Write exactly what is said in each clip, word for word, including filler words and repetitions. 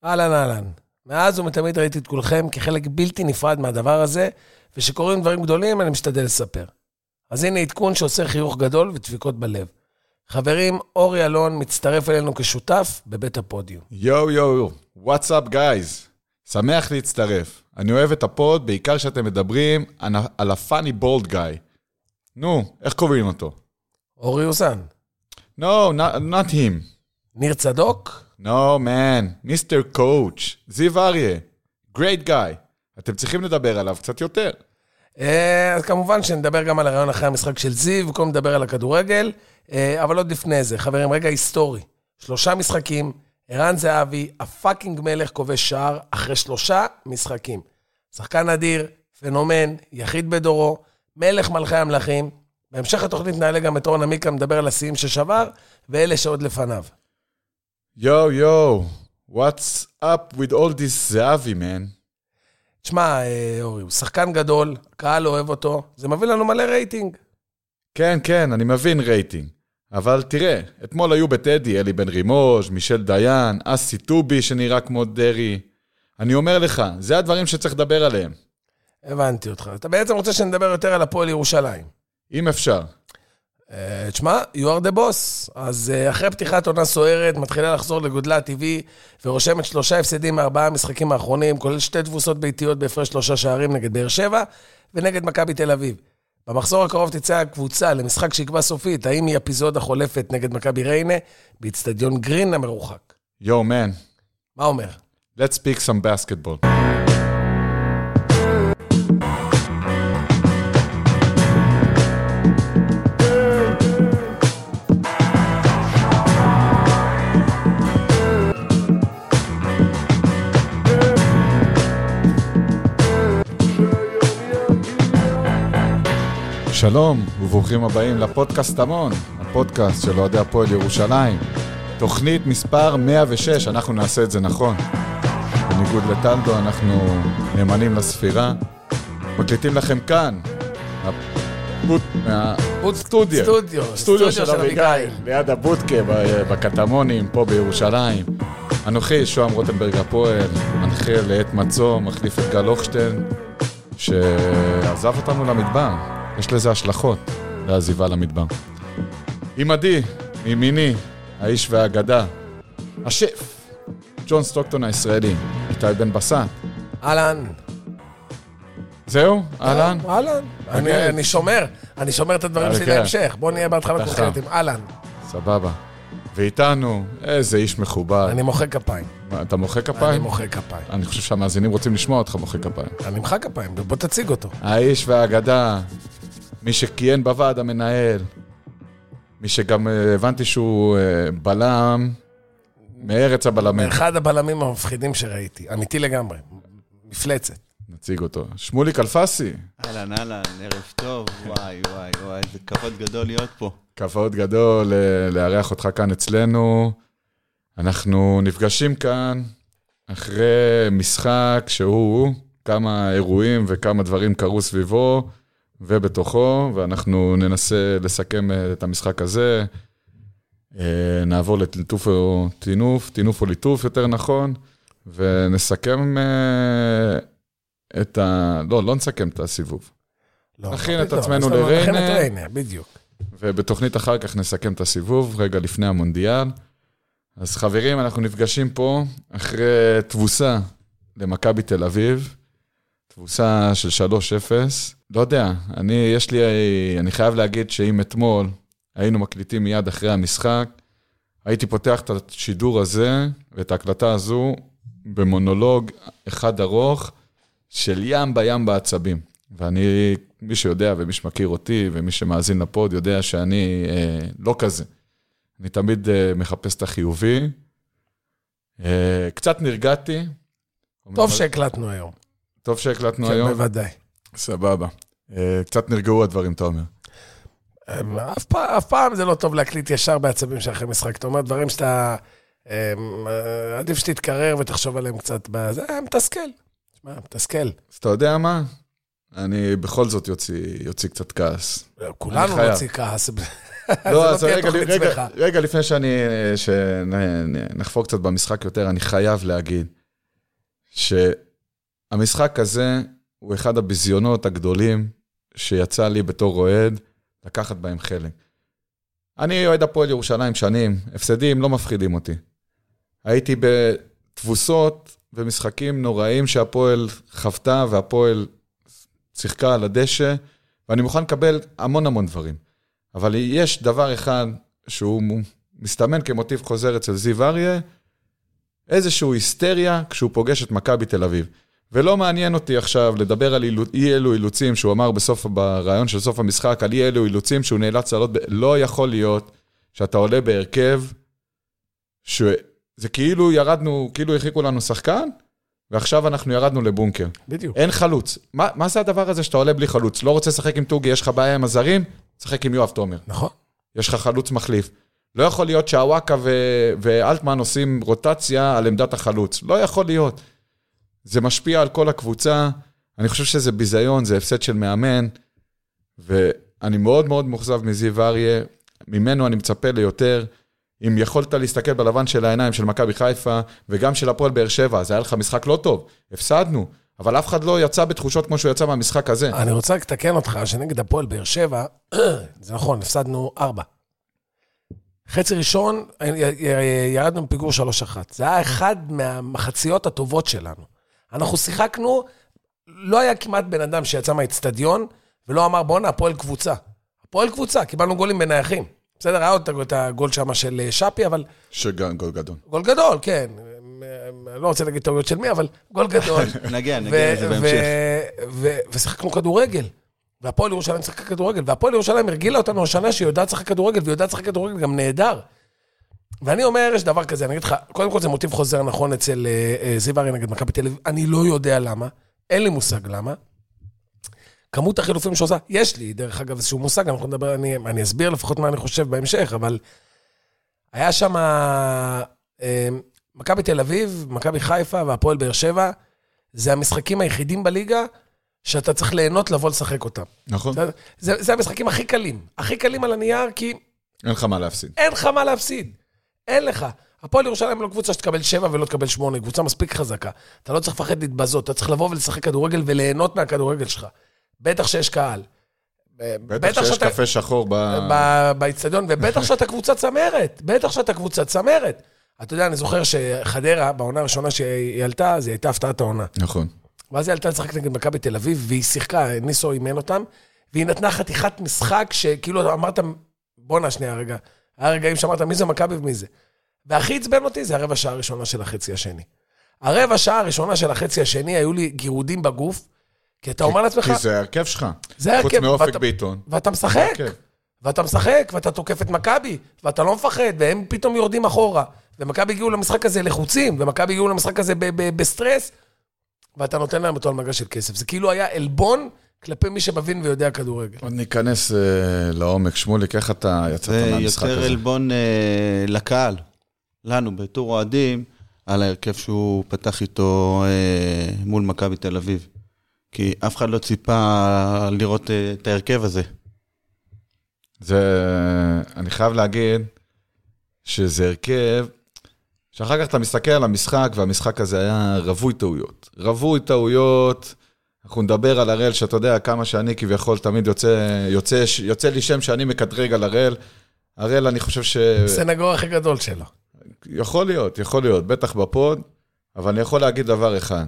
אהלן, אהלן. מאז ומתמיד ראיתי את כולכם כחלק בלתי נפרד מהדבר הזה, ושקוראים דברים גדולים אני משתדל לספר. אז הנה עדכון שעושה חיוך גדול ודפיקות בלב. חברים, אורי אלון מצטרף אלינו כשותף בבית הפודיום. יו יו, what's up guys? שמח להצטרף. אני אוהב את הפוד, בעיקר שאתם מדברים על ה-funny bold guy. נו, איך קוראים אותו? אורי אוסן. No, not, not him. ניר צדוק? No, man. מיסטר Coach. זיו אריה. Great guy. אתם צריכים לדבר עליו קצת יותר. אז כמובן שנדבר גם על הרעיון אחרי המשחק של זיו, במקום לדבר על הכדורגל, אבל עוד לפני זה, חברים, רגע היסטורי. שלושה משחקים, ערן זהבי, הפאקינג מלך כובש שער, אחרי שלושה משחקים. שחקן אדיר, פנומן, יחיד בדורו, מלך מלכי המלכים. בהמשך התוכנית נעלה גם את רון עמיקה, מדבר על השיאים ששבר, ואלה שעוד לפניו. יו יו, what's up with all this זהבי, man? תשמע, אורי, הוא שחקן גדול, הקהל אוהב אותו, זה מביא לנו מלא רייטינג. כן, כן, אני מבין רייטינג. אבל תראה, אתמול היו בטדי, אלי בן רימוז', מישל דיין, אסי טובי שנראה כמו דרי. אני אומר לך, זה הדברים שצריך לדבר עליהם. הבנתי אותך. אתה בעצם רוצה שנדבר יותר על הפועל ירושלים. אם אפשר. תשמע, you are the boss. אז אחרי פתיחת עונה סוערת, מתחילה לחזור לגודלה הטבעי, ורושמת שלושה הפסדים מארבעה המשחקים האחרונים, כולל שתי תבוסות ביתיות בהפרש שלושה שערים נגד באר שבע, ונגד מכבי תל אביב. במחזור הקרוב תצא הקבוצה למשחק שיקבע סופית, האם היא אפיזודה חולפת נגד מכבי ריינה, באצטדיון גרין המרוחק. יו, מן. מה אומר? Let's speak some basketball. שלום וברוכים הבאים לפודקאסט המון, הפודקאסט של אוהדי הפועל ירושלים. תוכנית מספר מאה ושש, אנחנו נעשה את זה נכון. בניגוד לטלדו, אנחנו נאמנים לספירה. מקליטים לכם כאן, מהסטודיו, סטודיו, סטודיו של אביגיל, ליד הבוטקה בקטמונים, פה בירושלים. אנוכי, שוהם רוטנברג הפועל, מנחה לעת מצוא, מחליף את גל אוכשטיין, שעזב אותנו למדבר. יש לזה השלכות, לעזיבה למדבר. עמדי, מימיני, האיש והאגדה, השף, ג'ון סטוקטון הישראלי, איתי בן בסט. אהלן. זהו? אהלן? אהלן. אני שומר, אני שומר את הדברים שלי להמשך. בוא נהיה בהתחלה קונקרטיים. אהלן. סבבה. ואיתנו, איזה איש מכובד. אני מוחא כפיים. אתה מוחא כפיים? אני מוחא כפיים. אני חושב שהמאזינים רוצים לשמוע אותך מוחא כפיים. אני מוחא כפיים, בוא תציג אותו. האיש והאגדה, מי שכיהן בוועד המנהל, מי שגם הבנתי שהוא בלם, מארץ הבלמים. אחד הבלמים המפחידים שראיתי, אמיתי לגמרי, מפלצת. נציג אותו. שמוליק אלפסי. אהלן, אהלן, ערב טוב, וואי, וואי, וואי, זה כבוד גדול להיות פה. כבוד גדול לארח אותך כאן אצלנו. אנחנו נפגשים כאן אחרי משחק שהוא כמה אירועים וכמה דברים קרו סביבו, ובתוכו, ואנחנו ננסה לסכם את המשחק הזה, נעבור לטינוף או טינוף, טינוף או ליטוף יותר נכון, ונסכם את ה... לא, לא נסכם את הסיבוב. נכין את עצמנו לריינה, בדיוק. ובתוכנית אחר כך נסכם את הסיבוב, רגע לפני המונדיאל. אז חברים, אנחנו נפגשים פה אחרי תבוסה למכבי תל אביב, תבוסה של שלוש אפס. לא יודע, אני, יש לי, אני חייב להגיד שאם אתמול היינו מקליטים מיד אחרי המשחק, הייתי פותח את השידור הזה ואת ההקלטה הזו במונולוג אחד ארוך של ים בים בעצבים. ואני, מי שיודע ומי שמכיר אותי ומי שמאזין לפוד יודע שאני אה, לא כזה. אני תמיד אה, מחפש את החיובי. אה, קצת נרגעתי. טוב שהקלטנו היום. טוב שהקלטנו היום. בוודאי. סבבה. קצת נרגעו הדברים, אתה אומר. אף פעם זה לא טוב להקליט ישר בעצבים שאחרי משחק. אתה אומר דברים שאתה... עדיף שתתקרר ותחשוב עליהם קצת. זה מתסכל. תשמע, מתסכל. אז אתה יודע מה? אני בכל זאת יוציא קצת כעס. כולנו נוציא כעס. לא, אז רגע לפני שאני, שנחפור קצת במשחק יותר, אני חייב להגיד, שהמשחק הזה, הוא אחד הביזיונות הגדולים, שיצא לי בתור רועד, לקחת בהם חלק. אני אוהד הפועל ירושלים שנים, הפסדים לא מפחידים אותי. הייתי בתבוסות ומשחקים נוראים שהפועל חוותה, והפועל שיחקה על הדשא, ואני מוכן לקבל המון המון דברים. אבל יש דבר אחד שהוא מסתמן כמוטיב חוזר אצל זיו אריה, איזשהו היסטריה כשהוא פוגש את מכבי תל אביב. ולא מעניין אותי עכשיו לדבר על אי אלו אילוצים שהוא אמר בסוף, ברעיון של סוף המשחק, על אי אלו אילוצים שהוא נאלץ לעלות, ב... לא יכול להיות שאתה עולה בהרכב, שזה כאילו ירדנו, כאילו הרחיקו לנו שחקן, ועכשיו אנחנו ירדנו לבונקר. בדיוק. אין חלוץ. מה, מה זה הדבר הזה שאתה עולה בלי חלוץ? לא רוצה לשחק עם טוגי, יש לך בעיה עם הזרים? שחק עם יואב תומר. נכון. יש לך חלוץ מחליף. לא יכול להיות שהוואקה ו... ואלטמן עושים רוטציה על עמדת החלוץ. לא יכול להיות. זה משפיע על כל הקבוצה, אני חושב שזה ביזיון, זה הפסד של מאמן, ואני מאוד מאוד מוחזב מזיו אריה, ממנו אני מצפה ליותר, אם יכולת להסתכל בלבן של העיניים של מכבי חיפה, וגם של הפועל באר שבע, זה היה לך משחק לא טוב, הפסדנו, אבל אף אחד לא יצא בתחושות כמו שהוא יצא מהמשחק הזה. אני רוצה לתקן אותך, שנגד הפועל באר שבע, זה נכון, הפסדנו ארבע. חצי ראשון, ירדנו מפיגור שלוש אחת, זה היה אחד מהמחציות הטובות שלנו. אנחנו שיחקנו, לא היה כמעט בן אדם שיצא מהאצטדיון, ולא אמר, בואו נה, הפועל קבוצה. הפועל קבוצה, קיבלנו גולים בנייחים. בסדר, היה עוד את הגול שם של שפי, אבל... שגם גול גדול. גול גדול, כן. לא רוצה להגיד טעויות של מי, אבל גול גדול. נגיע, נגיע לזה בהמשך. ושיחקנו כדורגל. והפועל ירושלים שיחקה כדורגל. והפועל ירושלים הרגילה אותנו השנה שהיא יודעת לשחק כדורגל, והיא יודעת לשחק כדורגל גם נהדר. ואני אומר, יש דבר כזה, אני אגיד לך, קודם כל זה מוטיב חוזר נכון אצל זיו אריה נגד מכבי תל אביב, אני לא יודע למה, אין לי מושג למה. כמות החילופים שעושה, יש לי, דרך אגב, איזשהו מושג, אנחנו נדבר, אני, אני אסביר לפחות מה אני חושב בהמשך, אבל היה שם מכבי תל אביב, מכבי חיפה והפועל באר שבע, זה המשחקים היחידים בליגה, שאתה צריך ליהנות לבוא לשחק אותם. נכון. זה, זה, זה המשחקים הכי קלים, הכי קלים על הנייר, כי... אין לך מה להפסיד. אין לך מה להפסיד. אין לך. הפועל ירושלים לא קבוצה שתקבל שבע ולא תקבל שמונה, קבוצה מספיק חזקה. אתה לא צריך לפחד להתבזות, אתה צריך לבוא ולשחק כדורגל וליהנות מהכדורגל שלך. בטח שיש קהל. בטח שיש קפה שחור באצטדיון, ובטח שאתה קבוצה צמרת. בטח שאתה קבוצה צמרת. אתה יודע, אני זוכר שחדרה, בעונה הראשונה שהיא עלתה, אז היא הייתה הפתעת העונה. נכון. ואז היא עלתה לשחק נגד מכבי תל אביב, והיא שיחקה, ניסו אימן אותם, והיא נתנה חתיכת משחק שכאילו אמרת, בוא נשנייה רגע. הרגעים שאמרת, מי זה מכבי ומי זה? והכי עצבן אותי זה הרבע שעה הראשונה של החצי השני. הרבע שעה הראשונה של החצי השני, היו לי גירודים בגוף, כי אתה אומר לעצמך... כי זה הרכב שלך. זה הרכב. חוץ מאופק ביטון. ואתה משחק. ואתה משחק, ואתה תוקף את מכבי, ואתה לא מפחד, והם פתאום יורדים אחורה. ומכבי הגיעו למשחק הזה לחוצים, ומכבי הגיעו למשחק הזה בסטרס, ואתה נותן להם אותו על מגש של כסף. זה כאילו היה אלבון כלפי מי שמבין ויודע כדורגל. עוד ניכנס לעומק. שמוליק, איך אתה יצאת מהמשחק הזה? זה יותר אלבון לקהל. לנו, בתור אוהדים, על ההרכב שהוא פתח איתו מול מכבי תל אביב. כי אף אחד לא ציפה לראות את ההרכב הזה. זה, אני חייב להגיד, שזה הרכב, שאחר כך אתה מסתכל על המשחק, והמשחק הזה היה רבוי טעויות. רבוי טעויות, אנחנו נדבר על הראל, שאתה יודע כמה שאני כביכול תמיד יוצא, יוצא, יוצא לי שם שאני מקדרג על הראל. הראל, אני חושב ש... סנגור הכי גדול שלו. יכול להיות, יכול להיות, בטח בפוד, אבל אני יכול להגיד דבר אחד,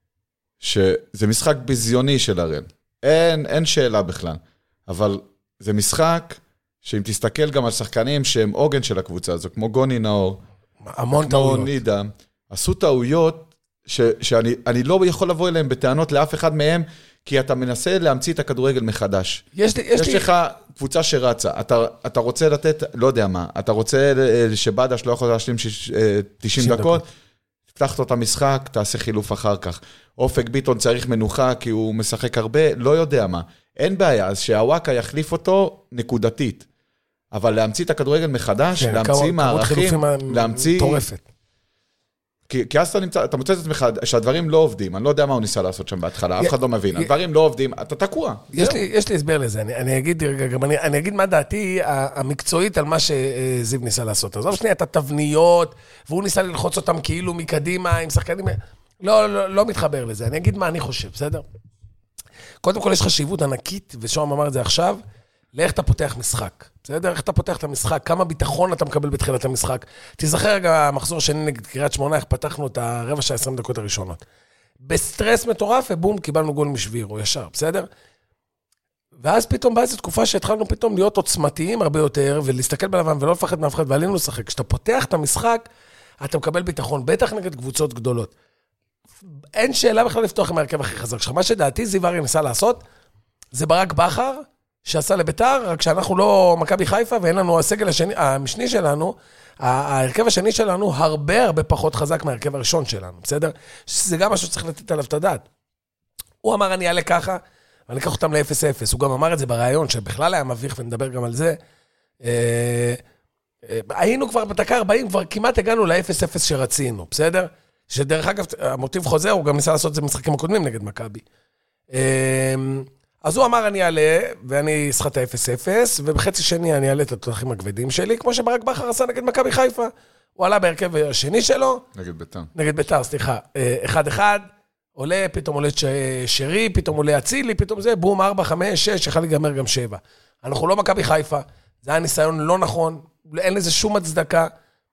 שזה משחק ביזיוני של הראל. אין, אין שאלה בכלל. אבל זה משחק שאם תסתכל גם על שחקנים שהם עוגן של הקבוצה הזו, כמו גוני נאור, המון טעויות. נידה, עשו טעויות ש, שאני אני לא יכול לבוא אליהם בטענות לאף אחד מהם, כי אתה מנסה להמציא את הכדורגל מחדש. יש, לי, יש, יש לי... לך קבוצה שרצה, אתה, אתה רוצה לתת, לא יודע מה, אתה רוצה שבאדש לא יכול להשלים תשעים דקות, תפתח את המשחק, תעשה חילוף אחר כך. אופק ביטון צריך מנוחה, כי הוא משחק הרבה, לא יודע מה. אין בעיה, אז שהוואקה יחליף אותו נקודתית. אבל להמציא את הכדורגל מחדש, כן, להמציא מערכים, להמציא... טורפת. כי, כי אז אתה נמצא, אתה מוצא את עצמך שהדברים לא עובדים, אני לא יודע מה הוא ניסה לעשות שם בהתחלה, אף אחד לא מבין, הדברים לא עובדים, אתה תקוע. יש לי, יש לי הסבר לזה, אני, אני אגיד, גם אני, אני אגיד מה דעתי המקצועית על מה שזיו ניסה לעשות. אז עוד שנייה, את התבניות, והוא ניסה ללחוץ אותם כאילו מקדימה, עם שחקנים, לא, לא, לא מתחבר לזה, אני אגיד מה אני חושב, בסדר? קודם כל יש חשיבות ענקית, ושום אמר את זה עכשיו, לאיך אתה פותח משחק, בסדר? איך אתה פותח את המשחק, כמה ביטחון אתה מקבל בתחילת המשחק. תזכר רגע, המחזור שני נגד קריית שמונה, איך פתחנו את הרבע של עשרים דקות הראשונות. בסטרס מטורף, ובום, קיבלנו גול משבירו, ישר, בסדר? ואז פתאום באה איזו תקופה שהתחלנו פתאום להיות עוצמתיים הרבה יותר, ולהסתכל בלבן ולא לפחד מאף אחד, ועלינו לשחק. כשאתה פותח את המשחק, אתה מקבל ביטחון, בטח נגד קבוצות גדולות. אין שאלה בכלל לפתוח עם ההרכב הכי חזק. מה שדעתי זיו אריה ניסה לעשות, זה ברק בכר, שעשה לביתר, רק שאנחנו לא מכבי חיפה, ואין לנו הסגל השני, המשני שלנו, ההרכב השני שלנו הרבה הרבה פחות חזק מהרכב הראשון שלנו, בסדר? שזה גם משהו שצריך לתת עליו את הדעת. הוא אמר, אני אעלה ככה, ואני אקח אותם ל-אפס אפס. הוא גם אמר את זה ברעיון, שבכלל היה מביך, ונדבר גם על זה. היינו כבר בדקה ארבעים, כבר כמעט הגענו ל-אפס אפס שרצינו, בסדר? שדרך אגב, המוטיב חוזר, הוא גם ניסה לעשות את זה במשחקים הקודמים נגד מכבי. אז הוא אמר, אני אעלה, ואני אשחק את ה-אפס אפס, ובחצי שני אני אעלה את התותחים הכבדים שלי, כמו שברק בכר עשה נגד מכבי חיפה. הוא עלה בהרכב השני שלו. נגד ביתר. נגד ביתר, סליחה. אחד אחד, עולה, פתאום עולה שרי, פתאום עולה אצילי, פתאום זה, בום, ארבע, חמש, שש, יכול להיגמר גם שבע. אנחנו לא מכבי חיפה, זה היה ניסיון לא נכון, אין לזה שום הצדקה.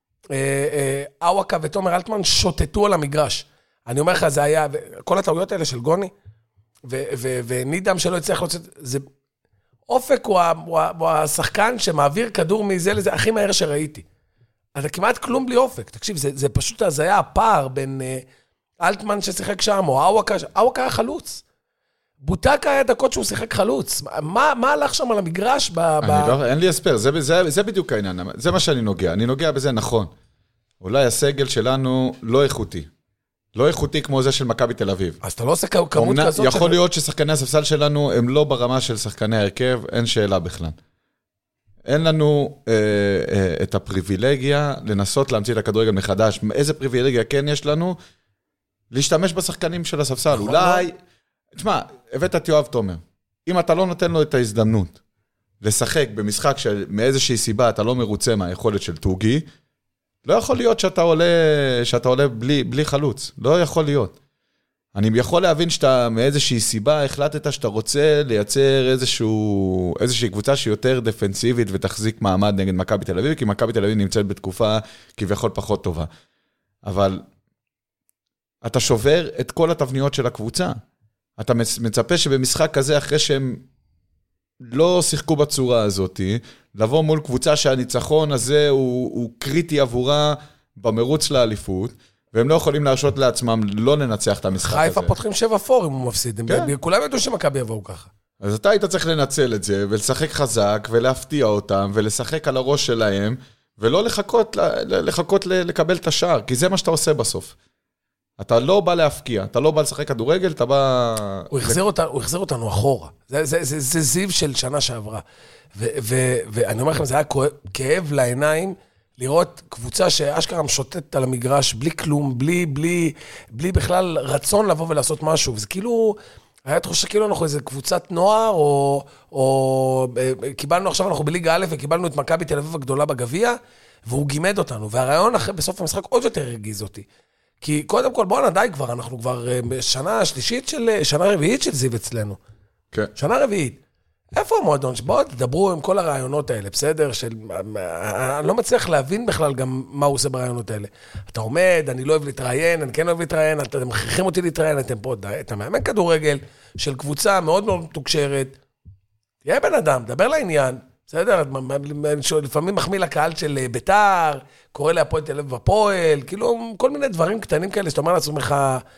אווקה ותומר אלטמן שוטטו על המגרש. אני אומר לך, זה היה, כל הטעויות האלה של גוני, ונידם שלא יצליח להוצאת, זה, אופק הוא השחקן שמעביר כדור מזה לזה הכי מהר שראיתי. אז כמעט כלום בלי אופק. תקשיב, זה פשוט, זה היה הפער בין אלטמן ששיחק שם, או אווקה, אווקה היה חלוץ. בוטקה היה דקות שהוא שיחק חלוץ. מה הלך שם על המגרש? אין לי הספר, זה בדיוק העניין. זה מה שאני נוגע. אני נוגע בזה נכון. אולי הסגל שלנו לא איכותי. לא איכותי כמו זה של מכבי תל אביב. אז אתה לא עושה כמות כזאת? יכול להיות ששחקני הספסל שלנו הם לא ברמה של שחקני הרכב, אין שאלה בכלל. אין לנו אה, אה, את הפריבילגיה לנסות להמציא את הכדורגל מחדש. איזה פריבילגיה כן יש לנו? להשתמש בשחקנים של הספסל. אולי, תשמע, הבאת את יואב תומר. אם אתה לא נותן לו את ההזדמנות לשחק במשחק שמאיזושהי סיבה אתה לא מרוצה מהיכולת של טוגי, לא יכול להיות שאתה עולה, שאתה עולה בלי, בלי חלוץ. לא יכול להיות. אני יכול להבין שאתה מאיזושהי סיבה החלטת שאתה רוצה לייצר איזשהו, איזושהי קבוצה שהיא יותר דפנסיבית ותחזיק מעמד נגד מכבי תל אביב, כי מכבי תל אביב נמצאת בתקופה כביכול פחות טובה. אבל אתה שובר את כל התבניות של הקבוצה. אתה מצפה שבמשחק כזה, אחרי שהם לא שיחקו בצורה הזאת, לבוא מול קבוצה שהניצחון הזה הוא, הוא קריטי עבורה במרוץ לאליפות, והם לא יכולים להרשות לעצמם לא לנצח את המשחק הזה. חיפה פותחים שבע פור אם הוא מפסיד. כן. כולם ידעו שמכבי יבואו ככה. אז אתה היית צריך לנצל את זה, ולשחק חזק, ולהפתיע אותם, ולשחק על הראש שלהם, ולא לחכות, לחכות לקבל את השער, כי זה מה שאתה עושה בסוף. אתה לא בא להפקיע, אתה לא בא לשחק כדורגל, אתה בא... הוא החזיר אותנו, הוא החזיר אותנו אחורה. זה, זה, זה, זה זיו של שנה שעברה. ו, ו, ואני אומר לכם, זה היה כאב לעיניים, לראות קבוצה שאשכרה משוטטת על המגרש, בלי כלום, בלי, בלי, בלי בכלל רצון לבוא ולעשות משהו. וזה כאילו, היה תחושה כאילו אנחנו איזו קבוצת נוער, או, או קיבלנו עכשיו, אנחנו בליגה א' וקיבלנו את מכבי תל אביב הגדולה בגביע, והוא גימד אותנו. והרעיון אחרי, בסוף המשחק עוד יותר הרגיז אותי. כי קודם כל, בואו נדאי כבר, אנחנו כבר שנה שלישית של, שנה רביעית של זיו אצלנו. כן. שנה רביעית. איפה המועדון? בואו תדברו עם כל הרעיונות האלה, בסדר? של, אני לא מצליח להבין בכלל גם מה הוא עושה ברעיונות האלה. אתה עומד, אני לא אוהב להתראיין, אני כן אוהב להתראיין, אתם מכריחים אותי להתראיין, אתם פה, אתה מאמן כדורגל של קבוצה מאוד מאוד מתוקשרת. תהיה בן אדם, דבר לעניין. בסדר? לפעמים מחמיא לקהל של ביתר, קורא להפועל תל אביב הפועל, כאילו כל מיני דברים קטנים כאלה, שאתה אומר לעצמך,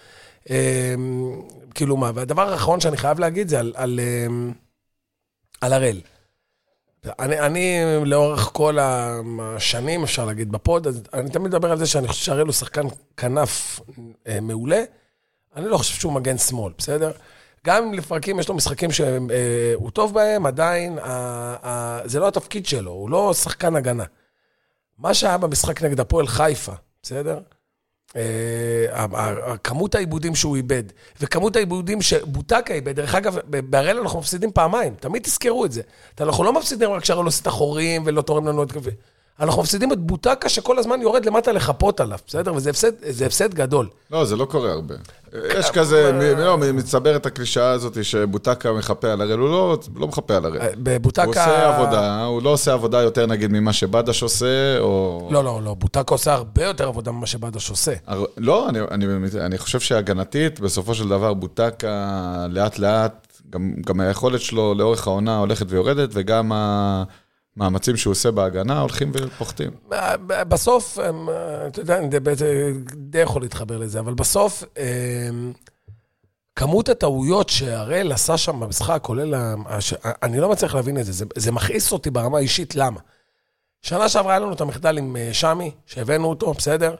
כאילו מה, והדבר האחרון שאני חייב להגיד זה על, על, על הראל. אני, אני לאורך כל השנים, אפשר להגיד בפוד, אני תמיד מדבר על זה שאני חושב שהראל הוא שחקן כנף מעולה, אני לא חושב שהוא מגן שמאל, בסדר? גם אם לפרקים יש לו משחקים שהוא טוב בהם, עדיין זה לא התפקיד שלו, הוא לא שחקן הגנה. מה שהיה במשחק נגד הפועל חיפה, בסדר? כמות העיבודים שהוא איבד, וכמות העיבודים שבוטקה איבד, דרך אגב, בהראל אנחנו מפסידים פעמיים, תמיד תזכרו את זה. אנחנו לא מפסידים רק שהראל עושה את החורים ולא תורם לנו את כזה. אנחנו מפסידים את בוטקה שכל הזמן יורד למטה לחפות עליו, בסדר? וזה הפסד, זה הפסד גדול. לא, זה לא קורה הרבה. יש כזה, לא, מצבר את הקלישאה הזאת שבוטקה מחפה על הראל, הוא לא, לא מחפה על הראל. בבוטקה... הוא עושה עבודה, הוא לא עושה עבודה יותר נגיד ממה שבדש עושה, או... לא, לא, לא, בוטקה עושה הרבה יותר עבודה ממה שבדש עושה. לא, אני, אני, אני חושב שהגנתית, בסופו של דבר בוטקה לאט לאט, גם, גם היכולת שלו לאורך העונה הולכת ויורדת, וגם ה... מאמצים שהוא עושה בהגנה, הולכים ופוחתים. בסוף, אתה יודע, אני די יכול להתחבר לזה, אבל בסוף, כמות הטעויות שהראל עשה שם במשחק, כולל, אני לא מצליח להבין את זה, זה מכעיס אותי ברמה אישית, למה? שנה שעברה היה לנו את המחדל עם שמי, שהבאנו אותו, בסדר?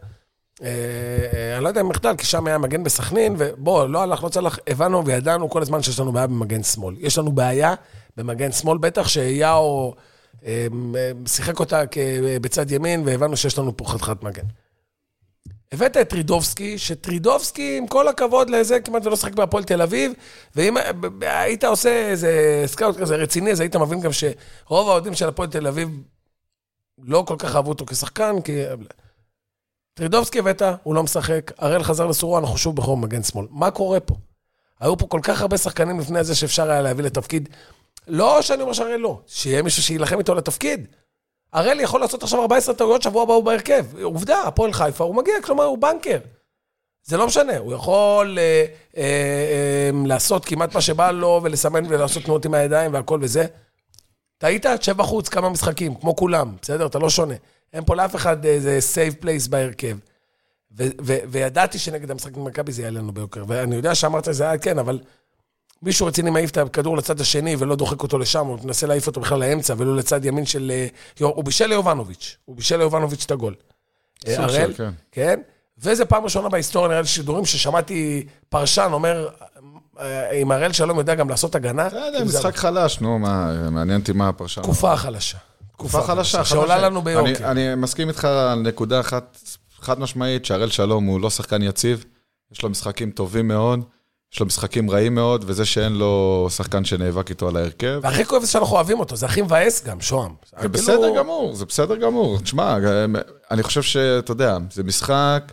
אני לא יודע אם מחדל, כי שם היה מגן בסכנין, ובוא, לא הלך, לא צלח, הבנו וידענו כל הזמן שיש לנו בעיה במגן שמאל. יש לנו בעיה במגן שמאל, בטח שיהו שיחק אותה בצד ימין, והבנו שיש לנו פה חתיכת מגן. הבאת את טרידובסקי, שטרידובסקי, עם כל הכבוד לזה, כמעט ולא שחק בהפועל תל אביב, ואם היית עושה איזה סקאוט כזה רציני, אז היית מבין גם שרוב האוהדים של הפועל תל אביב לא כל כך אהבו אותו כשחקן, כי... טרידובסקי הבאת, הוא לא משחק, הראל חזר לסורו, אנחנו שוב בחור מגן שמאל. מה קורה פה? היו פה כל כך הרבה שחקנים לפני זה שאפשר היה להביא לתפקיד, לא שאני אומר שהראל לא, שיהיה מישהו שילחם איתו לתפקיד. הראל יכול לעשות עכשיו ארבע עשרה טעויות, שבוע הבא הוא בהרכב. עובדה, הפועל חיפה, הוא מגיע, כלומר הוא בנקר. זה לא משנה, הוא יכול אה, אה, אה, לעשות כמעט מה שבא לו, ולסמן ולעשות תנועות עם הידיים והכל וזה. אתה היית, תשב בחוץ כמה משחקים, כמו כולם, בסדר? אתה לא שונה. אין פה לאף אחד איזה save place בהרכב. ו- ו- וידעתי שנגד המשחק במכבי זה יהיה לנו ביוקר. ואני יודע שאמרת זה היה כן, אבל... מישהו רציני מעיף את הכדור לצד השני, ולא דוחק אותו לשם, הוא מנסה להעיף אותו בכלל לאמצע, ולא לצד ימין של... הוא בישל ליובנוביץ', הוא בישל ליובנוביץ' את הגול. הראל, כן. כן? וזה פעם ראשונה בהיסטוריה, נראה לי שידורים ששמעתי פרשן, אומר, אם הראל שלום יודע גם לעשות הגנה... זה יודע, משחק חלש, נו, מעניין אותי מה הפרשן. תקופה חלשה. תקופה חלשה. שעולה לנו ביוקר. אני מסכים איתך על נקודה אחת, חד משמעית, שהראל שלום הוא לא שחקן יציב, יש לו משחקים טובים מאוד, יש לו משחקים רעים מאוד, וזה שאין לו שחקן שנאבק איתו על ההרכב. והכי כואב זה שאנחנו אוהבים אותו, זה הכי מבאס גם, שוהם. זה בסדר גמור, זה בסדר גמור. תשמע, אני חושב שאתה יודע, זה משחק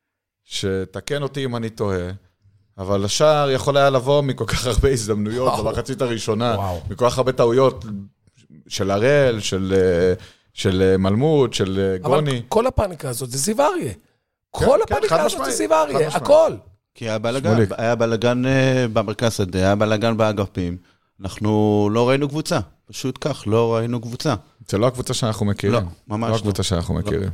שתקן אותי אם אני טועה, אבל השער יכול היה לבוא מכל כך הרבה הזדמנויות, במחצית הראשונה, מכל כך הרבה טעויות של הראל, של מלמוד, של גוני. אבל כל הפאניקה הזאת זה זיו אריה. כל הפאניקה הזאת זה זיו אריה, הכל. כי היה בלגן, היה בלגן במרכז שדה, היה בלגן באגפים. אנחנו לא ראינו קבוצה, פשוט כך, לא ראינו קבוצה. זה לא הקבוצה שאנחנו מכירים. לא, ממש לא. לא הקבוצה שאנחנו מכירים.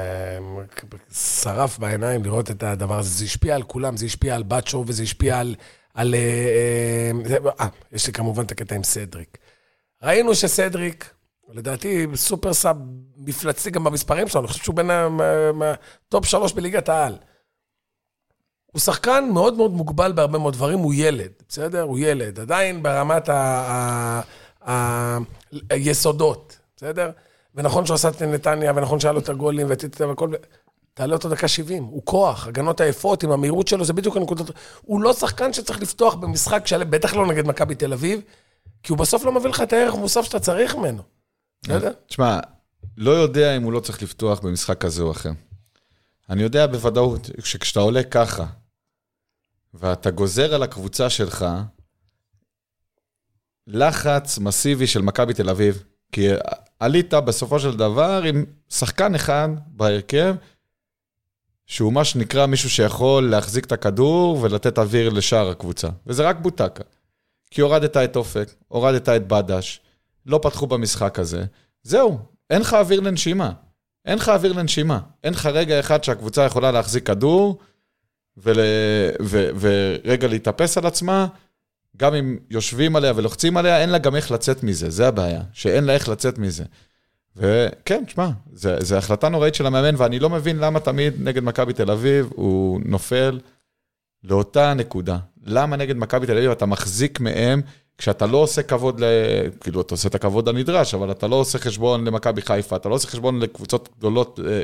שרף בעיניים לראות את הדבר הזה. זה השפיע על כולם, זה השפיע על בצ'ו, וזה השפיע על... על אה, יש לי כמובן את הקטע עם סדריק. ראינו שסדריק, לדעתי, סופר סאב מפלצתי גם במספרים שלו, אני חושב שהוא בין הטופ שלוש בליגת העל. הוא שחקן מאוד מאוד מוגבל בהרבה מאוד דברים, הוא ילד, בסדר? הוא ילד, עדיין ברמת היסודות, בסדר? ונכון שהוא עשה את נתניה, ונכון שהיה לו את הגולים, והכל, תעלה אותו דקה שבעים, הוא כוח, הגנות היפות עם המהירות שלו, זה בדיוק הנקודות, הוא לא שחקן שצריך לפתוח במשחק, בטח לא נגד מכבי תל אביב, כי הוא בסוף לא מביא לך את הערך מוסף שאתה צריך ממנו, בסדר? תשמע, לא יודע אם הוא לא צריך לפתוח במשחק כזה או אחר. אני יודע בוודאות שכשאתה עולה ככה, ואתה גוזר על הקבוצה שלך, לחץ מסיבי של מכבי תל אביב, כי עלית בסופו של דבר עם שחקן אחד בהרכב, שהוא מה שנקרא מישהו שיכול להחזיק את הכדור ולתת אוויר לשאר הקבוצה. וזה רק בוטקה. כי הורדת את אופק, הורדת את בדש, לא פתחו במשחק הזה. זהו, אין לך אוויר לנשימה. אין לך אוויר לנשימה. אין לך רגע אחד שהקבוצה יכולה להחזיק כדור, ול... ו... ורגע להתאפס על עצמה, גם אם יושבים עליה ולוחצים עליה, אין לה גם איך לצאת מזה. זה הבעיה, שאין לה איך לצאת מזה. וכן, תשמע, זה, זה החלטה נוראית של המאמן, ואני לא מבין למה תמיד נגד מכבי תל אביב הוא נופל לאותה נקודה. למה נגד מכבי תל אביב אתה מחזיק מהם, כשאתה לא עושה כבוד, ל... כאילו אתה עושה את הכבוד הנדרש, אבל אתה לא עושה חשבון למכבי חיפה, אתה לא עושה חשבון לקבוצות גדולות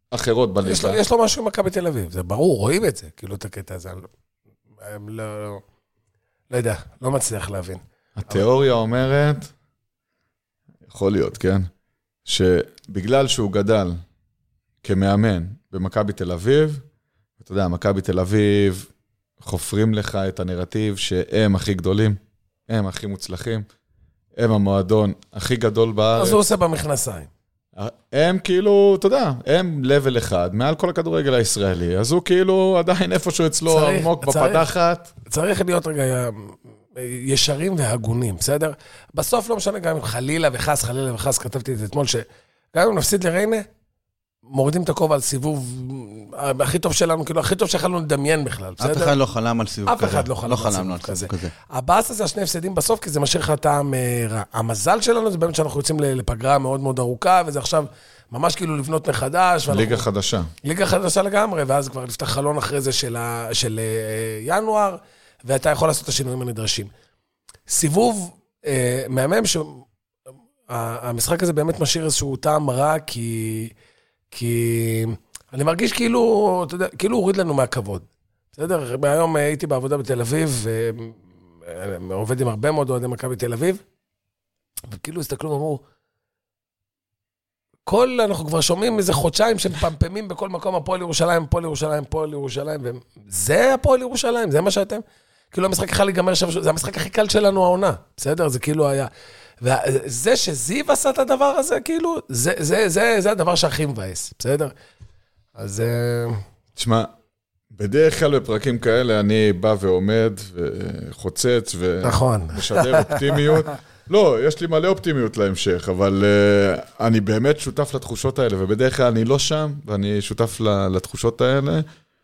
אחרות בליגה. יש לו, יש לו משהו עם מכבי תל אביב, זה ברור, רואים את זה, כאילו את הקטע הזה, אני לא, לא, לא יודע, לא מצליח להבין. התיאוריה אומרת, יכול להיות, כן, שבגלל שהוא גדל כמאמן במכבי תל אביב, אתה יודע, מכבי תל אביב חופרים לך את הנרטיב שהם הכי גדולים, הם הכי מוצלחים, הם המועדון הכי גדול בארץ. אז הוא עושה במכנסיים. הם כאילו, אתה יודע, הם לבל אחד, מעל כל הכדורגל הישראלי, אז הוא כאילו עדיין איפשהו אצלו עמוק בפתחת. צריך להיות רגע ישרים והגונים, בסדר? בסוף לא משנה גם אם חלילה וחס, חלילה וחס, כתבתי את זה אתמול, שגם אם נפסיד לריינה, מורידים את הכובע על סיבוב הכי טוב שלנו, כאילו הכי טוב שיכולנו לדמיין בכלל, בסדר? אף אחד לא חלם על סיבוב כזה. אף אחד לא חלם על סיבוב כזה. הבאס הזה, השני הפסדים בסוף, כי זה משאיר לך טעם רע. המזל שלנו זה באמת שאנחנו יוצאים לפגרה מאוד מאוד ארוכה, וזה עכשיו ממש כאילו לבנות מחדש. ליגה חדשה. ליגה חדשה לגמרי, ואז כבר נפתח חלון אחרי זה של ינואר, ואתה יכול לעשות את השינויים הנדרשים. סיבוב מהמם, שהמשחק הזה באמת משאיר איזשהו טעם רע, כי... כי אני מרגיש כאילו, אתה יודע, כאילו הוריד לנו מהכבוד. בסדר? היום הייתי בעבודה בתל אביב, ועובד עם הרבה מאוד אוהדי מכבי תל אביב, וכאילו הסתכלו ואמרו, כל, אנחנו כבר שומעים איזה חודשיים שמפמפמים בכל מקום, הפועל ירושלים, הפועל ירושלים, הפועל ירושלים, וזה הפועל ירושלים, זה מה שאתם? כאילו המשחק יכול להיגמר שם, זה המשחק הכי קל שלנו העונה, בסדר? זה כאילו היה... וזה שזיו עשה את הדבר הזה, כאילו, זה, זה, זה, זה הדבר שהכי מבאס, בסדר? אז... תשמע, בדרך כלל בפרקים כאלה אני בא ועומד וחוצץ ומשדר אופטימיות. לא, יש לי מלא אופטימיות להמשך, אבל uh, אני באמת שותף לתחושות האלה, ובדרך כלל אני לא שם, ואני שותף לתחושות האלה,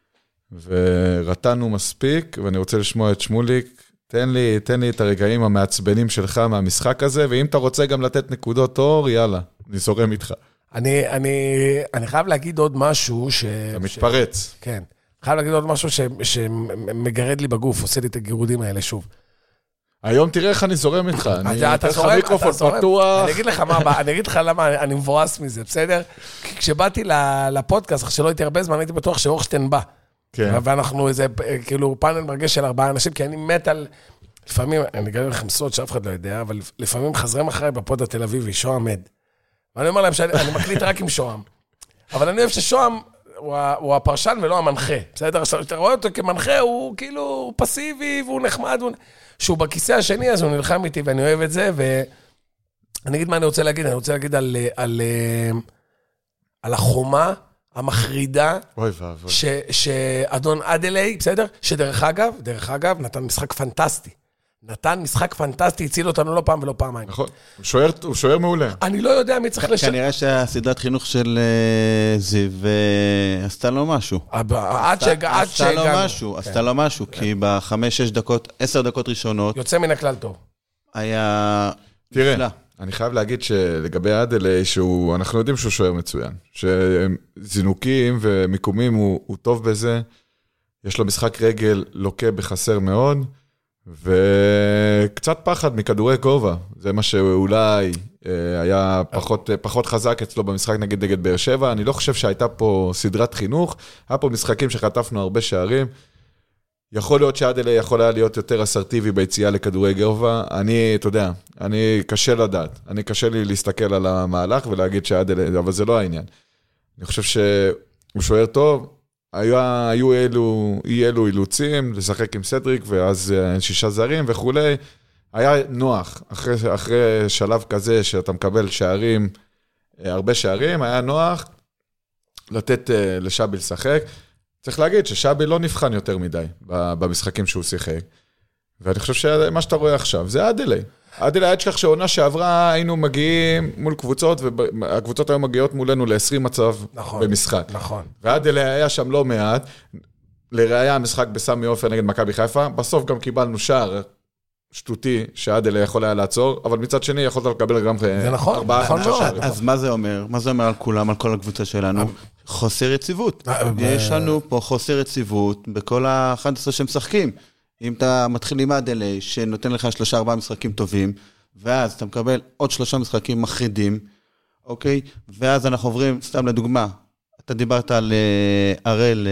ורתנו מספיק, ואני רוצה לשמוע את שמוליק, תן לי, תן לי את הרגעים המעצבנים שלך מהמשחק הזה, ואם אתה רוצה גם לתת נקודות אור, יאללה, אני זורם איתך. אני, אני, אני חייב להגיד עוד משהו ש... אתה מתפרץ. ש... כן. חייב להגיד עוד משהו ש... שמגרד לי בגוף, עושה לי את הגירודים האלה שוב. היום תראה איך אני זורם איתך. אני אתן לך מיקרופון פתוח. אני אגיד לך מה, אני אגיד לך למה אני מבואס מזה, בסדר? כי כשבאתי לפודקאסט, שלא הייתי הרבה זמן, הייתי בטוח שאורשטיין בא. כן. ואנחנו איזה, כאילו, פאנל מרגש של ארבעה אנשים, כי אני מת על, לפעמים, אני אגלה לכם סוד שאף אחד לא יודע, אבל לפעמים חזרם אחריי בפוד התל אביבי, שוהם עד. ואני אומר להם שאני מקליט רק עם שוהם. אבל אני אוהב ששוהם הוא, הוא הפרשן ולא המנחה. בסדר? עכשיו, אתה רואה אותו כמנחה, הוא כאילו פסיבי, והוא נחמד, הוא... שהוא בכיסא השני, אז הוא נלחם איתי, ואני אוהב את זה, ואני אגיד מה אני רוצה להגיד, אני רוצה להגיד על, על, על החומה, המחרידה, ש, שאדון אדלי, בסדר? שדרך אגב, דרך אגב, נתן משחק פנטסטי. נתן משחק פנטסטי, הציל אותנו לא פעם ולא פעמיים. נכון, הוא שוער, הוא שוער מעולה. אני לא יודע מי צריך לשוער. כנראה שהסדרת חינוך של זיו עשתה לו משהו. עד שהגענו. עשתה לו משהו, עשתה לו משהו, כי בחמש, שש דקות, עשר דקות ראשונות... יוצא מן הכלל טוב. היה... תראה. אני חייב להגיד שלגבי אדלי, שהוא, אנחנו יודעים שהוא שוער מצוין, שזינוקים ומיקומים הוא, הוא טוב בזה, יש לו משחק רגל לוקה בחסר מאוד, וקצת פחד מכדורי גובה, זה מה שאולי היה פחות, פחות חזק אצלו במשחק נגד נגד באר שבע, אני לא חושב שהייתה פה סדרת חינוך, היה פה משחקים שחטפנו הרבה שערים, יכול להיות שאדלי יכול היה להיות יותר אסרטיבי ביציאה לכדורי גובה, אני, אתה יודע, אני קשה לדעת, אני קשה לי להסתכל על המהלך ולהגיד שאדלי, אבל זה לא העניין. אני חושב שהוא שוער טוב, היו, היו אלו, אי אלו אילוצים, לשחק עם סדריק, ואז שישה זרים וכולי, היה נוח, אחרי, אחרי שלב כזה שאתה מקבל שערים, הרבה שערים, היה נוח לתת לשבי לשחק, צריך להגיד ששבי לא נבחן יותר מדי במשחקים שהוא שיחק, ואני חושב שמה שאתה רואה עכשיו זה אדלי. אדלי היה שכח שעונה שעברה היינו מגיעים מול קבוצות, והקבוצות היום מגיעות מולנו ל-עשרים מצב נכון, במשחק. נכון. ואדלי היה שם לא מעט, לראיה המשחק בסמי עופר נגד מכבי חיפה, בסוף גם קיבלנו שער שטותי שאדלי יכול היה לעצור, אבל מצד שני יכולת לקבל גם ארבעה חמישה שערים. אז מה זה אומר? מה זה אומר על כולם, על כל הקבוצה שלנו? חוסר יציבות. יש לנו פה חוסר יציבות בכל ה-אחד עשר שמשחקים. אם אתה מתחיל עם אדלי שנותן לך שלושה ארבעה משחקים טובים, ואז אתה מקבל עוד שלושה משחקים מחרידים, אוקיי? ואז אנחנו עוברים, סתם לדוגמה, אתה דיברת על אראל,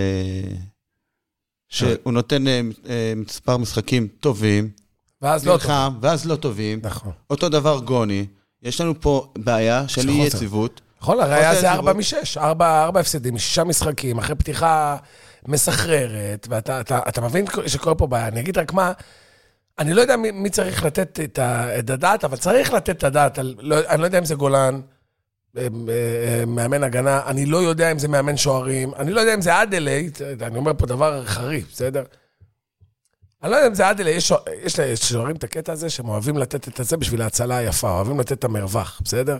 שהוא נותן מספר משחקים טובים, ואז לא טובים. ואז לא טובים. נכון. אותו דבר גוני. יש לנו פה בעיה של אי יציבות. נכון, הראיה זה ארבע משש, ארבע הפסדים, שישה משחקים, אחרי פתיחה מסחררת, ואתה אתה, אתה מבין שקורה פה בעיה. אני אגיד רק מה, אני לא יודע מי, מי צריך לתת את, ה, את הדעת, אבל צריך לתת את הדעת. לא, אני לא יודע אם זה גולן, מאמן הגנה, אני לא יודע אם זה מאמן שוערים, אני לא יודע אם זה אדלייד, אני אומר פה דבר חריף, בסדר? אני לא יודע אם זה אדלייד, יש, יש, יש שוערים את הקטע הזה, שהם אוהבים לתת את זה בשביל ההצלה היפה, אוהבים לתת את המרווח, בסדר?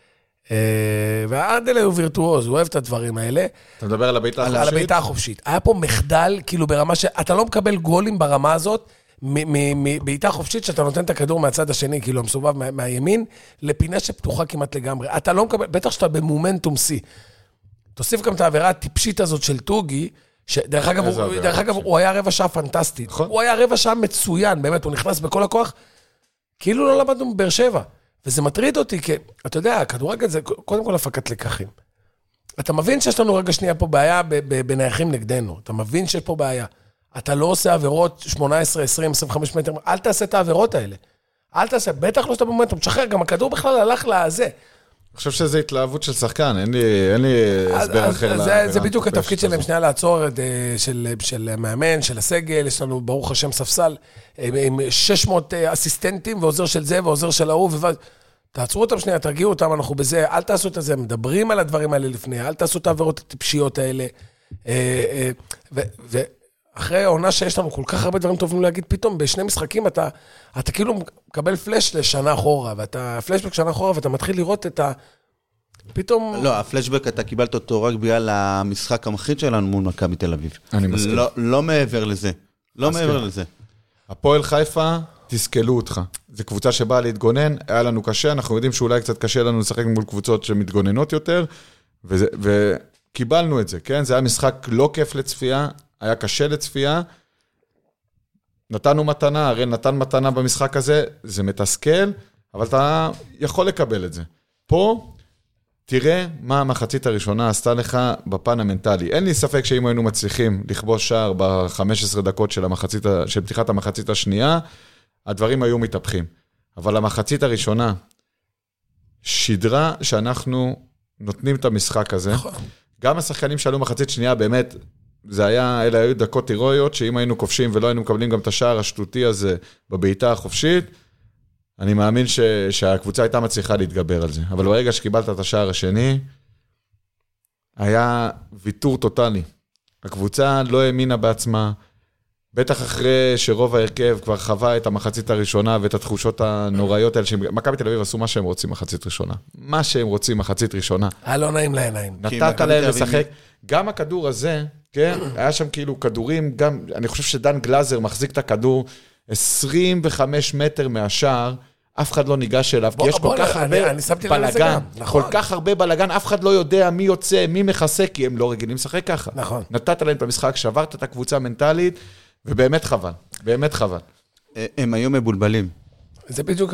והאדלייד הוא וירטואוז, הוא אוהב את הדברים האלה. אתה מדבר על הביתה החופשית? על הביתה החופשית. היה פה מחדל, כאילו ברמה שאתה לא מקבל גולים ברמה הזאת, מביתה חופשית שאתה נותן את הכדור מהצד השני, כאילו המסובב מהימין, לפינה שפתוחה כמעט לגמרי. אתה לא מקבל, בטח שאתה במומנטום C. תוסיף גם את העבירה הטיפשית הזאת של טוגי, שדרך אגב, הוא, דרך אגב הוא היה רבע שעה פנטסטית. הוא היה רבע שעה מצוין, באמת, הוא נכנס בכל הכוח, כאילו לא למדנו בבאר שבע. וזה מטריד אותי, כי אתה יודע, הכדורגל זה קודם כל הפקת לקחים. אתה מבין שיש לנו רגע שנייה פה בעיה בנייחים נגדנו. אתה מבין שיש פה בעיה. אתה לא עושה עבירות שמונה עשרה, עשרים, עשרים וחמש מטר, אל תעשה את העבירות האלה. אל תעשה, בטח לא שאתה במומנטום, תשחרר, גם הכדור בכלל הלך לזה. אני חושב שזה התלהבות של שחקן, אין לי, אין לי הסבר אחר. זה, זה בדיוק התפקיד שלהם, שנייה לעצור, של, של המאמן, של הסגל, יש לנו ברוך השם ספסל, עם שש מאות אסיסטנטים, ועוזר של זה, ועוזר של ההוא, ובא... תעצרו אותם שנייה, תרגיעו אותם, אנחנו בזה, אל תעשו את זה, מדברים על הדברים האלה לפני, אל תעשו את העבירות הטיפשיות האלה, ו... ו אחרי העונה שיש לנו כל כך הרבה דברים טובים להגיד, פתאום בשני משחקים אתה, אתה כאילו מקבל פלש לשנה אחורה, ואתה פלשבק שנה אחורה, ואתה מתחיל לראות את ה... פתאום... לא, הפלשבק אתה קיבלת אותו רק בגלל המשחק המחריד שלנו מול מכבי תל אביב. אני מסכים. לא, לא מעבר לזה. לא מעבר לזה. הפועל חיפה, תסכלו אותך. זו קבוצה שבאה להתגונן, היה לנו קשה, אנחנו יודעים שאולי קצת קשה לנו לשחק מול קבוצות שמתגוננות יותר, וזה, וקיבלנו את זה, כן? זה היה משחק לא כיף לצפייה, היה קשה לצפייה, נתנו מתנה, הרי נתן מתנה במשחק הזה, זה מתסכל, אבל אתה יכול לקבל את זה. פה, תראה מה המחצית הראשונה עשתה לך בפן המנטלי. אין לי ספק שאם היינו מצליחים לכבוש שער ב-חמש עשרה דקות של, המחצית, של פתיחת המחצית השנייה, הדברים היו מתהפכים. אבל המחצית הראשונה שידרה שאנחנו נותנים את המשחק הזה. גם השחקנים שעלו מחצית שנייה באמת, זה היה, אלה היו דקות הירואיות, שאם היינו כובשים ולא היינו מקבלים גם את השער השטותי הזה בביתה החופשית, אני מאמין ש, שהקבוצה הייתה מצליחה להתגבר על זה. אבל ברגע שקיבלת את השער השני, היה ויתור טוטלי. הקבוצה לא האמינה בעצמה, בטח אחרי שרוב ההרכב כבר חווה את המחצית הראשונה ואת התחושות הנוראיות האלה, מכבי תל אביב עשו מה שהם רוצים מחצית ראשונה. מה שהם רוצים מחצית ראשונה. היה לא נעים לעיניים. נתת להם לשחק. גם הכדור הזה, כן, היה שם כאילו כדורים, גם, אני חושב שדן גלאזר מחזיק את הכדור עשרים וחמישה מטר מהשער, אף אחד לא ניגש אליו, כי יש כל כך הרבה בלגן, כל כך הרבה בלגן, אף אחד לא יודע מי יוצא, מי מחסה, כי הם לא רגילים לשחק ככה. נכון. נתת להם את המשחק, שברת את הקבוצה המנטלית, ובאמת חבל, באמת חבל. הם היו מבולבלים. זה בדיוק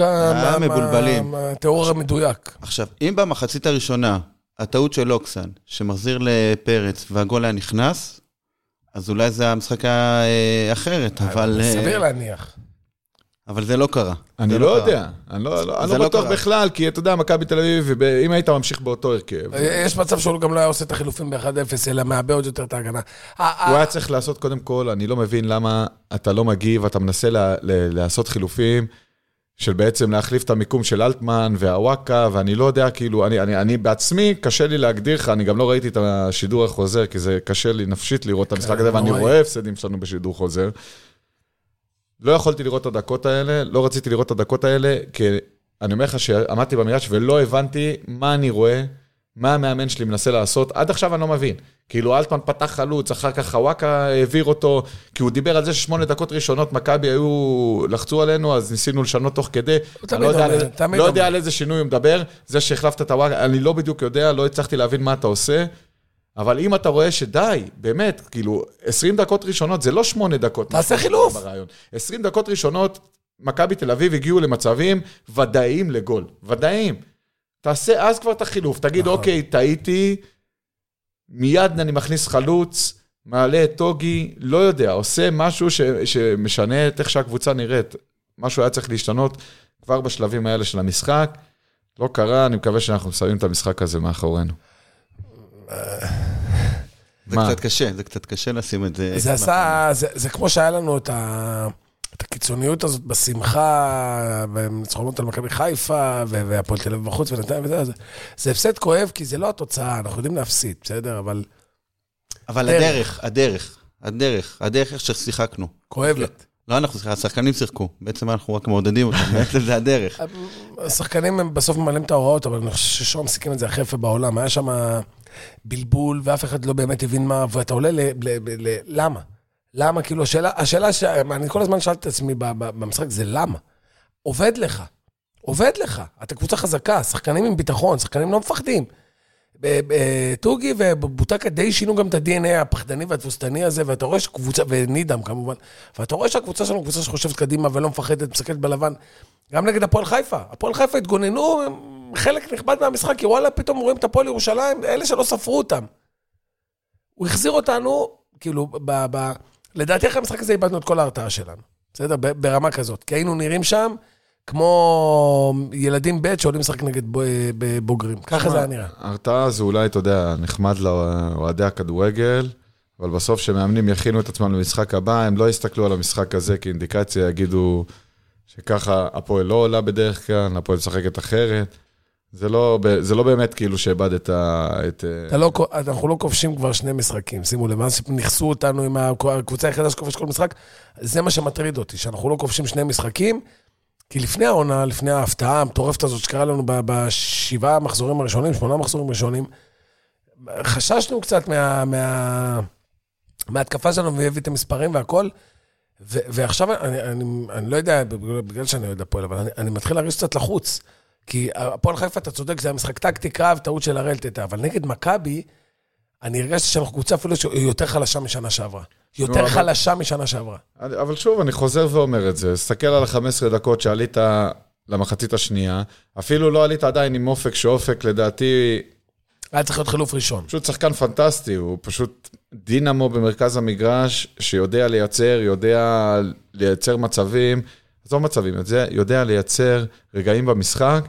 התיאור המדויק. עכשיו, אם במחצית הראשונה, הטעות של אוקסן, שמחזיר לפרץ, והגול היה נכנס, אז אולי זה המשחק האחרת, אבל... סביר להניח. אבל זה לא קרה. אני לא יודע, אני לא בטוח בכלל, כי אתה יודע, מכבי תל אביב, אם היית ממשיך באותו הרכב... יש מצב שהוא גם לא היה עושה את החילופים ב-אחד אפס, אלא מאבד עוד יותר את ההגנה. הוא היה צריך לעשות קודם כל, אני לא מבין למה אתה לא מגיב, אתה מנסה לעשות חילופים, של בעצם להחליף את המיקום של אלטמן והוואקה, ואני לא יודע, כאילו, אני, אני, אני בעצמי, קשה לי להגדיר לך, אני גם לא ראיתי את השידור החוזר, כי זה קשה לי נפשית לראות את המשחק הזה, ואני רואה הפסדים שלנו בשידור חוזר. לא יכולתי לראות את הדקות האלה, לא רציתי לראות את הדקות האלה, כי אני אומר לך שעמדתי במגרש ולא הבנתי מה אני רואה, מה המאמן שלי מנסה לעשות, עד עכשיו אני לא מבין. כאילו אלטמן פתח חלוץ, אחר כך חוואקה העביר אותו, כי הוא דיבר על זה ששמונה דקות ראשונות מכבי היו לחצו עלינו, אז ניסינו לשנות תוך כדי. אני לא יודע על איזה שינוי הוא מדבר, זה שהחלפת את הוואקה, אני לא בדיוק יודע, לא הצלחתי להבין מה אתה עושה, אבל אם אתה רואה שדי, באמת, כאילו, עשרים דקות ראשונות, זה לא שמונה דקות. תעשה חילוף. עשרים דקות ראשונות, מכבי תל אביב הגיעו למצבים ודאיים לגול, ודאיים. תעשה אז כבר את החילוף, תגיד, אוקיי, טעיתי, מיד אני מכניס חלוץ, מעלה את טוגי, לא יודע, עושה משהו ש, שמשנה את איך שהקבוצה נראית. משהו היה צריך להשתנות כבר בשלבים האלה של המשחק. לא קרה, אני מקווה שאנחנו מסיימים את המשחק הזה מאחורינו. זה קצת קשה, זה קצת קשה לשים את זה. זה עשה, זה, זה כמו שהיה לנו את, ה, את הקיצוניות הזאת בשמחה, וניצחונות על מכבי חיפה, והפועל תל אביב בחוץ ונתניה וזה, זה, זה הפסד כואב, כי זה לא התוצאה, אנחנו יודעים להפסיד, בסדר, אבל... אבל הדרך, הדרך, הדרך, הדרך איך ששיחקנו. כואבת. לא, אנחנו שיחקנו, השחקנים שיחקו, בעצם אנחנו רק מעודדים אותם, בעצם זה הדרך. השחקנים הם בסוף ממלאים את ההוראות, אבל אני חושב ששום מסיקים את זה הכי יפה בעולם, היה שם בלבול, ואף אחד לא באמת הבין מה, ואתה עולה ל... למה? למה? כאילו, השאלה שאני כל הזמן שאלתי את עצמי במשחק, זה למה? עובד לך, עובד לך, אתה קבוצה חזקה, שחקנים עם ביטחון, שחקנים לא מפחדים. טוגי ובוטקה די שינו גם את ה-די אן איי הפחדני והתבוסתני הזה, ואתה רואה שקבוצה, ונידם כמובן, ואתה רואה שהקבוצה שלנו קבוצה שחושבת קדימה ולא מפחדת, מסתכלת בלבן, גם נגד הפועל חיפה. הפועל חיפה התגוננו חלק נכבד מהמשחק, כי וואלה, פתאום רואים את הפועל ירושלים, אלה שלא ספרו אותם. הוא החזיר אותנו, כאילו, ב- ב- לדעתי אחרי המשחק הזה איבדנו את כל ההרתעה שלנו. בסדר? ברמה כזאת. כי היינו נראים שם, כמו ילדים בית שעולים לשחק נגד בוגרים. ככה זה היה נראה. ההרתעה זה אולי, אתה יודע, נחמד לאוהדי הכדורגל, אבל בסוף שמאמנים יכינו את עצמם למשחק הבא, הם לא יסתכלו על המשחק הזה כאינדיקציה, יגידו שככה הפועל לא עולה בדרך כלל, הפועל משחקת אחרת. זה לא, זה לא באמת כאילו שאיבד את ה... את... לא, אנחנו לא כובשים כבר שני משחקים, שימו לב, אז נכסו אותנו עם הקבוצה היחידה שכובש כל משחק, זה מה שמטריד אותי, שאנחנו לא כובשים שני משחקים, כי לפני העונה, לפני ההפתעה המטורפת הזאת שקרה לנו בשבעה מחזורים הראשונים, שמונה מחזורים ראשונים, חששנו קצת מה, מה, מההתקפה שלנו והביא את המספרים והכל, ו, ועכשיו אני, אני, אני לא יודע, בגלל שאני לא יודע פועל, אבל אני, אני מתחיל להרגיש קצת לחוץ, כי הפועל חיפה, אתה צודק, זה היה משחק טקטי קרב, טעות של הראל תתה, אבל נגד מכבי, אני הרגשתי שאנחנו קבוצה אפילו יותר חלשה משנה שעברה. יותר חלשה משנה שעברה. אבל שוב, אני חוזר ואומר את זה. סתכל על ה-חמש עשרה דקות שעלית למחצית השנייה, אפילו לא עלית עדיין עם אופק, שאופק לדעתי... היה צריך להיות חילוף ראשון. פשוט שחקן פנטסטי, הוא פשוט דינמו במרכז המגרש, שיודע לייצר, יודע לייצר מצבים, זו מצבים, יודע לייצר רגעים במשחק,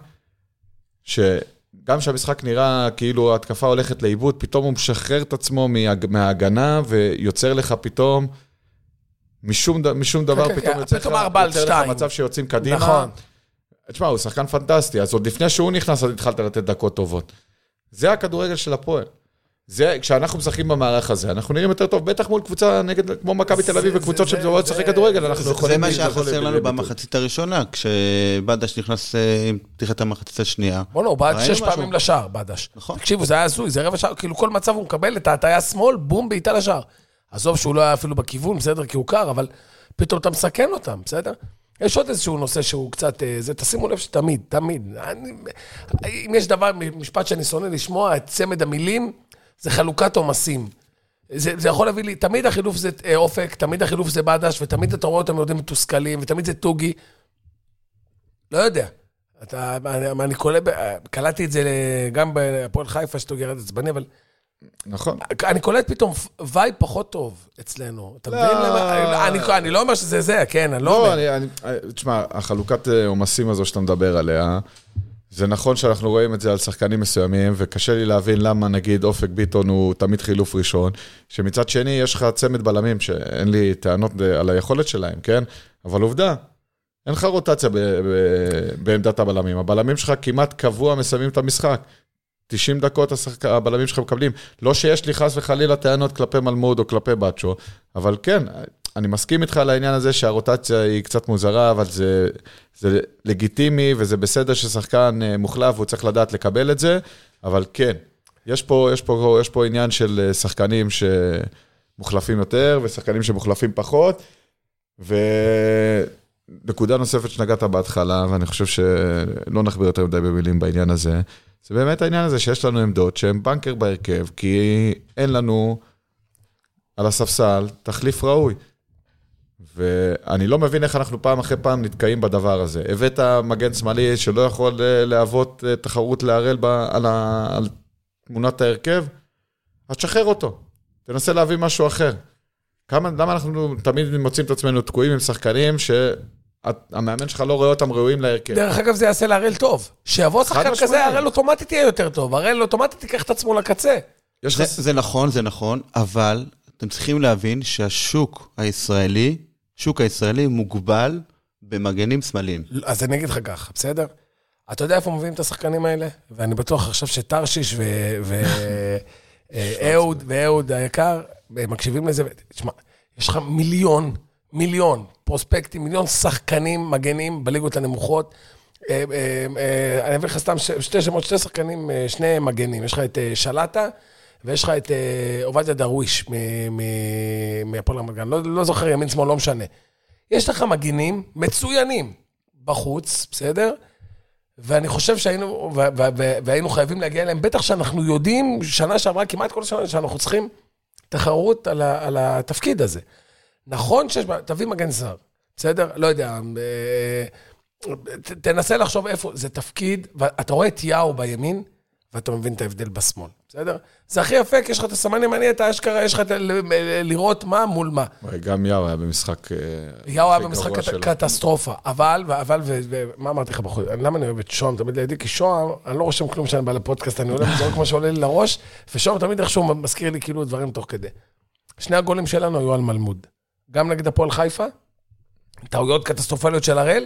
שגם שהמשחק נראה כאילו ההתקפה הולכת לאיבוד, פתאום הוא משחרר את עצמו מההגנה, ויוצר לך פתאום, משום, משום דבר, כן, פתאום כן, יוצר, פתאום לך, יוצר לך מצב שיוצאים קדימה. נכון. תשמע, הוא שחקן פנטסטי, אז עוד לפני שהוא נכנס, אז התחלת לתת דקות טובות. זה הכדורגל של הפועל. זה, כשאנחנו משחקים במערך הזה, אנחנו נראים יותר טוב, בטח מול קבוצה נגד, כמו מכבי תל אביב, וקבוצות שבאות לשחק כדורגל, אנחנו יכולים... זה מה שהיה חסר לנו במחצית הראשונה, כשבדש נכנס עם פתיחת המחצית השנייה. בוא לא, הוא בעד שש פעמים לשער, בדש. נכון. תקשיבו, זה היה עשוי, זה רבע שער, כאילו כל מצב הוא מקבל את ההטיה שמאל, בום, בעיטה לשער. עזוב שהוא לא היה אפילו בכיוון, בסדר, כי הוא קר, אבל פתאום אתה מסכן אותם, בסדר? יש עוד איזשהו נושא שהוא קצת, זה, תשימו לב שתמיד, תמיד. אני, אם יש דבר, משפט שאני שונא לשמוע, את צמד המילים, זה חלוקת עומסים. זה, זה יכול להביא לי, תמיד החילוף זה אופק, תמיד החילוף זה בדש, ותמיד אתה רואה אותם יודעים מתוסכלים, ותמיד זה טוגי. לא יודע. אתה, אני, אני קולה, קלטתי את זה גם בהפועל חיפה, שטוגי ירד עצבני, אבל... נכון. אני קולט פתאום וייב פחות טוב אצלנו. אתה מבין למה? אני, אני לא אומר שזה זה, כן, אני לא אומר. לא, אני, תשמע, החלוקת עומסים הזו שאתה מדבר עליה, זה נכון שאנחנו רואים את זה על שחקנים מסוימים, וקשה לי להבין למה נגיד אופק ביטון הוא תמיד חילוף ראשון, שמצד שני יש לך צמד בלמים, שאין לי טענות על היכולת שלהם, כן? אבל עובדה, אין לך רוטציה ב- ב- בעמדת הבלמים. הבלמים שלך כמעט קבוע מסיימים את המשחק. תשעים דקות הבלמים שלך מקבלים. לא שיש לי חס וחלילה טענות כלפי מלמוד או כלפי בצ'ו, אבל כן, אני מסכים איתך על העניין הזה שהרוטציה היא קצת מוזרה, אבל זה, זה לגיטימי וזה בסדר ששחקן מוחלף, הוא צריך לדעת לקבל את זה, אבל כן, יש פה, יש פה, יש פה עניין של שחקנים שמוחלפים יותר ושחקנים שמוחלפים פחות, ונקודה נוספת שנגעת בהתחלה, ואני חושב שלא נחביר יותר מדי במילים בעניין הזה, זה באמת העניין הזה שיש לנו עמדות שהן בנקר בהרכב, כי אין לנו על הספסל תחליף ראוי. ואני לא מבין איך אנחנו פעם אחרי פעם נתקעים בדבר הזה. הבאת מגן שמאלי שלא יכול להוות תחרות להרל על, על תמונת ההרכב, אז תשחרר אותו. תנסה להביא משהו אחר. כמה, למה אנחנו תמיד מוצאים את עצמנו תקועים עם שחקנים שהמאמן שלך לא רואה אותם ראויים להרכב? דרך אגב, זה יעשה להראל טוב. שיבוא שחקן כזה, הראל אוטומטית יהיה יותר טוב. הראל אוטומטית ייקח את עצמו לקצה. זה, זה נכון, זה נכון, אבל אתם צריכים להבין שהשוק הישראלי, שוק הישראלי מוגבל במגנים שמאליים. אז אני אגיד לך ככה, בסדר? אתה יודע איפה מביאים את השחקנים האלה? ואני בטוח עכשיו שטרשיש ואהוד, ואהוד היקר, מקשיבים לזה. תשמע, יש לך מיליון, מיליון פרוספקטים, מיליון שחקנים מגנים בליגות הנמוכות. אני אביא לך סתם שתי שמות, שתי שחקנים, שני מגנים. יש לך את שלטה, ויש לך את עובדיה דרוויש מהפועל רמת גן. לא זוכר ימין שמאל, לא משנה. יש לך מגינים מצוינים בחוץ, בסדר? ואני חושב שהיינו, והיינו חייבים להגיע אליהם, בטח שאנחנו יודעים, שנה שעברה, כמעט כל שנה שאנחנו צריכים תחרות על, ה, על התפקיד הזה. נכון שיש, תביא מגן זר, בסדר? לא יודע, תנסה לחשוב איפה, זה תפקיד, ואתה רואה את יאו בימין, ואתה מבין את ההבדל בשמאל, בסדר? זה הכי יפה, כי יש לך את הסמן ימני, את האשכרה, יש לך לראות מה מול מה. גם יאו היה במשחק... יאו היה במשחק קטסטרופה, אבל, אבל, ומה אמרתי לך בחוד? למה אני אוהב את שוהם? תמיד לידי, כי שוהם, אני לא רושם כלום שאני בא לפודקאסט, אני עולה מזור כמו שעולה לי לראש, ושוהם תמיד איכשהו מזכיר לי כאילו דברים תוך כדי. שני הגולים שלנו היו על מלמוד. גם נגד הפועל חיפה, טעויות קטסטרופליות של הראל,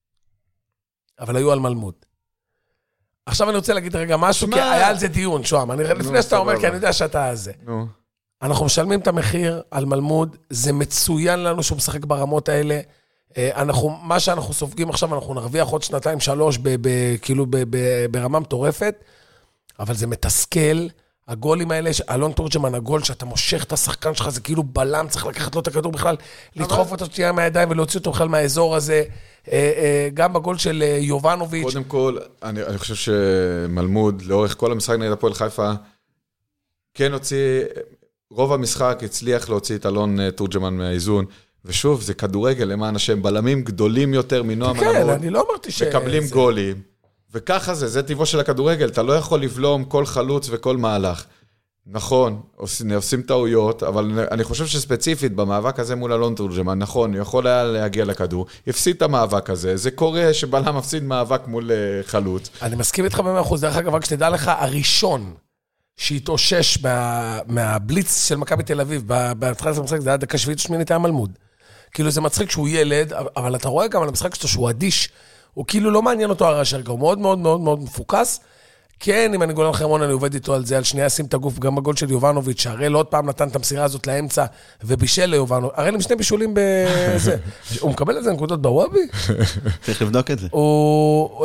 אבל היו על מלמוד. עכשיו אני רוצה להגיד רגע משהו, כי היה על זה דיון, שוהם. לפני שאתה אומר, כי אני יודע שאתה על זה. אנחנו משלמים את המחיר על מלמוד, זה מצוין לנו שהוא משחק ברמות האלה. מה שאנחנו סופגים עכשיו, אנחנו נרוויח עוד שנתיים, שלוש, כאילו ברמה מטורפת, אבל זה מתסכל. הגולים האלה, אלון תורג'מן, הגול שאתה מושך את השחקן שלך, זה כאילו בלם, צריך לקחת לו את הכדור בכלל, לדחוף אותו שתהיה מהידיים ולהוציא אותו בכלל מהאזור הזה. גם בגול של יובנוביץ'. קודם כל, אני, אני חושב שמלמוד, לאורך כל המשחק נגד הפועל חיפה, כן הוציא, רוב המשחק הצליח להוציא את אלון תורג'מן מהאיזון, ושוב, זה כדורגל, למען השם, בלמים גדולים יותר מנועם אלמוד. כן, אני לא אמרתי ש... מקבלים גולים. וככה זה, זה טבעו של הכדורגל, אתה לא יכול לבלום כל חלוץ וכל מהלך. נכון, עושים, עושים טעויות, אבל אני חושב שספציפית במאבק הזה מול אלון תורג'מן, נכון, הוא יכול היה להגיע לכדור, הפסיד את המאבק הזה, זה קורה שבלם מפסיד מאבק מול חלוץ. אני מסכים איתך במאה אחוז, דרך אגב, רק שתדע לך, הראשון שהתאושש מה, מהבליץ של מכבי תל אביב, בהתחלת המשחק, זה היה דקה שביעית ושמינית היה מלמוד. כאילו זה מצחיק שהוא ילד, אבל אתה רואה גם על המשחק שלו שהוא אדיש, הוא כאילו לא מעניין אותו הרעש הרגע, הוא מאוד מאוד מאוד מאוד מפוקס. כן, אם אני גולן חרמון, אני עובד איתו על זה, על שנייה שים את הגוף, גם בגול של יובנוביץ', הראל עוד פעם נתן את המסירה הזאת לאמצע, ובישל ליובנוביץ', הראל עם שני בישולים בזה. הוא מקבל את זה נקודות בוואבי? צריך לבדוק את זה. הוא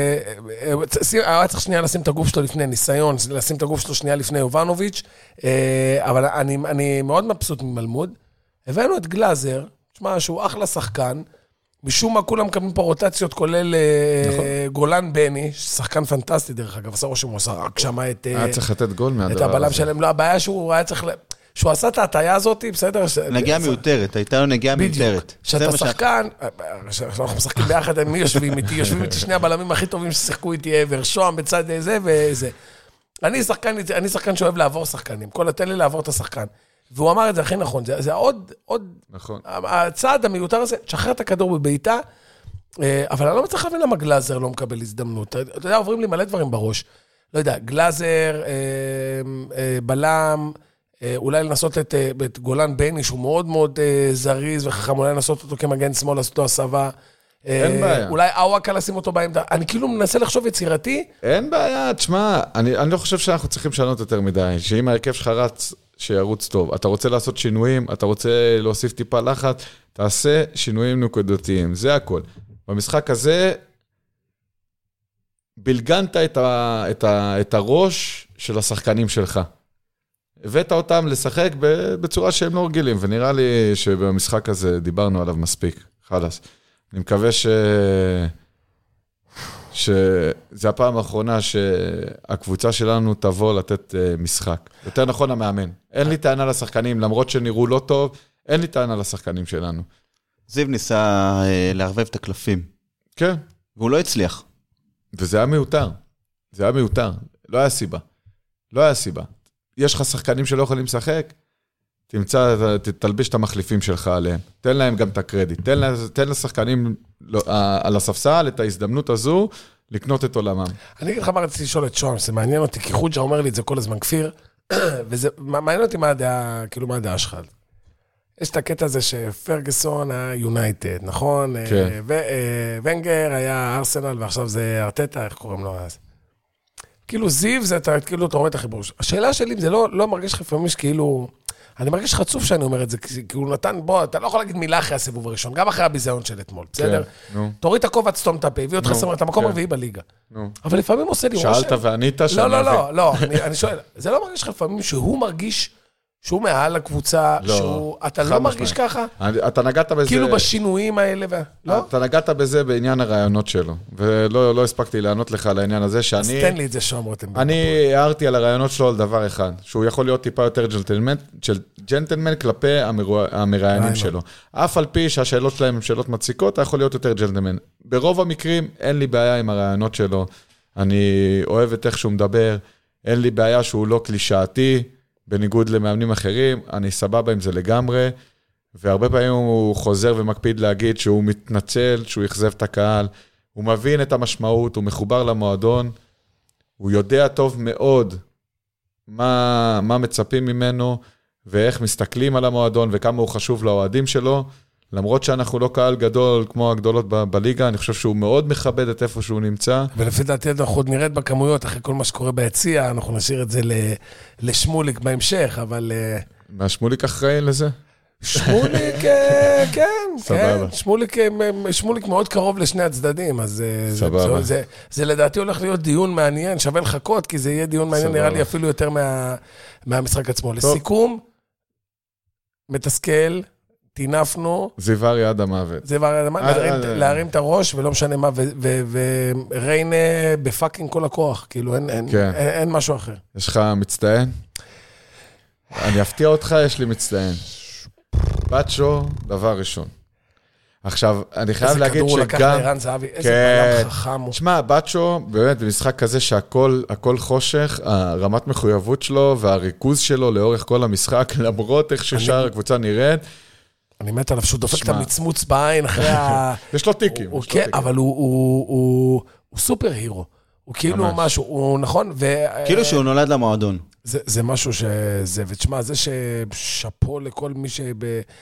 היה צריך שנייה לשים את הגוף שלו לפני ניסיון, לשים את הגוף שלו שנייה לפני יובנוביץ', אבל אני מאוד מבסוט ממלמוד. הבאנו את גלאזר, תשמע, שהוא אחלה שחקן, משום מה כולם מקבלים פה רוטציות, כולל גולן בני, שחקן פנטסטי דרך אגב, עשה רושם, הוא עשה רק שמה את... היה צריך לתת גול מהדבר הזה. את הבלם שלהם, לא, הבעיה שהוא היה צריך... שהוא עשה את ההטעיה הזאת, בסדר? נגיעה מיותרת, הייתה לו נגיעה מיותרת. שאתה שחקן, אנחנו משחקים ביחד, מי יושבים איתי? יושבים איתי שני הבלמים הכי טובים ששיחקו איתי עבר, שוהם בצד זה וזה. אני שחקן, אני שחקן שאוהב לעבור שחקנים, כל התן לי לעבור את השחקן. והוא אמר את זה הכי נכון, זה, זה עוד, עוד, נכון. הצעד המיותר הזה, תשחרר את הכדור בביתה, אבל אני לא מצליח להבין למה גלאזר לא מקבל הזדמנות. אתה יודע, עוברים לי מלא דברים בראש. לא יודע, גלאזר, בלם, אולי לנסות את, את גולן בני, שהוא מאוד מאוד זריז וחכם, אולי לנסות אותו כמגן שמאל, לעשות לו הסבה. אין בעיה. אולי אוואקה לשים אותו בעמדה. אני כאילו מנסה לחשוב יצירתי. אין בעיה, תשמע, אני, אני לא חושב שאנחנו צריכים לשנות יותר מדי, שאם ההרכב שלך רץ, שירוץ טוב. אתה רוצה לעשות שינויים, אתה רוצה להוסיף טיפה לחץ, תעשה שינויים נקודתיים, זה הכל. במשחק הזה, בלגנת את, ה, את, ה, את הראש של השחקנים שלך. הבאת אותם לשחק בצורה שהם לא רגילים, ונראה לי שבמשחק הזה דיברנו עליו מספיק, חלס. אני מקווה ש... שזה הפעם האחרונה שהקבוצה שלנו תבוא לתת משחק. יותר נכון המאמן. אין לי טענה לשחקנים, למרות שנראו לא טוב, אין לי טענה לשחקנים שלנו. זיו ניסה לערבב את הקלפים. כן. והוא לא הצליח. וזה היה מיותר. זה היה מיותר. לא היה סיבה. לא היה סיבה. יש לך שחקנים שלא יכולים לשחק, תמצא, תלביש את המחליפים שלך עליהם. תן להם גם את הקרדיט. תן, תן לשחקנים על הספסל את ההזדמנות הזו, לקנות את עולמם. אני אגיד לך מה רציתי לשאול את שום, זה מעניין אותי, כי חוג'ה אומר לי את זה כל הזמן כפיר, וזה מעניין אותי מה הדעה, כאילו מה הדעה שלך. יש את הקטע הזה שפרגסון היה יונייטד, נכון? כן. ונגר היה ארסנל, ועכשיו זה ארטטה, איך קוראים לו אז? כאילו זיו, זה אתה, כאילו אתה רואה את החיבור. השאלה שלי, זה לא, לא מרגיש לך לפעמים שכאילו, אני מרגיש חצוף שאני אומר את זה, כי הוא נתן, בוא, אתה לא יכול להגיד מילה אחרי הסיבוב הראשון, גם אחרי הביזיון של אתמול, בסדר? תוריד את הכובע, תסתום את הפה, הביא אותך סמר, אתה מקום רביעי בליגה. אבל לפעמים עושה לי... שאלת וענית שאני... לא, לא, לא, לא, אני שואל, זה לא מרגיש לך לפעמים שהוא מרגיש שהוא מעל הקבוצה, שהוא... אתה לא מרגיש ככה? אתה נגעת בזה... כאילו בשינויים האלה, לא? אתה נגעת בזה בעניין הרעיונות שלו, ולא הספקתי לענות לך על העניין הזה, שאני... אז תן לי את זה שום, רותם. אני הערתי על הרעיונות שלו על דבר אחד, שהוא יכול להיות טיפה יותר ג'נטלמן כלפי המראיינים שלו. אף על פי שהשאלות שלהם הן שאלות מציקות, אתה יכול להיות יותר ג'נטלמן. ברוב המקרים אין לי בעיה עם הרעיונות שלו, אני אוהב את איך שהוא מדבר, אין לי בעיה שהוא לא קלישאתי, בניגוד למאמנים אחרים, אני סבבה עם זה לגמרי, והרבה פעמים הוא חוזר ומקפיד להגיד שהוא מתנצל, שהוא יחזב את הקהל, הוא מבין את המשמעות, הוא מחובר למועדון, הוא יודע טוב מאוד מה, מה מצפים ממנו, ואיך מסתכלים על המועדון, וכמה הוא חשוב לאוהדים שלו, למרות שאנחנו לא קהל גדול כמו הגדולות ב- בליגה, אני חושב שהוא מאוד מכבד את איפה שהוא נמצא. ולפי דעתי אנחנו עוד נרד בכמויות, אחרי כל מה שקורה ביציע, אנחנו נשאיר את זה לשמוליק בהמשך, אבל... מהשמוליק אחראי לזה? שמוליק, כן, כן, שמוליק, שמוליק מאוד קרוב לשני הצדדים, אז זה, זה, זה לדעתי הולך להיות דיון מעניין, שווה לחכות, כי זה יהיה דיון מעניין, נראה לי אפילו יותר מה, מהמשחק עצמו. לסיכום, מתסכל, תינפנו. זיווארי עד המוות. זיווארי עד המוות, להרים את הראש, ולא משנה מה, וריינה בפאקינג כל הכוח, כאילו אין משהו אחר. יש לך מצטיין? אני אפתיע אותך, יש לי מצטיין. בצ'ו, דבר ראשון. עכשיו, אני חייב להגיד שגם... איזה כדור לקח לערן זהבי, איזה בלם חכם הוא. תשמע, בצ'ו, באמת, במשחק כזה שהכל הכל חושך, הרמת מחויבות שלו והריכוז שלו לאורך כל המשחק, למרות איך ששאר הקבוצה נראית, אני מת עליו שהוא דופק את המצמוץ בעין אחרי ה... יש לו טיקים. כן, אבל הוא סופר הירו. הוא כאילו משהו, הוא נכון, ו... כאילו שהוא נולד למועדון. זה משהו שזה, ותשמע, זה ששפו לכל מי שב...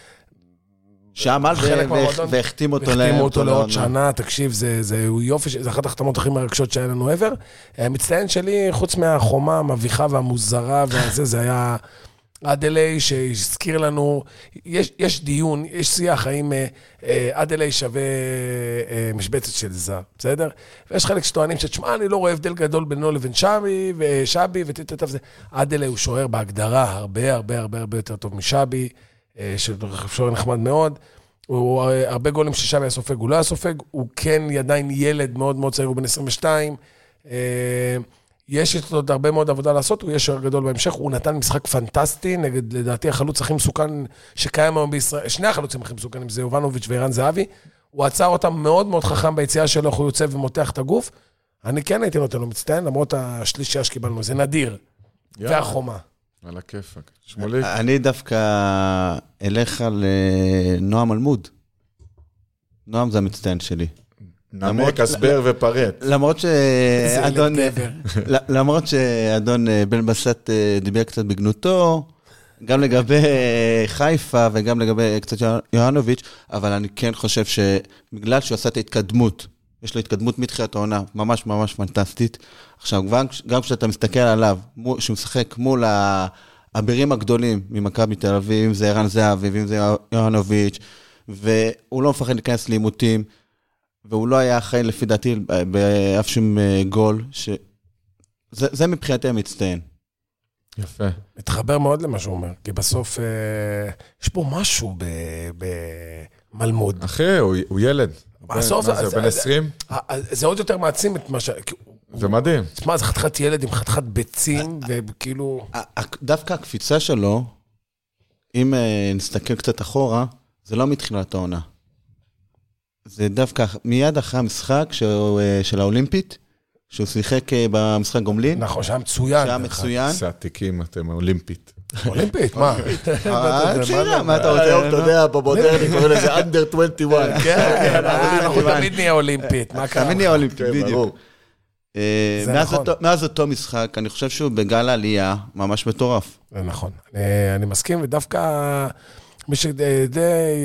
שעמל והחתים אותו והחתים אותו לעוד שנה, תקשיב, זה יופי, זה אחת החתמות הכי מרגשות שהיה לנו עבר. המצטיין שלי, חוץ מהחומה המביכה והמוזרה והזה, זה היה... אדלי שהזכיר לנו, יש, יש דיון, יש שיח, האם אדלי שווה משבצת של זר, בסדר? ויש חלק שטוענים שתשמע, אני לא רואה הבדל גדול בינו לבין שבי, ושבי, ותתתף זה. אדלי הוא שוער בהגדרה, הרבה, הרבה, הרבה, הרבה יותר טוב משבי, שוער נחמד מאוד. הוא הרבה גולים ששבי היה סופג, הוא לא היה סופג, הוא כן עדיין ילד מאוד מאוד צעיר, הוא בן עשרים ושתיים, יש עוד הרבה מאוד עבודה לעשות, הוא יהיה שוער גדול בהמשך, הוא נתן משחק פנטסטי, נגד לדעתי החלוץ הכי מסוכן שקיים היום בישראל, שני החלוצים הכי מסוכנים, זה יובנוביץ' וערן זהבי, הוא עצר אותם מאוד מאוד חכם ביציאה שלו, הוא יוצא ומותח את הגוף, אני כן הייתי נותן לו מצטיין, למרות השלישייה שקיבלנו, זה נדיר, והחומה. על הכיף, שמוליק. אני דווקא אלך על נועם אלמוד, נועם זה המצטיין שלי. נמק, הסבר ופרט. למרות שאדון, למרות שאדון בן בסט דיבר קצת בגנותו, גם לגבי חיפה וגם לגבי קצת יוהנוביץ', אבל אני כן חושב שבגלל שהוא עשה את ההתקדמות, יש לו התקדמות מתחילת העונה, ממש ממש פנטסטית. עכשיו, גם כשאתה מסתכל עליו, שהוא משחק מול האבירים הגדולים ממכבי תל אביב, אם זה ערן זהבי ואם זה יוהנוביץ', והוא לא מפחד להיכנס לעימותים, והוא לא היה אחראי לפי דעתי באף שום גול, שזה זה מבחינתי המצטיין. יפה. מתחבר מאוד למה שהוא אומר, כי בסוף יש פה משהו במלמוד. אחי, הוא, הוא ילד. בסוף זה, זה, בן עשרים? זה עוד יותר מעצים את מה ש... זה מדהים. תשמע, זה חתיכת ילד עם חתיכת ביצים, וכאילו... דווקא הקפיצה שלו, אם נסתכל קצת אחורה, זה לא מתחילת העונה. זה דווקא מיד אחרי המשחק של האולימפית, שהוא שיחק במשחק גומלין. נכון, שהיה מצוין. שהיה מצוין. שעתיקים, אתם אולימפית. אולימפית, מה? צעירה, מה אתה רוצה? היום, אתה יודע, במודרני קוראים לזה אנדר עשרים ואחת. כן, אנחנו תמיד נהיה אולימפית, מה קרה? תמיד נהיה אולימפית, בדיוק. מאז אותו משחק, אני חושב שהוא בגל העלייה, ממש מטורף. זה נכון. אני מסכים, ודווקא מי שדי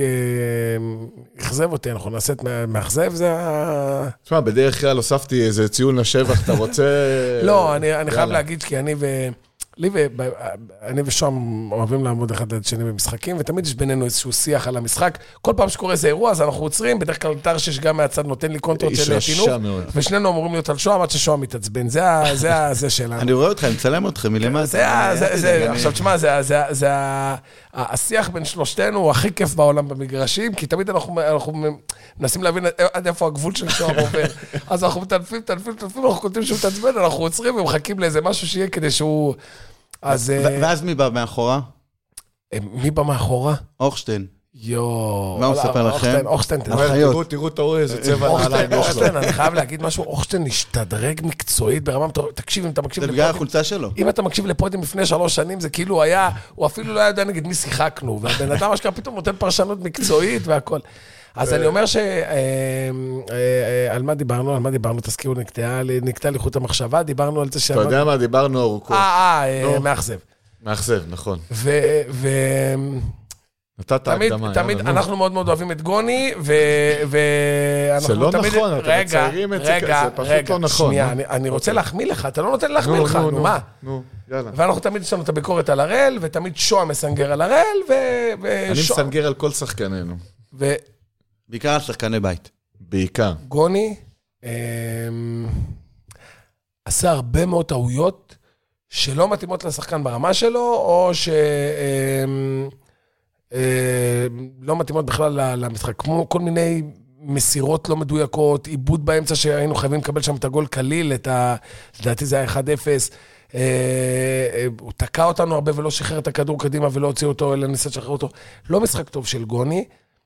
יחזב אותי, אנחנו נעשה את מאכזב, זה ה... תשמע, בדרך כלל הוספתי איזה ציון לשבח, אתה רוצה... לא, אני חייב להגיד, כי אני ו... לי ואני ושם אוהבים לעמוד אחד עד שני במשחקים, ותמיד יש בינינו איזשהו שיח על המשחק. כל פעם שקורה איזה אירוע, אז אנחנו עוצרים, בדרך כלל תרשש גם מהצד נותן לי קונטרות של תינוק, ושנינו אמורים להיות על שוהם עד ששוהם מתעצבן. זה שלנו. אני רואה אותך, אני מצלם אותך מלמטה. עכשיו תשמע, זה השיח בין שלושתנו הוא הכי כיף בעולם במגרשים, כי תמיד אנחנו מנסים להבין עד איפה הגבול של שוהם עובר. אז אנחנו מטלפים, טלפים, טלפים, אנחנו קולטים שהוא מתעצבן, אנחנו עוצרים ומחכים לאיזה משהו שיהיה כדי שהוא... ואז מי בא מאחורה? מי בא מאחורה? אוכשטיין. יואו. מה הוא מספר לכם? אוכשטיין, תראו, תראו, תראו איזה צבע נעליים יש לו. אוכשטיין, אני חייב להגיד משהו, אוכשטיין השתדרג מקצועית ברמה, תקשיב, אם אתה מקשיב לפודים... זה בגלל החולצה שלו. אם אתה מקשיב לפודים לפני שלוש שנים, זה כאילו היה, הוא אפילו לא יודע נגד מי שיחקנו, והבן אדם אשכרה פתאום נותן פרשנות מקצועית והכל. אז אני אומר שעל מה דיברנו, על מה דיברנו, תזכירו, נקטע לי חוט המחשבה, דיברנו על זה ש... אתה יודע מה, דיברנו ארוכות. אה, אה, מאכזב. מאכזב, נכון. ו... נתת הקדמה. תמיד, אנחנו מאוד מאוד אוהבים את גוני, ואנחנו זה לא תמיד... נכון, אתם מציירים את זה, זה פשוט לא נכון. שנייה, אני רוצה להחמיא לך, אתה לא נותן להחמיא לך, נו מה? נו, יאללה. ואנחנו תמיד יש לנו את הביקורת על הראל, ותמיד שוהם מסנגר על הראל, ו... אני מסנגר על כל שחקנינו. ו... בעיקר על שחקני בית. בעיקר. גוני עשה הרבה מאוד טעויות שלא מתאימות לשחקן ברמה שלו, או שלא מתאימות בכלל למשחק, כמו כל מיני מסירות לא מדויקות, עיבוד באמצע שהיינו חייבים לקבל שם את הגול קליל, לדעתי זה היה אחד אפס, הוא תקע אותנו הרבה ולא שחרר את הכדור קדימה ולא הוציא אותו, אלא ניסה לשחרר אותו. לא משחק טוב של גוני,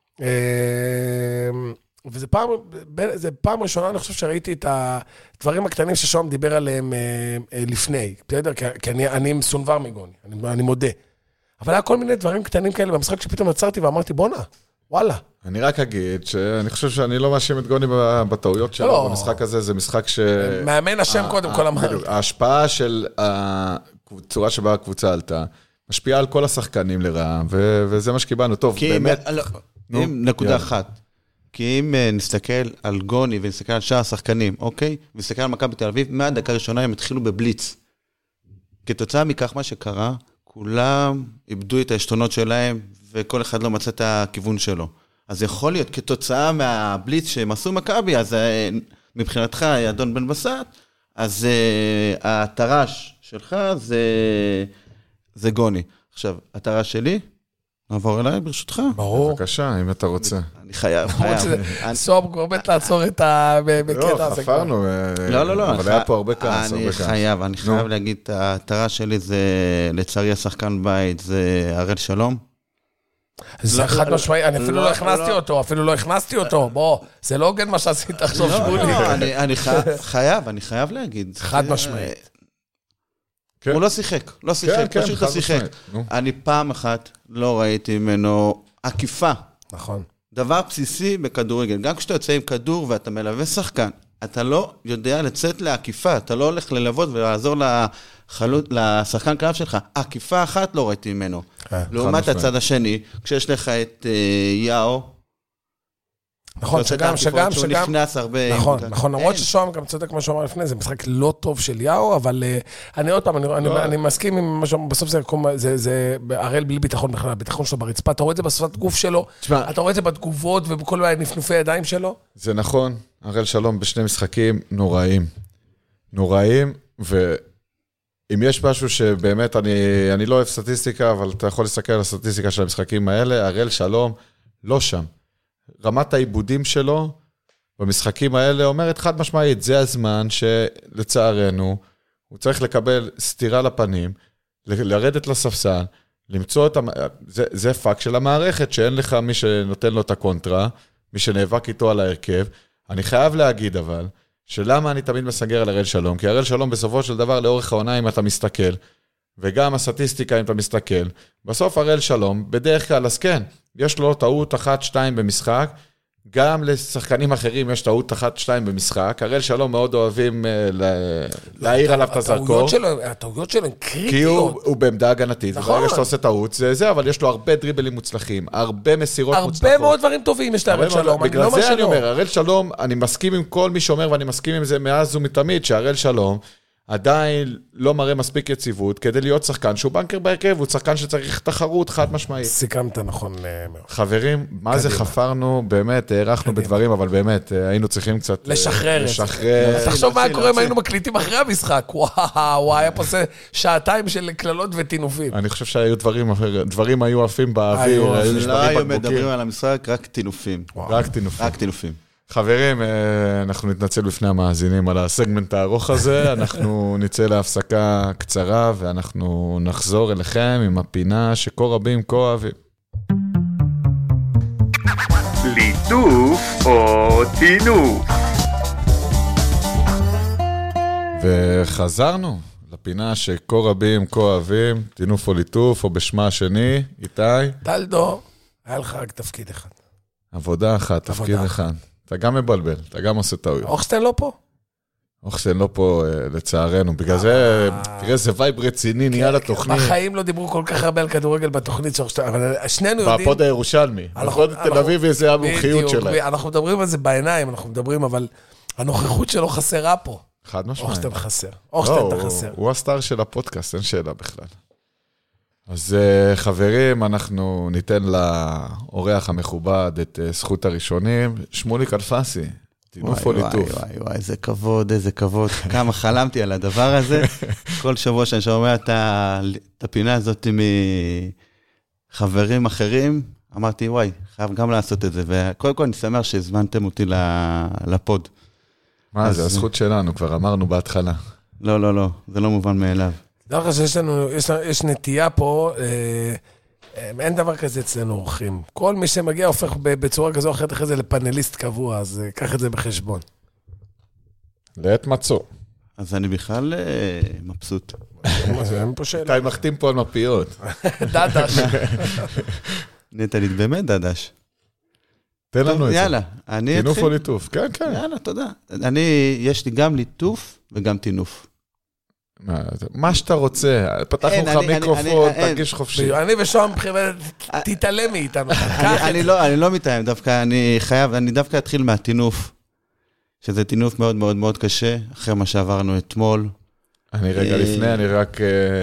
וזה פעם, זה פעם ראשונה, אני חושב שראיתי את הדברים הקטנים ששום דיבר עליהם לפני, בסדר? כי אני, אני מסונבר מגוני, אני, אני מודה. אבל היה כל מיני דברים קטנים כאלה במשחק שפתאום עצרתי ואמרתי, בונה, וואלה. אני רק אגיד שאני חושב שאני לא מאשים את גוני בטעויות שלו, במשחק הזה זה משחק ש... מאמן השם קודם כל אמר. ההשפעה של הצורה שבה הקבוצה עלתה, משפיעה על כל השחקנים לרעה, וזה מה שקיבלנו. טוב, באמת... נקודה אחת. כי אם נסתכל על גוני ונסתכל על שאר השחקנים, אוקיי? ונסתכל על מכבי תל אביב, מהדקה הראשונה הם התחילו בבליץ. כתוצאה מכך מה שקרה, כולם איבדו את העשתונות שלהם, וכל אחד לא מצא את הכיוון שלו. אז יכול להיות, כתוצאה מהבליץ שהם עשו מכבי, אז מבחינתך, אדון בן בסט, אז התרש שלך זה גוני. עכשיו, התרש שלי, נעבור אליי ברשותך. ברור. בבקשה, אם אתה רוצה. אני חייב, חייב. סוב, באמת לעצור את הקטע הזה. לא, חפרנו. לא, לא, לא. אבל היה פה הרבה כעס. אני חייב, אני חייב להגיד, התרש שלי זה, לצערי השחקן בית, זה הראל שלום. זה חד משמעי, אני אפילו לא הכנסתי אותו, אפילו לא הכנסתי אותו. בוא, זה לא הוגן מה שעשית עכשיו, שבולי. אני חייב, אני חייב להגיד. חד משמעית. הוא לא שיחק, לא שיחק, פשוט לא שיחק. אני פעם אחת לא ראיתי ממנו עקיפה. נכון. דבר בסיסי בכדורגל. גם כשאתה יוצא עם כדור ואתה מלווה שחקן, אתה לא יודע לצאת לעקיפה, אתה לא הולך ללוות ולעזור לשחקן קרב שלך. עקיפה אחת לא ראיתי ממנו. לעומת הצד השני, כשיש לך את יאו, נכון, שגם, שגם, שהוא נכנס הרבה... נכון, נכון, למרות ששום גם צודק מה שהוא אמר לפני, זה משחק לא טוב של יאו, אבל אני עוד פעם, אני מסכים עם מה שאומר, בסוף זה הראל בלי ביטחון בכלל, הביטחון שלו ברצפה, אתה רואה את זה בשפת גוף שלו, אתה רואה את זה בתגובות ובכל נפנופי הידיים שלו. זה נכון, הראל שלום בשני משחקים נוראים, נוראים, ואם יש משהו שבאמת, אני לא אוהב סטטיסטיקה, אבל אתה יכול להסתכל על הסטטיסטיקה של המשחקים האלה, הראל שלום לא שם. רמת העיבודים שלו במשחקים האלה אומרת חד משמעית, זה הזמן שלצערנו הוא צריך לקבל סתירה לפנים, לרדת לספסל, למצוא את... זה, זה פאק של המערכת, שאין לך מי שנותן לו את הקונטרה, מי שנאבק איתו על ההרכב. אני חייב להגיד אבל, שלמה אני תמיד מסגר על הראל שלום, כי הראל שלום בסופו של דבר לאורך העונה אם אתה מסתכל, וגם הסטטיסטיקה אם אתה מסתכל, בסוף הראל שלום, בדרך כלל, אז כן, יש לו טעות אחת, שתיים במשחק, גם לשחקנים אחרים יש טעות אחת, שתיים במשחק, הראל שלום מאוד אוהבים להעיר עליו את הזרקור. הטעויות שלו הן קריטיות. כי הוא בעמדה הגנתית, וברגע שאתה עושה טעות, זה זה, אבל יש לו הרבה דריבלים מוצלחים, הרבה מסירות מוצלחות. הרבה מאוד דברים טובים יש להראל שלום, בגלל זה אני אומר, הראל שלום, אני מסכים עם כל מי שאומר, ואני מסכים עם זה מאז ומתמיד, שהראל שלום עדיין לא מראה מספיק יציבות, כדי להיות שחקן שהוא בנקר בהרכב, הוא שחקן שצריך תחרות חד משמעית. סיכמת נכון מאוד. חברים, מה זה חפרנו, באמת, הערכנו בדברים, אבל באמת, היינו צריכים קצת לשחרר. לשחרר. תחשוב מה קורה אם היינו מקליטים אחרי המשחק. וואו, היה פה שעתיים של כללות וטינופים. אני חושב שהיו דברים, דברים היו עפים באוויר. לא היו מדברים על המשחק, רק טינופים. רק טינופים. רק טינופים. חברים, אנחנו נתנצל בפני המאזינים על הסגמנט הארוך הזה, אנחנו נצא להפסקה קצרה, ואנחנו נחזור אליכם עם הפינה שכה רבים כה אוהבים. ליטוף או טינוף? וחזרנו לפינה שכה רבים כה אוהבים, טינוף או ליטוף, או בשמה השני, איתי. טלדו, היה לך רק תפקיד אחד. עבודה אחת, תפקיד אחד. אתה גם מבלבל, אתה גם עושה טעויות. אוכשטיין לא פה? אוכשטיין לא פה, לצערנו. בגלל זה, תראה, זה וייב רציני, נהיה לתוכנית. בחיים לא דיברו כל כך הרבה על כדורגל בתוכנית של אוכשטיין, אבל שנינו יודעים... בפוד הירושלמי. בפוד תל אביב זה המומחיות שלהם. אנחנו מדברים על זה בעיניים, אנחנו מדברים, אבל הנוכחות שלו חסרה פה. חד משמעית. אוכשטיין חסר. אוכשטיין אתה חסר. הוא הסטאר של הפודקאסט, אין שאלה בכלל. אז חברים, אנחנו ניתן לאורח המכובד את זכות הראשונים, שמוליק אלפסי, טינוף או ליטוף. וואי וואי וואי, איזה כבוד, איזה כבוד, כמה חלמתי על הדבר הזה, כל שבוע שאני שומע את הפינה הזאת מחברים אחרים, אמרתי וואי, חייב גם לעשות את זה, וקודם כל אני שמח שהזמנתם אותי לפוד. מה זה, הזכות שלנו, כבר אמרנו בהתחלה. לא, לא, לא, זה לא מובן מאליו. דרך שיש לנו, יש, יש נטייה פה, אה, אין דבר כזה אצלנו אורחים. כל מי שמגיע הופך בצורה כזו או אחרת אחרי זה לפאנליסט קבוע, אז קח את זה בחשבון. לעת מצוא. אז אני בכלל אה, מבסוט. אין פה שאלה. אתה מחתים פה על מפיות. דדש. נטע לי באמת דדש. תן לנו את זה. יאללה, אני אתחיל. טינוף או ליטוף, כן, כן. יאללה, תודה. אני, יש לי גם ליטוף וגם טינוף. מה שאתה רוצה, פתחנו לך מיקרופון, תרגיש חופשי. אני ושום תתעלם מאיתנו. אני לא מתאם, דווקא אני חייב, אני דווקא אתחיל מהטינוף, שזה טינוף מאוד מאוד מאוד קשה, אחרי מה שעברנו אתמול. אני רגע לפני, אני רק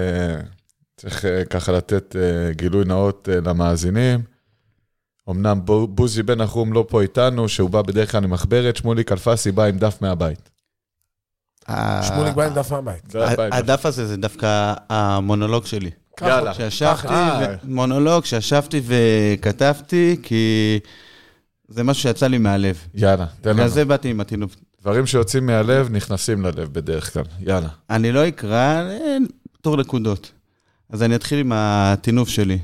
צריך ככה לתת גילוי נאות למאזינים. אמנם בוזי בן החום לא פה איתנו, שהוא בא בדרך כלל עם מחברת, שמוליק אלפסי בא עם דף מהבית. שמוליק בא עם דף מהבית. הדף הזה זה דווקא המונולוג שלי. יאללה. מונולוג שישבתי וכתבתי, כי זה משהו שיצא לי מהלב. יאללה, תן לנו. וזה באתי עם הטינוף. דברים שיוצאים מהלב נכנסים ללב בדרך כלל. יאללה. אני לא אקרא, תור נקודות. אז אני אתחיל עם הטינוף שלי.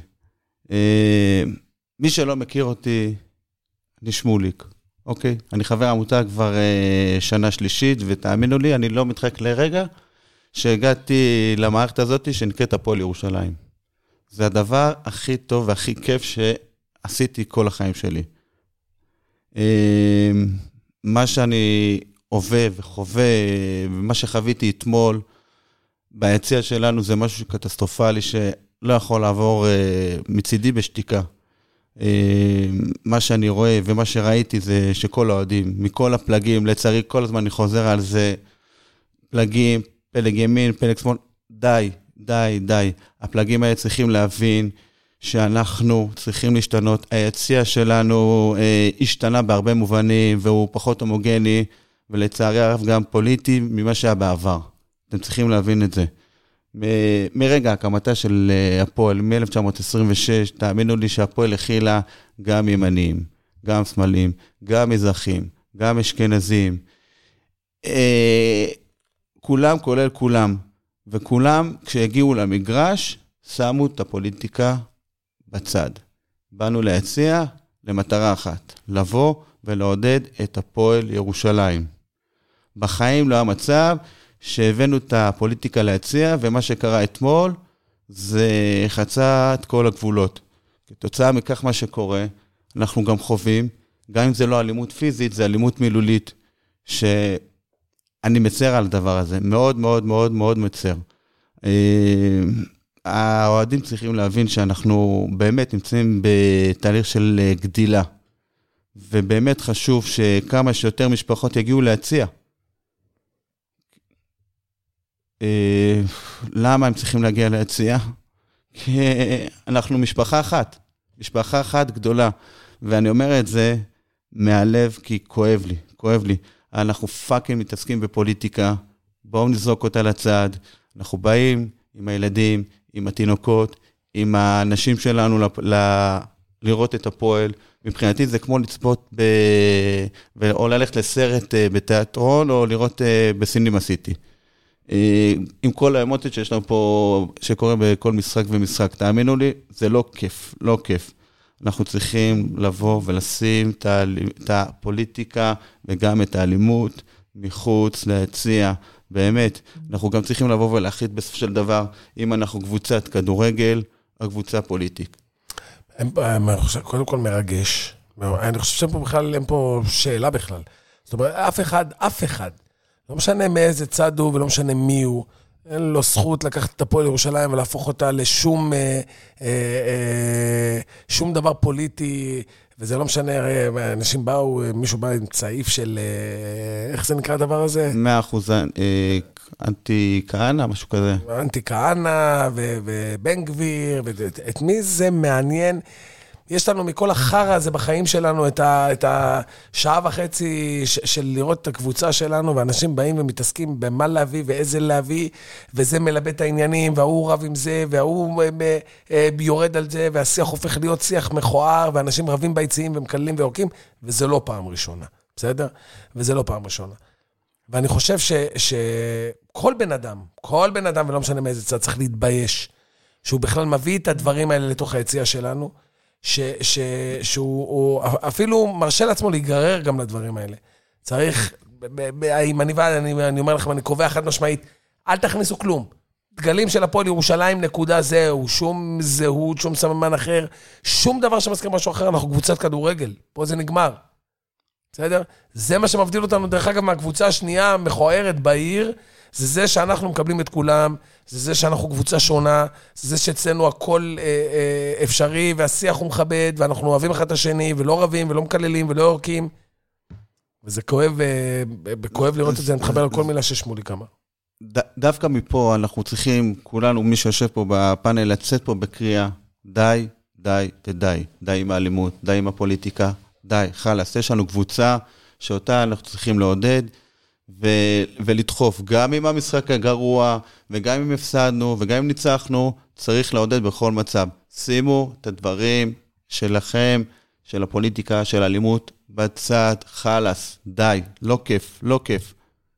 מי שלא מכיר אותי, אני שמוליק. אוקיי, אני חבר עמותה כבר אה, שנה שלישית, ותאמינו לי, אני לא מתחק לרגע שהגעתי למערכת הזאת שנקראת הפועל ירושלים. זה הדבר הכי טוב והכי כיף שעשיתי כל החיים שלי. אה, מה שאני עובד וחווה, ומה שחוויתי אתמול ביציע שלנו, זה משהו קטסטרופלי שלא יכול לעבור אה, מצידי בשתיקה. מה שאני רואה ומה שראיתי זה שכל האוהדים, מכל הפלגים, לצערי כל הזמן אני חוזר על זה, פלגים, פלג ימין, פלג שמאל, די, די, די. הפלגים האלה צריכים להבין שאנחנו צריכים להשתנות. היציע שלנו אה, השתנה בהרבה מובנים, והוא פחות הומוגני, ולצערי הרב גם פוליטי ממה שהיה בעבר. אתם צריכים להבין את זה. מ- מרגע הקמתה של הפועל, מ-אלף תשע מאות עשרים ושש, תאמינו לי שהפועל הכילה גם ימניים, גם שמאלים, גם מזרחים, גם אשכנזים. אה, כולם כולל כולם. וכולם, כשהגיעו למגרש, שמו את הפוליטיקה בצד. באנו להציע למטרה אחת, לבוא ולעודד את הפועל ירושלים. בחיים לא המצב שהבאנו את הפוליטיקה להציע, ומה שקרה אתמול זה חצה את כל הגבולות. כתוצאה מכך מה שקורה, אנחנו גם חווים, גם אם זה לא אלימות פיזית, זה אלימות מילולית, שאני מצר על הדבר הזה, מאוד מאוד מאוד מאוד מצר. האוהדים צריכים להבין שאנחנו באמת נמצאים בתהליך של גדילה, ובאמת חשוב שכמה שיותר משפחות יגיעו להציע. למה הם צריכים להגיע להציע? כי אנחנו משפחה אחת, משפחה אחת גדולה, ואני אומר את זה מהלב כי כואב לי, כואב לי. אנחנו פאקינג מתעסקים בפוליטיקה, בואו נזרוק אותה לצד, אנחנו באים עם הילדים, עם התינוקות, עם האנשים שלנו ל... ל... לראות את הפועל. מבחינתי זה כמו לצפות ב... או ללכת לסרט בתיאטרון, או לראות בסינמה סיטי. עם כל האמוציות שיש לנו פה, שקורה בכל משחק ומשחק, תאמינו לי, זה לא כיף, לא כיף. אנחנו צריכים לבוא ולשים את הפוליטיקה וגם את האלימות מחוץ להציע. באמת, אנחנו גם צריכים לבוא ולהחליט בסוף של דבר, אם אנחנו קבוצת כדורגל, או קבוצה פוליטית. קודם כל מרגש. אני חושב שפה בכלל, אין פה שאלה בכלל. זאת אומרת, אף אחד, אף אחד, לא משנה מאיזה צד הוא ולא משנה מי הוא, אין לו זכות לקחת את הפועל ירושלים ולהפוך אותה לשום אה, אה, אה, שום דבר פוליטי, וזה לא משנה, הרי אנשים באו, מישהו בא עם צעיף של, אה, איך זה נקרא הדבר הזה? מאה אחוז אה, אנטי כהנא, משהו כזה. אנטי כהנא ו- ובן גביר, ואת את מי זה מעניין? יש לנו מכל החרא הזה בחיים שלנו את, ה, את השעה וחצי ש, של לראות את הקבוצה שלנו, ואנשים באים ומתעסקים במה להביא ואיזה להביא, וזה מלבט את העניינים, והוא רב עם זה, והוא יורד על זה, והשיח הופך להיות שיח מכוער, ואנשים רבים ביציעים ומקללים ועורקים, וזה לא פעם ראשונה, בסדר? וזה לא פעם ראשונה. ואני חושב ש, שכל בן אדם, כל בן אדם, ולא משנה מאיזה צד, צריך להתבייש, שהוא בכלל מביא את הדברים האלה לתוך היציאה שלנו, ש, ש, שהוא אפילו מרשה לעצמו להיגרר גם לדברים האלה. צריך, אם אני, אני, אני אומר לכם, אני קובע חד משמעית, אל תכניסו כלום. דגלים של הפועל ירושלים, נקודה זהו, שום זהות, שום סממן אחר, שום דבר שמזכיר משהו אחר, אנחנו קבוצת כדורגל. פה זה נגמר. בסדר? זה מה שמבדיל אותנו, דרך אגב, מהקבוצה השנייה מכוערת בעיר, זה זה שאנחנו מקבלים את כולם, זה זה שאנחנו קבוצה שונה, זה זה שאצלנו הכל אה, אה, אפשרי, והשיח הוא מכבד, ואנחנו אוהבים אחד את השני, ולא רבים, ולא מקללים, ולא יורקים. וזה כואב, אה, כואב לראות את זה, אני מתחבר על כל מילה ששמולי כמה. ד- דווקא מפה אנחנו צריכים, כולנו, מי שיושב פה בפאנל, לצאת פה בקריאה, די, די ודי. די עם האלימות, די עם הפוליטיקה, די, חלס, יש לנו קבוצה שאותה אנחנו צריכים לעודד, ו- ולדחוף, גם אם המשחק הגרוע, וגם אם הפסדנו, וגם אם ניצחנו, צריך לעודד בכל מצב. שימו את הדברים שלכם, של הפוליטיקה, של האלימות, בצד, חלס, די, לא כיף, לא כיף.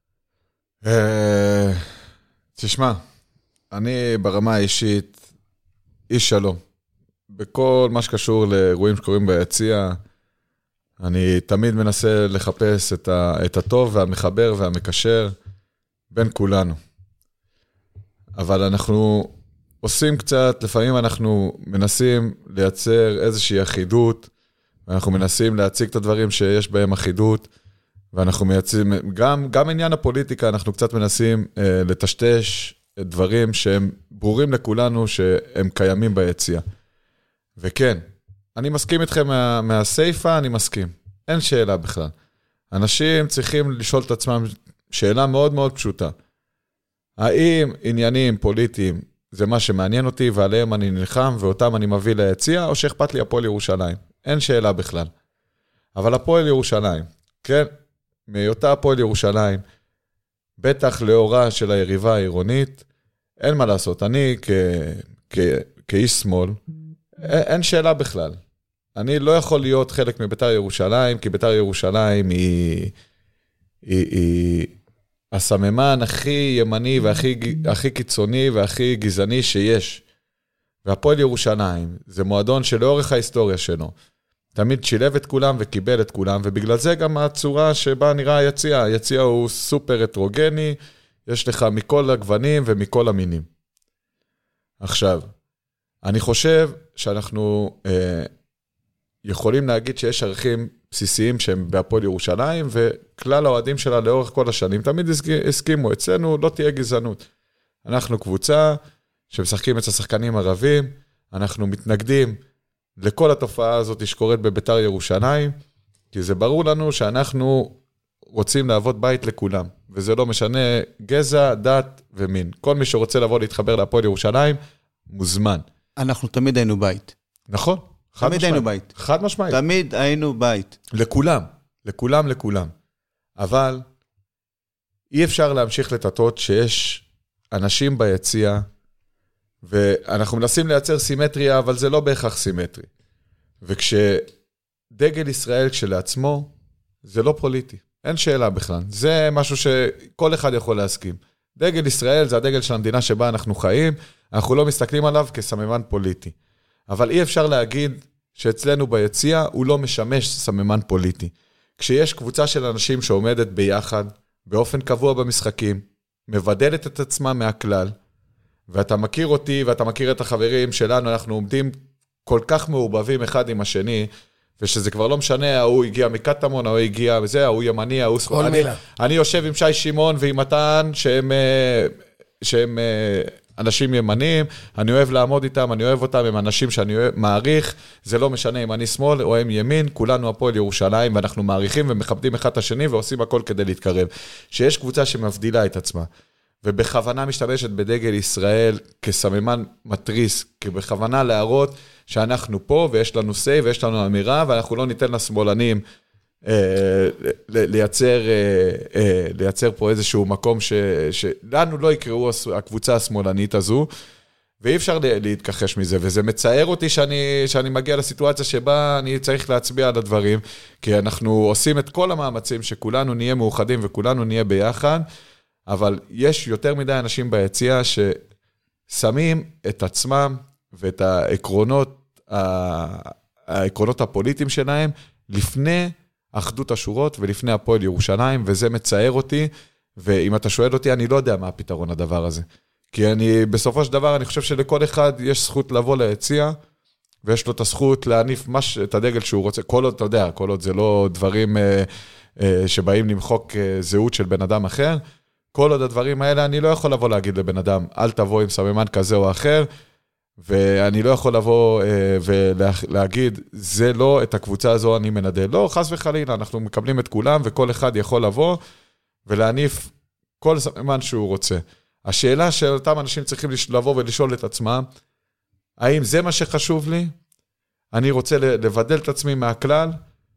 תשמע, אני ברמה האישית, איש שלום. בכל מה שקשור לאירועים שקורים ביציע, אני תמיד מנסה לחפש את, ה, את הטוב והמחבר והמקשר בין כולנו. אבל אנחנו עושים קצת, לפעמים אנחנו מנסים לייצר איזושהי אחידות, ואנחנו מנסים להציג את הדברים שיש בהם אחידות, ואנחנו מייצרים, גם, גם עניין הפוליטיקה, אנחנו קצת מנסים אה, לטשטש דברים שהם ברורים לכולנו, שהם קיימים ביציע. וכן, אני מסכים איתכם מה, מהסייפה, אני מסכים. אין שאלה בכלל. אנשים צריכים לשאול את עצמם שאלה מאוד מאוד פשוטה. האם עניינים פוליטיים זה מה שמעניין אותי, ועליהם אני נלחם, ואותם אני מביא ליציע, או שאכפת לי הפועל ירושלים? אין שאלה בכלל. אבל הפועל ירושלים, כן, מהיותה הפועל ירושלים, בטח לאורה של היריבה העירונית, אין מה לעשות. אני כ, כ, כאיש שמאל, אין שאלה בכלל. אני לא יכול להיות חלק מביתר ירושלים, כי ביתר ירושלים היא, היא, היא הסממן הכי ימני והכי הכי קיצוני והכי גזעני שיש. והפועל ירושלים זה מועדון שלאורך ההיסטוריה שלו, תמיד שילב את כולם וקיבל את כולם, ובגלל זה גם הצורה שבה נראה היציע, היציע הוא סופר הטרוגני, יש לך מכל הגוונים ומכל המינים. עכשיו, אני חושב שאנחנו אה, יכולים להגיד שיש ערכים בסיסיים שהם בהפועל ירושלים, וכלל האוהדים שלה לאורך כל השנים תמיד הסכימו, אצלנו לא תהיה גזענות. אנחנו קבוצה שמשחקים אצל שחקנים ערבים, אנחנו מתנגדים לכל התופעה הזאת שקורית בביתר ירושלים, כי זה ברור לנו שאנחנו רוצים לעבוד בית לכולם, וזה לא משנה גזע, דת ומין. כל מי שרוצה לבוא להתחבר להפועל ירושלים, מוזמן. אנחנו תמיד היינו בית. נכון. תמיד היינו בית. חד משמעית. תמיד היינו בית. לכולם, לכולם, לכולם. אבל אי אפשר להמשיך לטטות שיש אנשים ביציע, ואנחנו מנסים לייצר סימטריה, אבל זה לא בהכרח סימטרי. וכשדגל ישראל כשלעצמו, זה לא פוליטי. אין שאלה בכלל. זה משהו שכל אחד יכול להסכים. דגל ישראל זה הדגל של המדינה שבה אנחנו חיים, אנחנו לא מסתכלים עליו כסממן פוליטי. אבל אי אפשר להגיד שאצלנו ביציע הוא לא משמש סממן פוליטי. כשיש קבוצה של אנשים שעומדת ביחד, באופן קבוע במשחקים, מבדלת את עצמה מהכלל, ואתה מכיר אותי ואתה מכיר את החברים שלנו, אנחנו עומדים כל כך מעובבים אחד עם השני, ושזה כבר לא משנה, ההוא הגיע מקטמון, ההוא הגיע וזה, ההוא ימני, ההוא ספור. אני, אני יושב עם שי שימון ועם מתן, שהם, שהם אנשים ימניים, אני אוהב לעמוד איתם, אני אוהב אותם, הם אנשים שאני אוהב, מעריך, זה לא משנה אם אני שמאל או הם ימין, כולנו הפועל ירושלים, ואנחנו מעריכים ומכבדים אחד את השני, ועושים הכל כדי להתקרב. שיש קבוצה שמבדילה את עצמה, ובכוונה משתמשת בדגל ישראל כסממן מטריס, כבכוונה להראות שאנחנו פה, ויש לנו סי, ויש לנו אמירה, ואנחנו לא ניתן לשמאלנים אה, לייצר, אה, אה, לייצר פה איזשהו מקום ש, שלנו לא יקראו הקבוצה השמאלנית הזו, ואי אפשר להתכחש מזה, וזה מצער אותי שאני, שאני מגיע לסיטואציה שבה אני צריך להצביע על הדברים, כי אנחנו עושים את כל המאמצים שכולנו נהיה מאוחדים וכולנו נהיה ביחד, אבל יש יותר מדי אנשים ביציע ששמים את עצמם ואת העקרונות, העקרונות הפוליטיים שלהם לפני אחדות השורות ולפני הפועל ירושלים, וזה מצער אותי, ואם אתה שואל אותי, אני לא יודע מה הפתרון הדבר הזה. כי אני, בסופו של דבר, אני חושב שלכל אחד יש זכות לבוא ליציע, ויש לו את הזכות להניף מש, את הדגל שהוא רוצה, כל עוד, אתה יודע, כל עוד זה לא דברים אה, אה, שבאים למחוק אה, זהות של בן אדם אחר, כל עוד הדברים האלה, אני לא יכול לבוא להגיד לבן אדם, אל תבוא עם סממן כזה או אחר, ואני לא יכול לבוא אה, ולהגיד, זה לא, את הקבוצה הזו אני מנדל. לא, חס וחלילה, אנחנו מקבלים את כולם, וכל אחד יכול לבוא ולהניף כל סממן שהוא רוצה. השאלה של אותם אנשים צריכים לבוא ולשאול את עצמם, האם זה מה שחשוב לי? אני רוצה לבדל את עצמי מהכלל,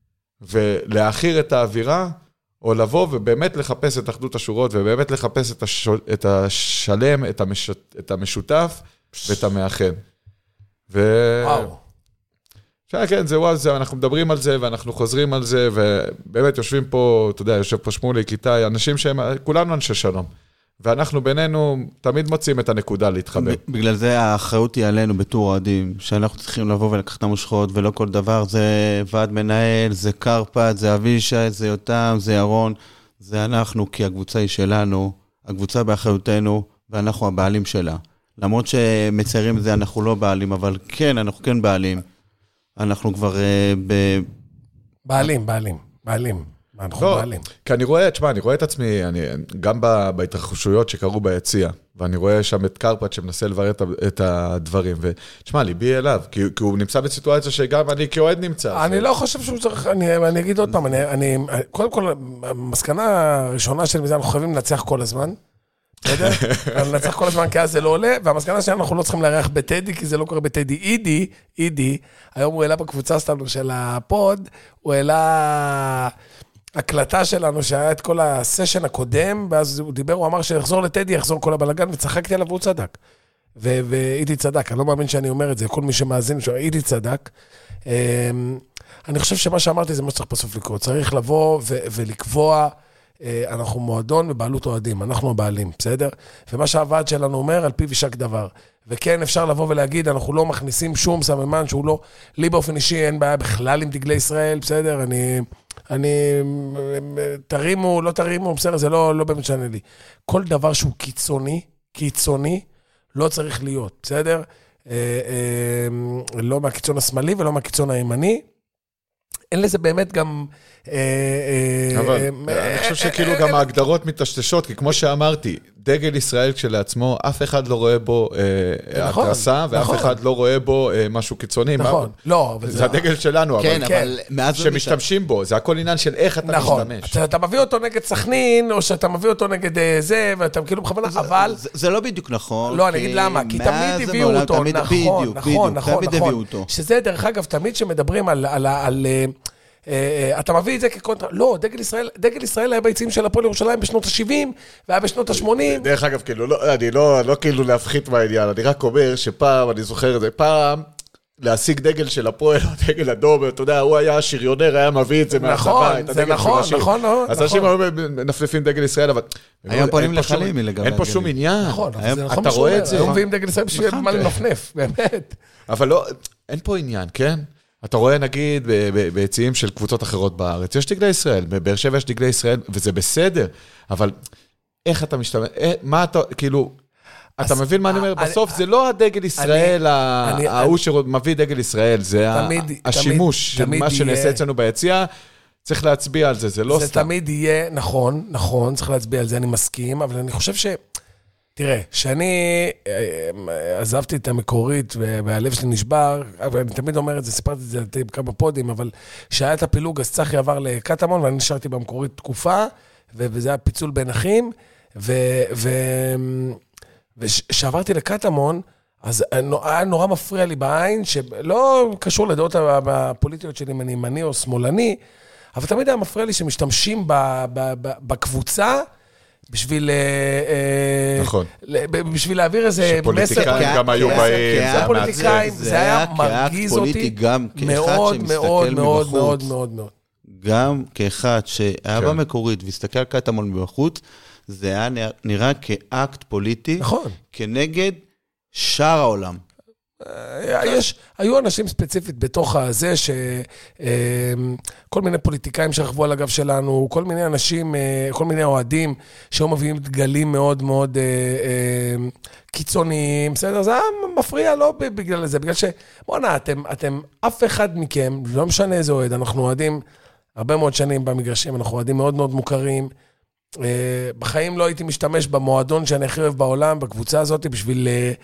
ולהכיר את האווירה, או לבוא ובאמת לחפש את אחדות השורות, ובאמת לחפש את, הש... את השלם, את, המש... את המשותף, ואת המאחד. ו... וואו. שאה, כן, זה וואו, זה, אנחנו מדברים על זה, ואנחנו חוזרים על זה, ובאמת יושבים פה, אתה יודע, יושב פה שמולי, כיתה, אנשים שהם, כולנו אנשי שלום. ואנחנו בינינו תמיד מוצאים את הנקודה להתחבר. בגלל זה האחריות היא עלינו בתור אוהדים, שאנחנו צריכים לבוא ולקח את המושכות, ולא כל דבר, זה ועד מנהל, זה קרפט, זה אבישי, זה יותם, זה ירון, זה אנחנו, כי הקבוצה היא שלנו, הקבוצה באחריותנו, ואנחנו הבעלים שלה. למרות שמציירים את זה, אנחנו לא בעלים, אבל כן, אנחנו כן בעלים. אנחנו כבר ב... בעלים, בעלים, בעלים. אנחנו לא, בעלים. כי אני רואה, תשמע, אני רואה את עצמי, אני, גם בהתרחשויות שקרו ביציע, ואני רואה שם את קרפט שמנסה לברר את, את הדברים, ותשמע, ליבי אליו, כי, כי הוא נמצא בסיטואציה שגם אני כאוהד נמצא. אני לא חושב שהוא צריך, אני, אני אגיד עוד פעם, אני, אני, קודם כל, המסקנה הראשונה של מזה, אנחנו חייבים לנצח כל הזמן, בסדר? לנצח כל הזמן, כי אז זה לא עולה, והמסקנה שלנו, אנחנו לא צריכים לארח בטדי, כי זה לא קורה בטדי. אידי, אידי, היום הוא העלה בקבוצה שלנו של הפוד, הוא העלה... הקלטה שלנו שהיה את כל הסשן הקודם, ואז הוא דיבר, הוא אמר שיחזור לטדי, יחזור כל הבלגן, וצחקתי עליו והוא צדק. ואיתי צדק, אני לא מאמין שאני אומר את זה, כל מי שמאזין, איתי צדק. אני חושב שמה שאמרתי זה מה שצריך בסוף לקרוא, צריך לבוא ולקבוע אנחנו מועדון ובעלות אוהדים, אנחנו הבעלים, בסדר? ומה שהוועד שלנו אומר, על פיו יישק דבר. וכן, אפשר לבוא ולהגיד, אנחנו לא מכניסים שום סממן שהוא לא, לי באופן אישי אין בעיה בכלל עם דגלי ישראל, בסדר? אני, אני, תרימו, לא תרימו, בסדר? זה לא, לא באמת שנה לי. כל דבר שהוא קיצוני, קיצוני, לא צריך להיות, בסדר? לא מהקיצון השמאלי ולא מהקיצון הימני. אין לזה באמת גם... אבל אני חושב שכאילו גם ההגדרות מתשתשות, כי כמו שאמרתי, דגל ישראל כשלעצמו, אף אחד לא רואה בו התרסה, ואף אחד לא רואה בו משהו קיצוני. נכון, לא. זה הדגל שלנו, אבל שמשתמשים בו, זה הכל עניין של איך אתה משתמש. אתה מביא אותו נגד סכנין, או שאתה מביא אותו נגד זה, ואתה כאילו בכוונה, אבל... זה לא בדיוק נכון. לא, אני אגיד למה, כי תמיד הביאו אותו, נכון, נכון, נכון, נכון. שזה דרך אגב, תמיד שמדברים על... אתה מביא את זה כקונטרה, לא, דגל ישראל, דגל ישראל היה ביציעים של הפועל ירושלים בשנות ה-שבעים, והיה בשנות ה-שמונים. דרך אגב, כאילו, לא, אני לא, לא כאילו להפחית מהעניין, אני רק אומר שפעם, אני זוכר את זה, פעם, להשיג דגל של הפועל, או דגל אדום, אתה יודע, הוא היה שריונר, היה מביא את זה מהצבא, את הדגל של השיר. נכון, נכון, אז אנשים היו נפלפים דגל ישראל, אבל... היום פונים לחלים מלגבי. אין פה שום עניין. נכון, אתה רואה את זה. היום מביאים דגל ישראל בשביל מה לנפנף, באמת. אבל לא, אין פה עניין, כן? אתה רואה נגיד ביציעים של קבוצות אחרות בארץ, יש דגלי ישראל, בבאר שבע יש דגלי ישראל, וזה בסדר, אבל איך אתה משתמש, מה אתה, כאילו, אתה מבין מה אני אומר? בסוף זה לא הדגל ישראל, ההוא שמביא דגל ישראל, זה השימוש של מה שנעשה אצלנו ביציע, צריך להצביע על זה, זה לא סתם. זה תמיד יהיה, נכון, נכון, צריך להצביע על זה, אני מסכים, אבל אני חושב ש... תראה, שאני עזבתי את המקורית והלב שלי נשבר, ואני תמיד אומר את זה, סיפרתי את זה כמה פודים, אבל שהיה את הפילוג, אז צחי עבר לקטמון, ואני נשארתי במקורית תקופה, וזה היה פיצול בין אחים, ושעברתי לקטמון, אז היה נורא מפריע לי בעין, שלא קשור לדעות הפוליטיות שלי, אם אני ימני או שמאלני, אבל תמיד היה מפריע לי שמשתמשים בקבוצה, בשביל נכון. בשביל להעביר איזה שפוליטיקאים גם היו באים, זה הפוליטיקאים, זה היה מרגיז אותי מאוד מאוד מאוד מאוד מאוד מאוד. גם כאחד שהיה במקורית והסתכל על קטמון מבחוץ, זה היה נראה כאקט פוליטי כנגד שאר העולם. יש, היו אנשים ספציפית בתוך הזה, שכל מיני פוליטיקאים שרכבו על הגב שלנו, כל מיני אנשים, כל מיני אוהדים, שהיו מביאים דגלים מאוד מאוד קיצוניים, בסדר? זה היה מפריע, לא בגלל זה, בגלל ש... בוא נה, אתם, אתם, אף אחד מכם, לא משנה איזה אוהד, אנחנו אוהדים הרבה מאוד שנים במגרשים, אנחנו אוהדים מאוד מאוד מוכרים, בחיים לא הייתי משתמש במועדון שאני הכי אוהב בעולם, בקבוצה הזאת, בשביל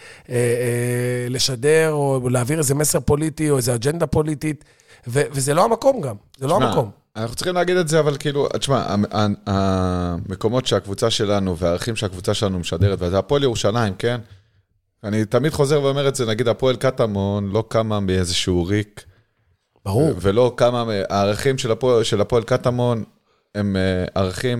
לשדר או להעביר איזה מסר פוליטי או איזה אג'נדה פוליטית, וזה לא המקום גם, זה לא המקום. אנחנו צריכים להגיד את זה, אבל כאילו, תשמע, המקומות שהקבוצה שלנו והערכים שהקבוצה שלנו משדרת, וזה הפועל ירושלים, כן? אני תמיד חוזר ואומר את זה, נגיד, הפועל קטמון לא קמה מאיזשהו ריק, ברור. ולא קמה, הערכים של הפועל קטמון, הם ערכים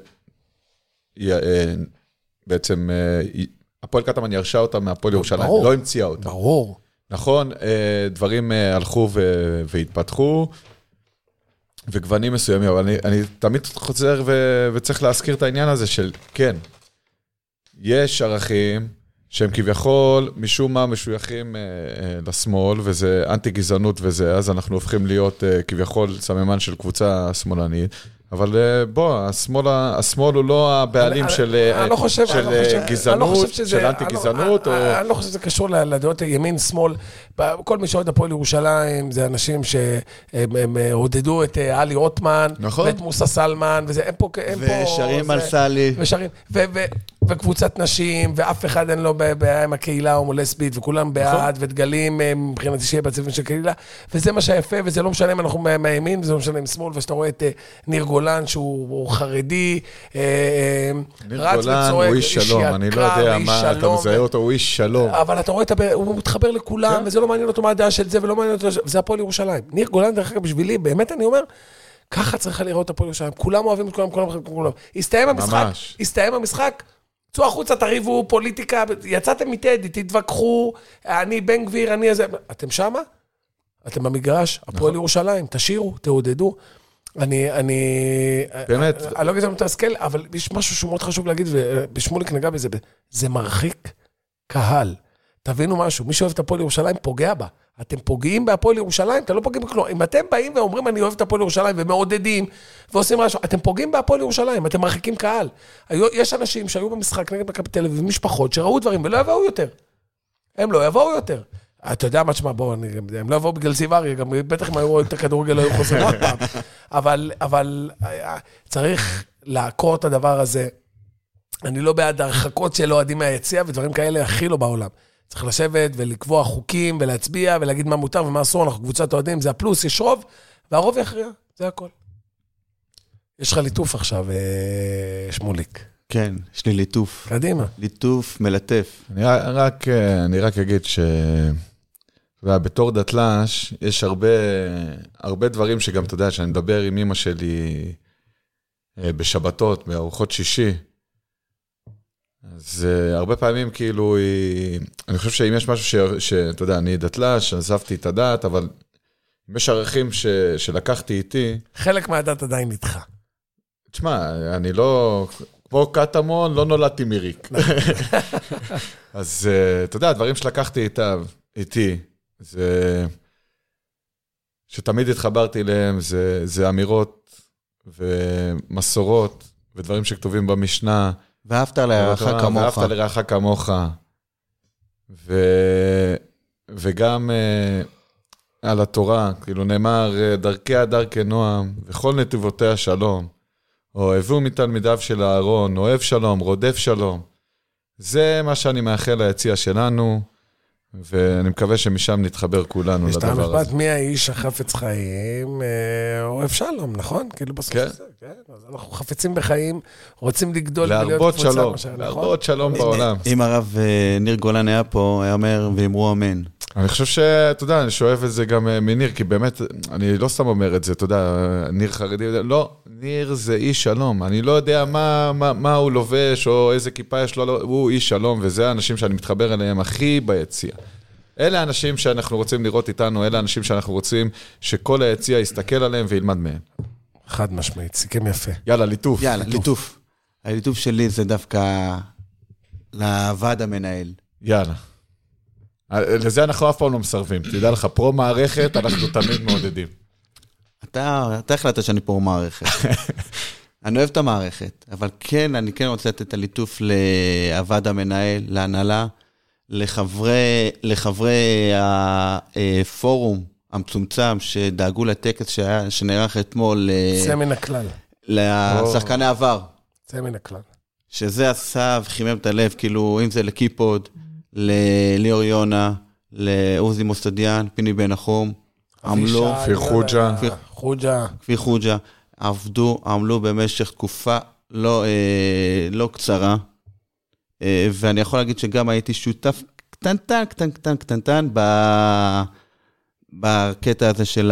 שבעצם הפועל קטמון ירשה אותם מהפועל ירושלים, לא המציאה אותם. ברור. נכון, דברים הלכו והתפתחו, וגוונים מסוימים, אבל אני, אני תמיד חוזר ו, וצריך להזכיר את העניין הזה של, כן, יש ערכים שהם כביכול משום מה משויכים אה, אה, לשמאל, וזה אנטי גזענות וזה, אז אנחנו הופכים להיות אה, כביכול סממן של קבוצה שמאלנית, אבל בוא, השמאל, השמאל הוא לא הבעלים אני, של, אני לא חושב, של אני לא חושב, גזענות, אני לא שזה, של אנטי גזענות. אני, או... אני, אני לא חושב שזה קשור לדעות ימין, שמאל. כל מי שעוד הפועל ירושלים, זה אנשים שהם עודדו את אלי רוטמן, נכון. ואת מוסא סלמן, וזה, הם פה, הם ושרים פה, על סלי. ושרים, ו, ו, וקבוצת נשים, ואף אחד אין לו בעיה עם הקהילה הומולסבית, וכולם בעד, ודגלים מבחינתי שיהיה בצבעים של קהילה, וזה מה שיפה, וזה לא משנה אם אנחנו מהימין, וזה לא משנה עם שמאל, ושאתה רואה את ניר גולן, שהוא חרדי, ניר גולן הוא איש שלום, אני לא יודע מה, אתה מזהה אותו, הוא איש שלום. אבל אתה רואה, הוא מתחבר לכולם, וזה לא מעניין אותו מה הדעה של זה, ולא מעניין אותו, וזה הפועל ירושלים. ניר גולן, דרך אגב, בשבילי, באמת אני אומר, ככה צריכה לראות הפועל ירושלים, כולם אוהבים את כולם, כולם אוהבים את כולם. הסתיים המשחק, הסתיים המשחק, צאו החוצה, תריבו, פוליטיקה, יצאתם מטדי, תתווכחו, אני בן גביר, אני איזה, אתם שמה? אתם במגרש, הפועל ירושלים, תשירו, תעודדו. אני, אני... באמת. אני לא גזם מתסכל, אבל יש משהו שהוא מאוד חשוב להגיד, ובשמוליק נגע בזה, זה מרחיק קהל. תבינו משהו, מי שאוהב את הפועל ירושלים פוגע בה. אתם פוגעים בהפועל ירושלים, אתם לא פוגעים בכלום. אם אתם באים ואומרים, אני אוהב את הפועל ירושלים, ומעודדים, ועושים משהו, אתם פוגעים בהפועל ירושלים, אתם מרחיקים קהל. יש אנשים שהיו במשחק נגד מכבי תל אביב, ומשפחות שראו דברים, ולא יבואו יותר. הם לא יבואו יותר. אתה יודע מה תשמע, בואו, הם לא יבואו בגלל זיו אריה, גם בטח אם היו רואים את הכדורגל, לא היו חוזרים עוד פעם. אבל, אבל צריך לעקור את הדבר הזה. אני לא בעד הרחקות של אוהדים מהיציאה, ודברים כאלה הכי לא בעולם. צריך לשבת ולקבוע חוקים ולהצביע ולהגיד מה מותר ומה אסור, אנחנו קבוצת אוהדים, זה הפלוס, יש רוב, והרוב יכריע, זה הכל. יש לך ליטוף עכשיו, שמוליק. כן, יש לי ליטוף. קדימה. ליטוף מלטף. אני רק, אני רק אגיד ש... ובתור דתל"ש, יש הרבה, הרבה דברים שגם, אתה יודע, שאני מדבר עם אמא שלי בשבתות, בארוחות שישי, אז uh, הרבה פעמים כאילו, היא, אני חושב שאם יש משהו ש, שאתה יודע, אני דתל"ש, עזבתי את הדת, אבל אם יש ערכים ש, שלקחתי איתי... חלק מהדת עדיין איתך. תשמע, אני לא, כמו קטמון, לא נולדתי מיריק. אז uh, אתה יודע, הדברים שלקחתי איתה, איתי, זה שתמיד התחברתי אליהם, זה, זה אמירות ומסורות, ודברים שכתובים במשנה, ואהבת לרעך כמוך. ואהבת לרעך כמוך. ו... וגם uh, על התורה, כאילו נאמר, דרכי הדרכי נועם, וכל נתיבותיה שלום. אוהבו מתלמידיו של הארון, אוהב שלום, רודף שלום. זה מה שאני מאחל ליציע שלנו, ואני מקווה שמשם נתחבר כולנו לדבר הזה. יש את המשפט, מי האיש החפץ חיים, אוהב שלום, נכון? כאילו בסוף כן. זה, כן? אז אנחנו חפצים בחיים, רוצים לגדול להרבות שלום, להרבות שלום בעולם. אם הרב ניר גולן היה פה, היה אומר, ואמרו אמן. אני חושב שאתה יודע, אני שואב את זה גם מניר, כי באמת, אני לא סתם אומר את זה, אתה יודע, ניר חרדי, לא, ניר זה איש שלום, אני לא יודע מה, מה, מה הוא לובש, או איזה כיפה יש לו, הוא איש שלום, וזה האנשים שאני מתחבר אליהם הכי ביציע. אלה האנשים שאנחנו רוצים לראות איתנו, אלה האנשים שאנחנו רוצים שכל היציע יסתכל עליהם וילמד מהם. חד משמעית, סיכם יפה. יאללה, ליטוף. יאללה, ליטוף. הליטוף שלי זה דווקא לוועד המנהל. יאללה. לזה אנחנו אף פעם לא מסרבים. תדע לך, פרו מערכת, אנחנו תמיד מעודדים. אתה, אתה החלטת שאני פרו מערכת. אני אוהב את המערכת, אבל כן, אני כן רוצה לתת את הליטוף לוועד המנהל, להנהלה, לחברי, לחברי הפורום המצומצם שדאגו לטקס שהיה, שנערך אתמול. זה מן הכלל. לשחקני עבר. זה מן הכלל. שזה עשה וחימם את הלב, כאילו, אם זה לקיפוד, לליאור יונה, לעוזי מוסטדיאן, פיני בן החום, עמלו, כפיר חוג'ה, חוג'ה, כפיר חוג'ה, עבדו, עמלו במשך תקופה לא, אה, לא קצרה, אה, ואני יכול להגיד שגם הייתי שותף קטנטן, קטנטן, קטנטן, קטנטן, בקטע הזה של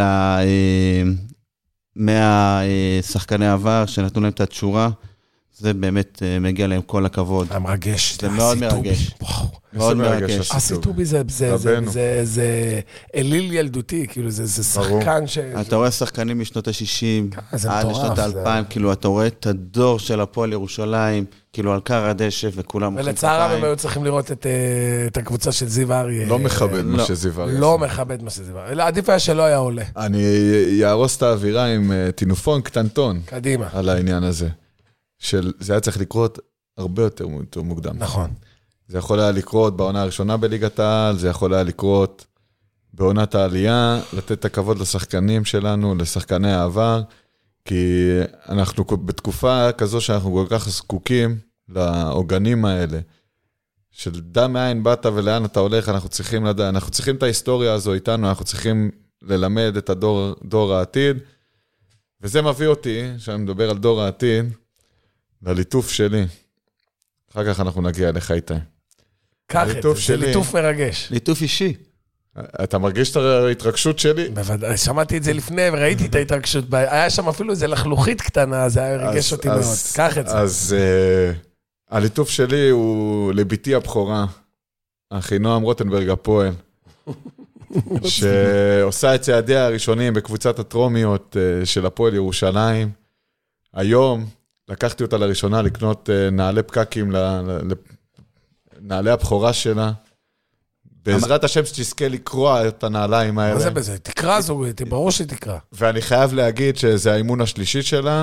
מהשחקני עבר, שנתנו להם את התשורה, זה באמת מגיע להם כל הכבוד. המרגש. זה מאוד מרגש. מאוד מרגש. הסיטובי זה אליל ילדותי, כאילו זה שחקן ש... אתה רואה שחקנים משנות ה-שישים, עד לשנות ה-אלפיים, כאילו אתה רואה את הדור של הפועל ירושלים, כאילו על קר הדשא וכולם מוחאים כפיים. ולצערם הם היו צריכים לראות את הקבוצה של זיו אריה. לא מכבד מה שזיו אריה. לא מכבד מה שזיו אריה. עדיף היה שלא היה עולה. אני יערוס את האווירה עם טינופון קטנטון. קדימה. על העניין הזה. של, זה היה צריך לקרות הרבה יותר מוקדם. נכון. זה יכול היה לקרות בעונה הראשונה בליגת העל, זה יכול היה לקרות בעונת העלייה, לתת את הכבוד לשחקנים שלנו, לשחקני העבר, כי אנחנו בתקופה כזו שאנחנו כל כך זקוקים לעוגנים האלה, של דע מאין באת ולאן אתה הולך, אנחנו צריכים לדע, אנחנו צריכים את ההיסטוריה הזו איתנו, אנחנו צריכים ללמד את הדור, דור העתיד, וזה מביא אותי, שאני מדבר על דור העתיד, לליטוף שלי. אחר כך אנחנו נגיע אליך איתי. קח את זה, זה ליטוף מרגש. ליטוף אישי. אתה מרגיש את ההתרגשות שלי? בוודאי, שמעתי את זה לפני וראיתי את ההתרגשות. היה שם אפילו איזה לחלוכית קטנה, זה היה רגש אותי מאוד. קח את זה. אז הליטוף שלי הוא לביתי הבכורה, אחינועם רוטנברג הפועל. שעושה את צעדיה הראשונים בקבוצת הטרומיות של הפועל ירושלים. היום לקחתי אותה לראשונה לקנות נעלי פקקים, נעלי הבכורה שלה. בעזרת השם שתזכה לקרוע את הנעליים האלה. מה זה בזה? תקרא זו, ברור שתקרא. ואני חייב להגיד שזה האימון השלישי שלה.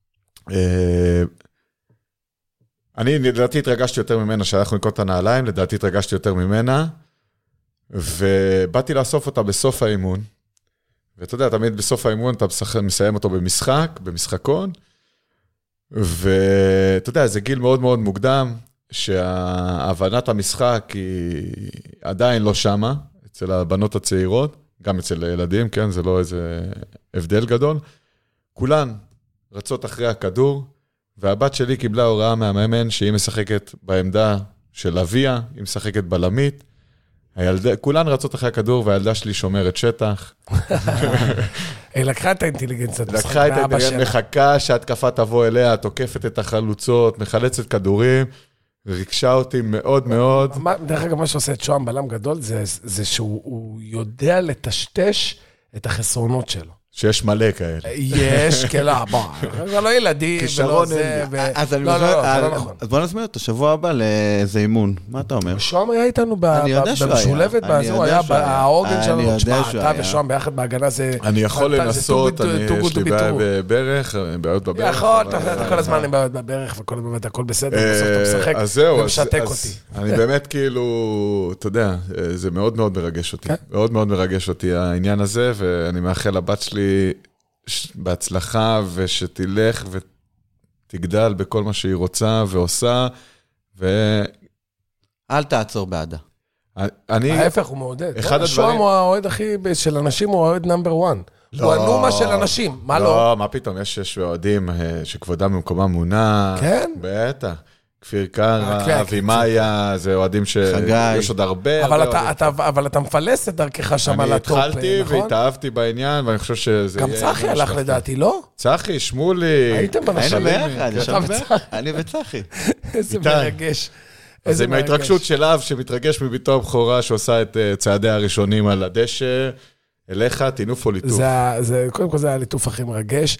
אני לדעתי התרגשתי יותר ממנה שהלכנו לקנות את הנעליים, לדעתי התרגשתי יותר ממנה, ובאתי לאסוף אותה בסוף האימון, ואתה יודע, תמיד בסוף האימון אתה מסיים אותו במשחק, במשחקון, ואתה יודע, זה גיל מאוד מאוד מוקדם, שההבנת המשחק היא עדיין לא שמה, אצל הבנות הצעירות, גם אצל הילדים, כן, זה לא איזה הבדל גדול, כולן רצות אחרי הכדור, והבת שלי קיבלה הוראה מהמאמן שהיא משחקת בעמדה של אביה, היא משחקת בלמית, הילד... כולן רצות אחרי הכדור, והילדה שלי שומרת שטח. היא לקחה את האינטליגנציה. לקחה את האינטליגנציה, מחכה שההתקפה תבוא אליה, תוקפת את החלוצות, מחלצת כדורים, ריגשה אותי מאוד מאוד. דרך אגב, מה שעושה את שוהם בלם גדול, זה, זה שהוא יודע לטשטש את החסרונות שלו. שיש מלא כאלה. יש, כאילו, בוא, זה לא ילדים, ולא זה, אז אני מזמין, אז בוא נזמין אותו, שבוע הבא לאיזה אימון. מה אתה אומר? שוהם היה איתנו במשולבת, הוא היה העוגן שלנו, תשמע, אתה ושוהם ביחד בהגנה, זה... אני יכול לנסות, יש לי בעיה בברך, בעיות בברך. יכול, אתה כל הזמן עם בעיות בברך, וכל באמת הכל בסדר, בסוף אתה משחק, ומשתק אותי. אני באמת כאילו, אתה יודע, זה מאוד מאוד מרגש אותי, מאוד מאוד מרגש אותי העניין הזה, ואני מאחל לבת שלי בהצלחה, ושתלך ותגדל בכל מה שהיא רוצה ועושה, ו... אל תעצור בעדה. אני... ההפך, הוא מעודד. אחד הדברים... שוהם הוא האוהד הכי, של אנשים הוא האוהד נאמבר וואן. הוא הנומה של אנשים, מה לא? לא, מה פתאום, יש אוהדים שכבודם במקומם מונח. כן? בטח. כפיר קרא, אבי מאיה, זה אוהדים שיש עוד הרבה. אבל אתה מפלס את דרכך שם על הטופ, נכון? אני התחלתי והתאהבתי בעניין, ואני חושב שזה... גם צחי הלך לדעתי, לא? צחי, שמולי. הייתם בנשלים. היינו ביחד, אני וצחי. איזה מרגש. אז עם ההתרגשות של אב, שמתרגש מביתו הבכורה, שעושה את צעדיה הראשונים על הדשא, אליך, תינוף או ליטוף. קודם כל זה היה ליטוף הכי מרגש.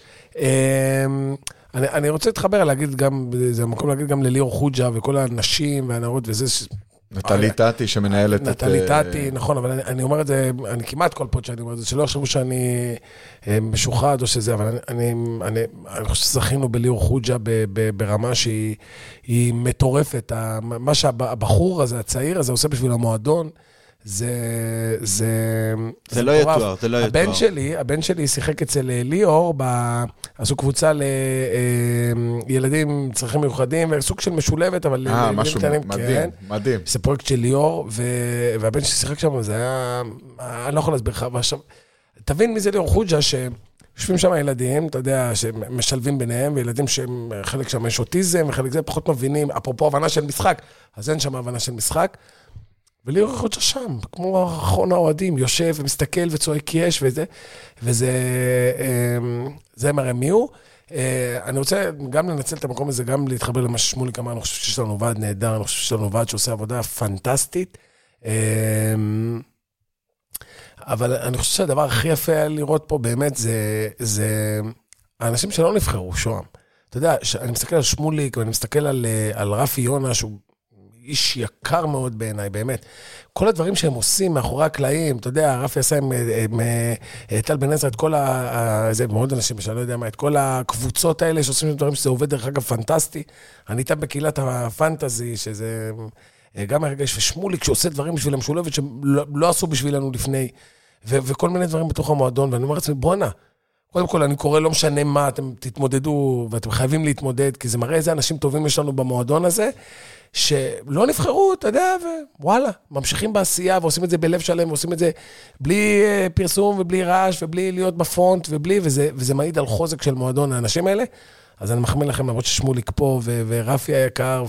אני, אני רוצה להתחבר, להגיד גם, זה המקום להגיד גם לליאור חוג'ה וכל האנשים והנערות וזה ש... נטלי טאטי שמנהלת את... נטלי טאטי, נכון, אבל אני, אני אומר את זה, אני כמעט כל פוד שאני אומר את זה, שלא יחשבו שאני משוחד או שזה, אבל אני, אני, אני, אני חושב שזכינו בליאור חוג'ה ברמה שהיא מטורפת. מה שהבחור הזה, הצעיר הזה, עושה בשביל המועדון, זה, זה, זה, זה לא יתואר, זה לא יתואר. הבן שלי, הבן שלי שיחק אצל ליאור, עשו קבוצה לילדים עם צרכים מיוחדים, סוג של משולבת, אבל... אה, משהו מדהים, מדהים. זה פרויקט של ליאור, והבן שלי שיחק שם, זה היה... אני לא יכול להסביר לך, תבין מי זה ליאור חוג'ה, שיושבים שם ילדים, אתה יודע, שמשלבים ביניהם, וילדים שחלק שם יש אוטיזם, וחלק זה פחות מבינים, אפרופו הבנה של משחק, אז אין שם הבנה של משחק, וליאור חוג'ה שם, כמו אחרון האוהדים, יושב ומסתכל וצועק יש וזה, וזה זה מראה מי הוא. אני רוצה גם לנצל את המקום הזה, גם להתחבר למה ששמולי כמה, אני חושב שיש לנו ועד נהדר, אני חושב שיש לנו ועד שעושה עבודה פנטסטית, אבל אני חושב שהדבר הכי יפה היה לראות פה באמת, זה, זה האנשים שלא נבחרו, שוהם. אתה יודע, אני מסתכל על שמוליק, ואני מסתכל על, על רפי יונה, שהוא איש יקר מאוד בעיניי, באמת. כל הדברים שהם עושים מאחורי הקלעים, אתה יודע, רפי עשה עם, עם, עם טל בן עזרא, את כל ה... זה מאוד אנשים, שאני לא יודע מה, את כל הקבוצות האלה שעושים דברים שזה עובד דרך אגב פנטסטי. אני איתם בקהילת הפנטזי, שזה גם הרגש, ושמוליק שעושה דברים בשביל המשולבת, שלא לא עשו בשבילנו לפני, ו, וכל מיני דברים בתוך המועדון, ואני אומר לעצמי, בוא'נה, קודם כל אני קורא, לא משנה מה, אתם תתמודדו, ואתם חייבים להתמודד, כי זה מראה איזה אנשים טובים יש לנו במועדון הזה, שלא נבחרו, אתה יודע, ווואלה, ממשיכים בעשייה, ועושים את זה בלב שלם, ועושים את זה בלי פרסום, ובלי רעש, ובלי להיות בפונט, ובלי, וזה, וזה מעיד על חוזק של מועדון האנשים האלה, אז אני מחמיא לכם, למרות ששמוליק פה, ו- ורפי היקר,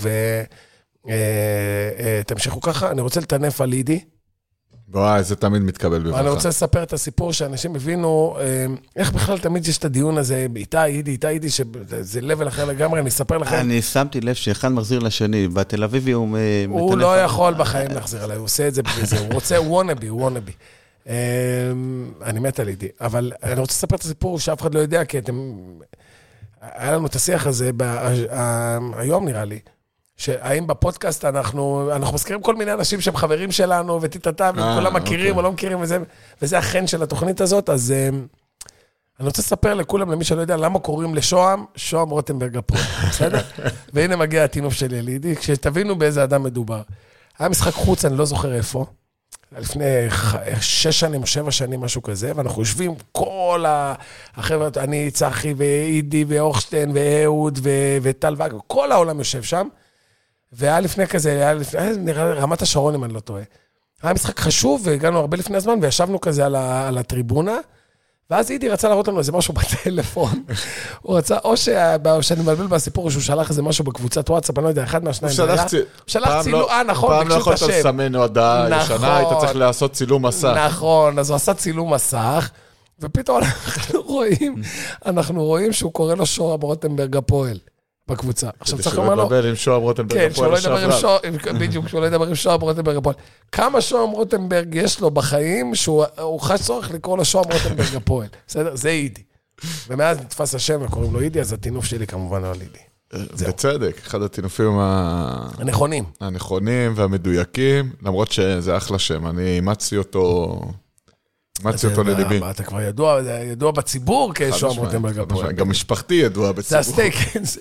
ותמשיכו ככה, אני רוצה לטנף על לידי, וואי, זה תמיד מתקבל בברכה. אני רוצה לספר את הסיפור שאנשים הבינו, איך בכלל תמיד יש את הדיון הזה, איתה, אידי, איתה, אידי, שזה לבל אחר לגמרי, אני אספר לכם. אני שמתי לב שאחד מחזיר לשני, בתל אביבי הוא... הוא לא יכול בחיים להחזיר עליי, הוא עושה את זה בזה, הוא רוצה וונאבי, וונאבי. אני מת על לידי, אבל אני רוצה לספר את הסיפור שאף אחד לא יודע, כי אתם... היה לנו את השיח הזה היום נראה לי, שהאם בפודקאסט אנחנו, אנחנו מזכירים כל מיני אנשים שהם חברים שלנו, ותתתה, וכולם מכירים או לא מכירים, וזה, וזה החן של התוכנית הזאת, אז אני רוצה לספר לכולם, למי שלא יודע, למה קוראים לשוהם, שוהם רוטנברג הפועל, בסדר? והנה מגיע התינוף של ילידי, כשתבינו באיזה אדם מדובר. היה משחק חוץ, אני לא זוכר איפה, לפני שש שנים או שבע שנים, משהו כזה, ואנחנו יושבים כל החבר'ה, אני, צחי ואידי ואורשטיין ואהוד וטל ואג, כל העולם יושב שם, והיה לפני כזה, היה לפני, נראה רמת השרון אם אני לא טועה. היה משחק חשוב, והגענו הרבה לפני הזמן, וישבנו כזה על, ה, על הטריבונה, ואז אידי רצה להראות לנו איזה משהו בטלפון. הוא רצה, או שאני מבלבל בסיפור, שהוא שלח איזה משהו בקבוצת וואטסאפ, אני לא יודע, אחד מהשניים. הוא שלח צילום, אה, נכון, פעם לא יכולת לסמן הודעה ישנה, היית צריך לעשות צילום מסך. נכון, אז הוא עשה צילום מסך, ופתאום אנחנו רואים, אנחנו רואים שהוא קורא לו שוהם רוטנברג הפועל. בקבוצה. עכשיו צריך לומר לו... לדבר עם שוהם רוטנברג הפועל. כן, בדיוק, שהוא לא ידבר עם שוהם רוטנברג הפועל. כמה שוהם רוטנברג יש לו בחיים, שהוא חש צורך לקרוא לו שוהם רוטנברג הפועל. בסדר? זה אידי. ומאז נתפס השם וקוראים לו אידי, אז התינוף שלי כמובן לא על אידי. בצדק, אחד התינופים הנכונים. הנכונים והמדויקים, למרות שזה אחלה שם. אני אימצתי אותו... מציא אותו לליבי. אתה כבר ידוע, ידוע בציבור כשוהם רוטנברג הפועל. גם משפחתי ידוע בציבור. זה הסטייק.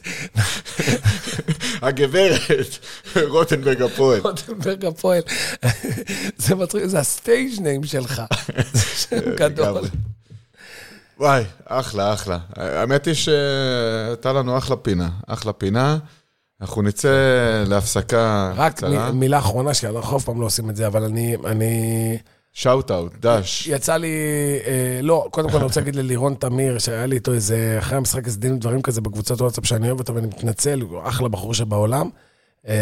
הגברת, רוטנברג הפועל. רוטנברג הפועל. זה מצחיק, זה הסטייג' ניים שלך. זה שם גדול. וואי, אחלה, אחלה. האמת היא שהייתה לנו אחלה פינה. אחלה פינה. אנחנו נצא להפסקה קצרה. רק מילה אחרונה, שאנחנו אף פעם לא עושים את זה, אבל אני... שאוט-אאוט, דש. יצא לי, אה, לא, קודם כל אני רוצה להגיד ללירון תמיר, שהיה לי איתו איזה, אחרי המשחק איזה דין ודברים כזה בקבוצת וואטסאפ שאני אוהב אותו ואני מתנצל, הוא אחלה בחור שבעולם. אה,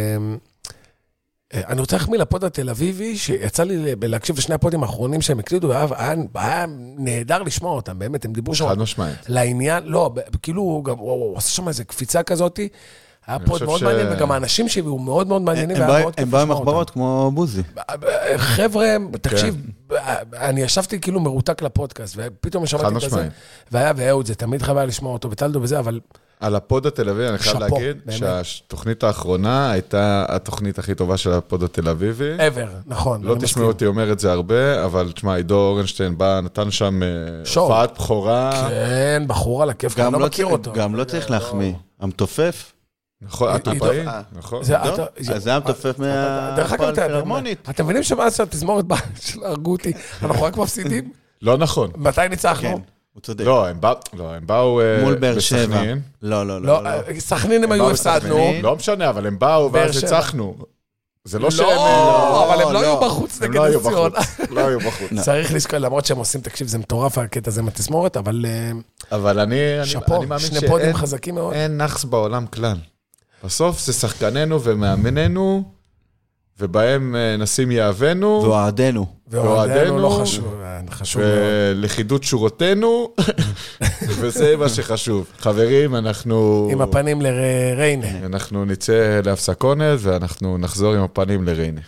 אה, אני רוצה להחמיא לפוד התל אביבי, שיצא לי להקשיב לשני הפודים האחרונים שהם הקלידו, והיה, היה, היה נהדר לשמוע אותם, באמת, הם דיברו שם. חד משמעית. לעניין, לא, כאילו, גם, הוא, הוא עשה שם איזה קפיצה כזאת, היה פוד מאוד מעניין, וגם האנשים שהביאו מאוד מאוד מעניינים. הם באו עם מחברות כמו בוזי. חבר'ה, תקשיב, אני ישבתי כאילו מרותק לפודקאסט, ופתאום שמעתי את זה, והיה ואהוד, זה תמיד חוויה לשמוע אותו, וטלדו וזה, אבל... על הפוד התל אביבי, אני חייב להגיד, שהתוכנית האחרונה הייתה התוכנית הכי טובה של הפוד התל אביבי. ever, נכון. לא תשמעו אותי אומר את זה הרבה, אבל תשמע, עידו אורנשטיין בא, נתן שם הופעת בחורה. כן, בחורה לכיף, אני לא מכיר אותו. גם לא צריך להחמיא. המתופף. נכון, הטופאי, נכון. זה המתופף מהפועל פילהרמונית. אתם מבינים שמה שהתזמורת של הרגו אותי, אנחנו רק מפסידים? לא נכון. מתי ניצחנו? הוא צודק. לא, הם באו מול באר שבע. בסכנין. לא, לא, לא. סכנין הם היו הפסדנו. לא משנה, אבל הם באו ואז ניצחנו. זה לא שהם... לא, אבל הם לא היו בחוץ נגד הציון. לא היו בחוץ. צריך לשקול, למרות שהם עושים, תקשיב, זה מטורף הקטע הזה מהתזמורת, אבל... אבל אני מאמין שני פודים חזקים מאוד. שאין נחס בעולם כלל. בסוף זה שחקננו ומאמננו, ובהם נשים יאהבנו. ואוהדנו. ואוהדנו לא חשוב. חשוב מאוד. ולכידות שורותינו, וזה מה שחשוב. חברים, אנחנו... עם הפנים לריינה. אנחנו נצא להפסקונת, ואנחנו נחזור עם הפנים לריינה.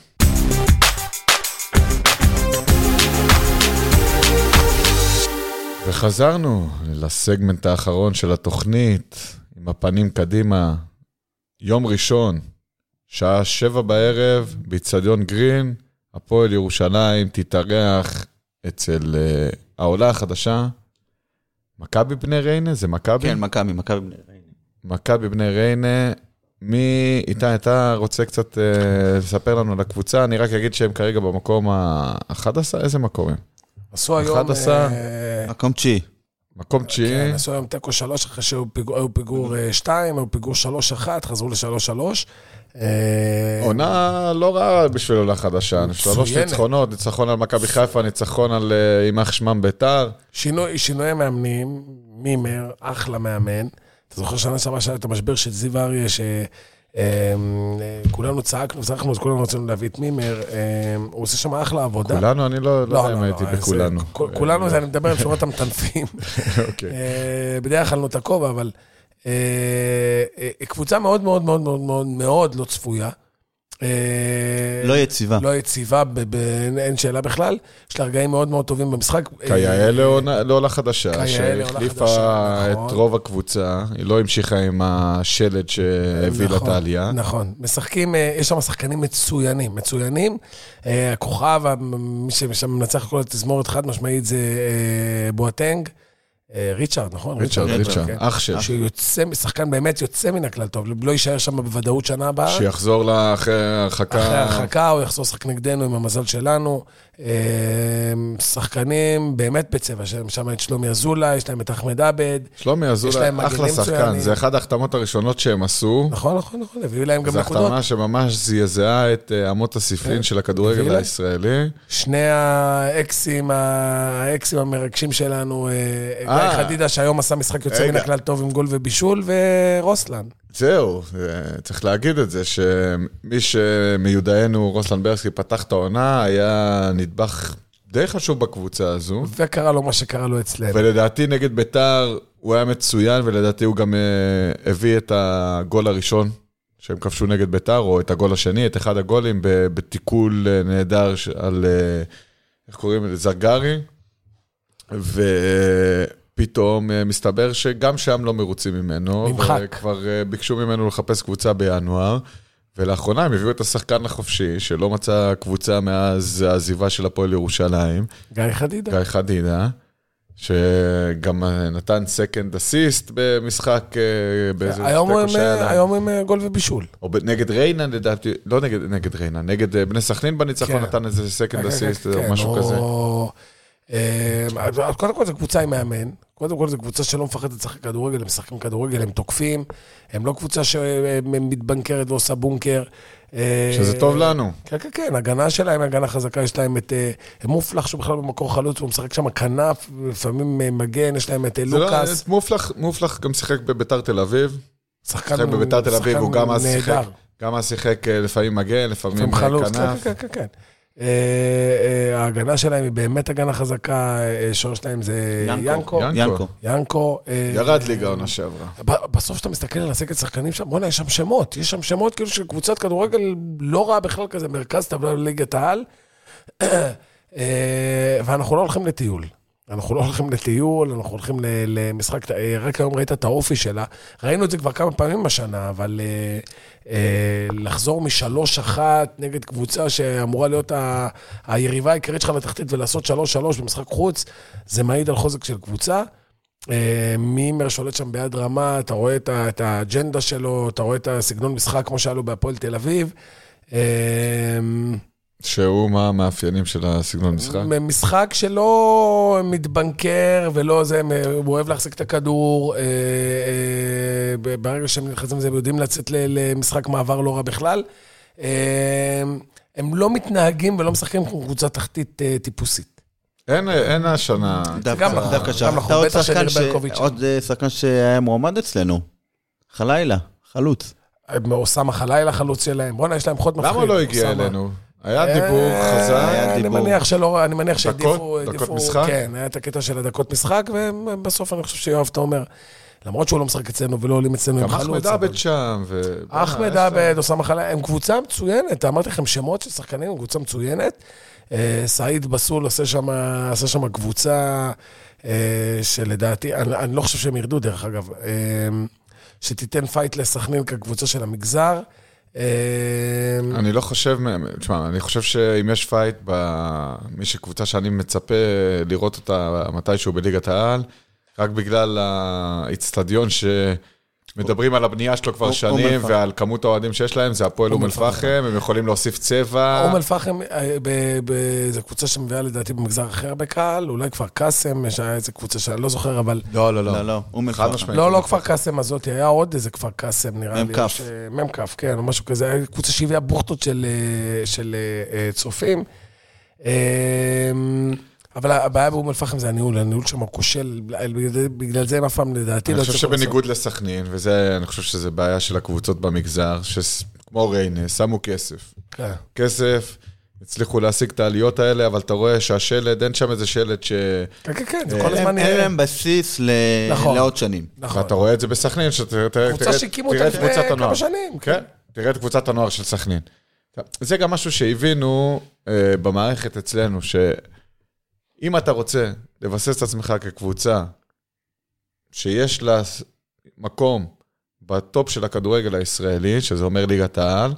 וחזרנו לסגמנט האחרון של התוכנית, עם הפנים קדימה. יום ראשון, שעה שבע בערב, באצטדיון גרין, הפועל ירושלים תתארח אצל uh, העולה החדשה. מכבי בני ריינה, זה מכבי? כן, מכבי, מכבי בני ריינה. מכבי בני ריינה, מי איתה, אתה רוצה קצת uh, לספר לנו על הקבוצה? אני רק אגיד שהם כרגע במקום ה-אחד עשר, איזה מקום הם? עשו היום... אחד עשר? מקום תשיעי. מקום תשיעי. כן, עשו היום תיקו שלוש, אחרי שהיו פיגור שתיים, היו פיגור שלוש אחת, חזרו לשלוש שלוש. עונה לא רעה בשביל עולה חדשה. שלוש ניצחונות, ניצחון על מכבי חיפה, ניצחון על יימח שמם ביתר. שינוי מאמנים, מימר, אחלה מאמן. אתה זוכר שנה שמה שהיה את המשבר של זיו אריה, שכולנו צעקנו, צעקנו, אז כולנו רצינו להביא את מימר, הוא עושה שם אחלה עבודה. כולנו, אני לא יודע אם הייתי בכולנו. כולנו, אני מדבר עם שורות המטנפים. בדרך כלל נוט הכובע, אבל קבוצה מאוד מאוד מאוד מאוד מאוד לא צפויה. לא יציבה. לא יציבה, אין שאלה בכלל. יש לה רגעים מאוד מאוד טובים במשחק. קייאה לעולה חדשה, שהחליפה את רוב הקבוצה, היא לא המשיכה עם השלד שהביא לתעלייה. נכון, משחקים, יש שם שחקנים מצוינים, מצוינים. הכוכב, מי שמנצח כל התזמורת חד משמעית זה בואטנג, ריצ'ארד, נכון? ריצ'ארד, ריצ'ארד, אח של. שיוצא, שחקן באמת יוצא מן הכלל טוב, לא יישאר שם בוודאות שנה הבאה. שיחזור לה אחרי הרחקה. אחרי הרחקה, הוא יחזור שחק נגדנו עם המזל שלנו. שחקנים באמת בצבע, שם את שלומי אזולה, יש להם את אחמד עבד. שלומי אזולה, אחלה שחקן, זה אחד ההחתמות הראשונות שהם עשו. נכון, נכון, נכון, הביאו להם גם נקודות. זו החתמה שממש זעזעה את אמות הספרין של הכדורגל הישראלי. שני האקסים, האקסים המרגשים שלנו, גיא חדידה, שהיום עשה משחק יוצא מן הכלל טוב עם גול ובישול, ורוסלן. זהו, צריך להגיד את זה, שמי שמיודענו, רוסלן ברסקי, פתח את העונה, היה נדבך די חשוב בקבוצה הזו. וקרה לו מה שקרה לו אצלנו. ולדעתי נגד ביתר הוא היה מצוין, ולדעתי הוא גם הביא את הגול הראשון, שהם כבשו נגד ביתר, או את הגול השני, את אחד הגולים, בתיקול נהדר על, איך קוראים לזה, זרגרי, ו... פתאום מסתבר שגם שם לא מרוצים ממנו. ממחק. וכבר ביקשו ממנו לחפש קבוצה בינואר, ולאחרונה הם הביאו את השחקן החופשי, שלא מצא קבוצה מאז העזיבה של הפועל ירושלים. גיא חדידה. גיא חדידה, שגם נתן סקנד אסיסט במשחק, באיזה היום, היום עם גול ובישול. או נגד ריינה, לדעתי, לא נגד, נגד ריינה, נגד בני סכנין בניצחון כן. נתן איזה סקנד אסיסט, כן, או משהו או... כזה. קודם כל זו קבוצה עם מאמן, קודם כל זו קבוצה שלא מפחדת לשחק כדורגל, הם משחקים כדורגל, הם תוקפים, הם לא קבוצה שמתבנקרת ועושה בונקר. שזה טוב לנו. כן, כן, כן, הגנה שלהם, הגנה חזקה, יש להם את מופלח, שהוא בכלל במקור חלוץ, הוא משחק שם כנף, לפעמים מגן, יש להם את לוקאס. מופלח גם שיחק בביתר תל אביב. שחקן בביתר תל אביב, הוא גם אז שיחק לפעמים מגן, לפעמים כנף. כן, כן, כן. ההגנה שלהם היא באמת הגנה חזקה, שורש שלהם זה ינקו. ינקו. ינקו. ירד ליגה עונה שעברה. בסוף שאתה מסתכל על הסגל שחקנים שם, בוא'נה, יש שם שמות, יש שם שמות כאילו של קבוצת כדורגל לא רע בכלל כזה, מרכז טבלה לליגת העל, ואנחנו לא הולכים לטיול. אנחנו לא הולכים לטיול, אנחנו הולכים למשחק, רק היום ראית את האופי שלה, ראינו את זה כבר כמה פעמים בשנה, אבל לחזור משלוש אחת נגד קבוצה שאמורה להיות היריבה העיקרית שלך לתחתית ולעשות שלוש שלוש במשחק חוץ, זה מעיד על חוזק של קבוצה. מימר שולט שם ביד רמה, אתה רואה את האג'נדה שלו, אתה רואה את הסגנון משחק כמו שהיה לו בהפועל תל אביב. שהוא מה המאפיינים של הסגנון משחק? משחק שלא מתבנקר ולא זה, הוא אוהב להחזיק את הכדור, ברגע שהם נכנסים לזה, הם יודעים לצאת למשחק מעבר לא רע בכלל. הם לא מתנהגים ולא משחקים כמו קבוצה תחתית טיפוסית. אין השנה. דווקא שם. אתה עוד שחקן שהיה מועמד אצלנו. חלילה, חלוץ. אוסמה חלילה חלוץ שלהם. בוא'נה, יש להם חוד מפחיד. למה לא הגיע אלינו? היה דיבור חזק. אני מניח שלא, אני מניח שדיפו, דקות משחק? כן, היה את הקטע של הדקות משחק, ובסוף אני חושב שיואב אתה אומר, למרות שהוא לא משחק אצלנו ולא עולים אצלנו עם חלוץ. גם אחמד עבד שם. אחמד עבד, אוסמה חלילה, הם קבוצה מצוינת, אמרתי לכם שמות של שחקנים, הם קבוצה מצוינת. סעיד בסול עושה שם קבוצה שלדעתי, אני לא חושב שהם ירדו דרך אגב, שתיתן פייט לסכנין כקבוצה של המגזר. אני לא חושב, תשמע, אני חושב שאם יש פייט במי שקבוצה שאני מצפה לראות אותה מתישהו בליגת העל, רק בגלל האצטדיון שמדברים על הבנייה שלו כבר שנים ועל כמות האוהדים שיש להם, זה הפועל אום אל-פחם, הם יכולים להוסיף צבע. אום אל-פחם זו קבוצה שמביאה לדעתי במגזר אחר בקהל, אולי כפר קאסם, יש איזו קבוצה שאני לא זוכר, אבל... לא, לא, לא. לא, לא כפר קאסם הזאת, היה עוד איזה כפר קאסם, נראה לי. ממקף. ממקף, כן, או משהו כזה, היה קבוצה שהביאה בוכטות של צופים. אבל הבעיה באום אל-פחם זה הניהול, הניהול שם כושל, בגלל זה הם אף פעם לדעתי. אני חושב שבניגוד לסכנין, וזה, אני חושב שזה בעיה של הקבוצות במגזר, שכמו ריינה, שמו כסף. כסף, הצליחו להשיג את העליות האלה, אבל אתה רואה שהשלד, אין שם איזה שלד ש... כן, כן, כן, זה כל הזמן נראה. אין להם בסיס לעוד שנים. ואתה רואה את זה בסכנין, קבוצה שהקימו אותה לפני כמה שנים. כן, תראה את קבוצת הנוער של סכנין. זה גם משהו שהבינו אה, במערכת אצלנו, שאם אתה רוצה לבסס את עצמך כקבוצה, שיש לה מקום בטופ של הכדורגל הישראלי, שזה אומר ליגת העל,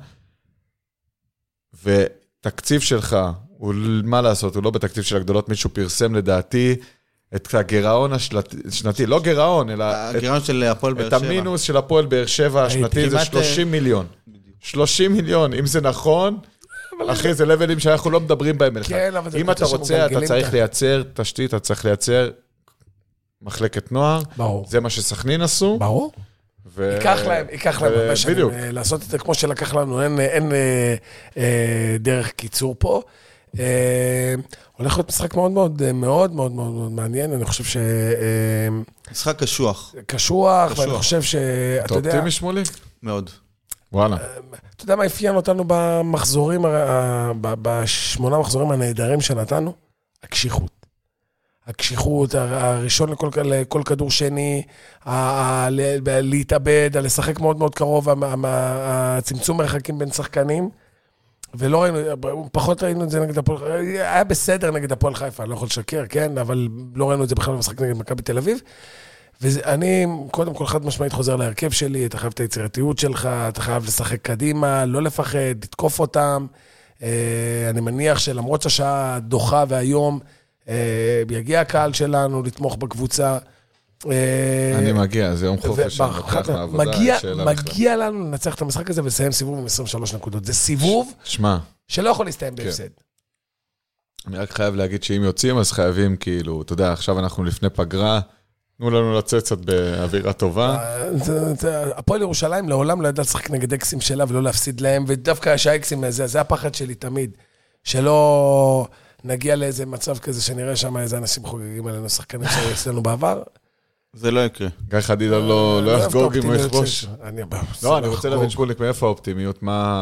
ותקציב שלך, הוא, מה לעשות, הוא לא בתקציב של הגדולות, מישהו פרסם לדעתי, את הגירעון השנתי, לא גירעון, אלא הגירעון של הפועל באר שבע. את שבע. המינוס של הפועל באר שבע השנתי זה שלושים מיליון. שלושים מיליון, אם זה נכון, אחי, זה לבלים שאנחנו לא מדברים בהם אליך. אם אתה רוצה, אתה צריך לייצר תשתית, אתה צריך לייצר מחלקת נוער. ברור. זה מה שסכנין עשו. ברור. ייקח להם, ייקח להם הרבה שנים לעשות את זה כמו שלקח לנו, אין דרך קיצור פה. הולך להיות משחק מאוד מאוד מאוד מאוד מאוד מעניין, אני חושב ש... משחק קשוח. קשוח, ואני חושב ש... אתה אופטימי שמולי? מאוד. וואלה. אתה יודע מה הפיין אותנו במחזורים, בשמונה מחזורים הנהדרים שנתנו? הקשיחות. הקשיחות, הראשון לכל, לכל כדור שני, להתאבד, לשחק מאוד מאוד קרוב, הצמצום מרחקים בין שחקנים, ולא ראינו, פחות ראינו את זה נגד הפועל, היה בסדר נגד הפועל חיפה, לא יכול לשקר, כן, אבל לא ראינו את זה בכלל במשחק נגד מכבי תל אביב, ואני קודם כל חד משמעית חוזר להרכב שלי, אתה חייב את היצירתיות שלך, אתה חייב לשחק קדימה, לא לפחד, לתקוף אותם, אני מניח שלמרות שהשעה דוחה והיום, יגיע הקהל שלנו לתמוך בקבוצה. אני מגיע, זה יום חופש. מגיע לנו לנצח את המשחק הזה ולסיים סיבוב עם עשרים ושלוש נקודות. זה סיבוב שלא יכול להסתיים בהפסד. אני רק חייב להגיד שאם יוצאים, אז חייבים כאילו, אתה יודע, עכשיו אנחנו לפני פגרה, תנו לנו לצאת קצת באווירה טובה. הפועל ירושלים לעולם לא ידע לשחק נגד אקסים שלה ולא להפסיד להם, ודווקא שהאקסים, זה הפחד שלי תמיד, שלא... נגיע לאיזה מצב כזה שנראה שם איזה אנשים חוגגים עלינו שחקנים שאצלנו בעבר. זה לא יקרה. גיא חדידה לא יחגוג אם הוא יכבוש. לא, אני רוצה להבין שמוליק, מאיפה האופטימיות?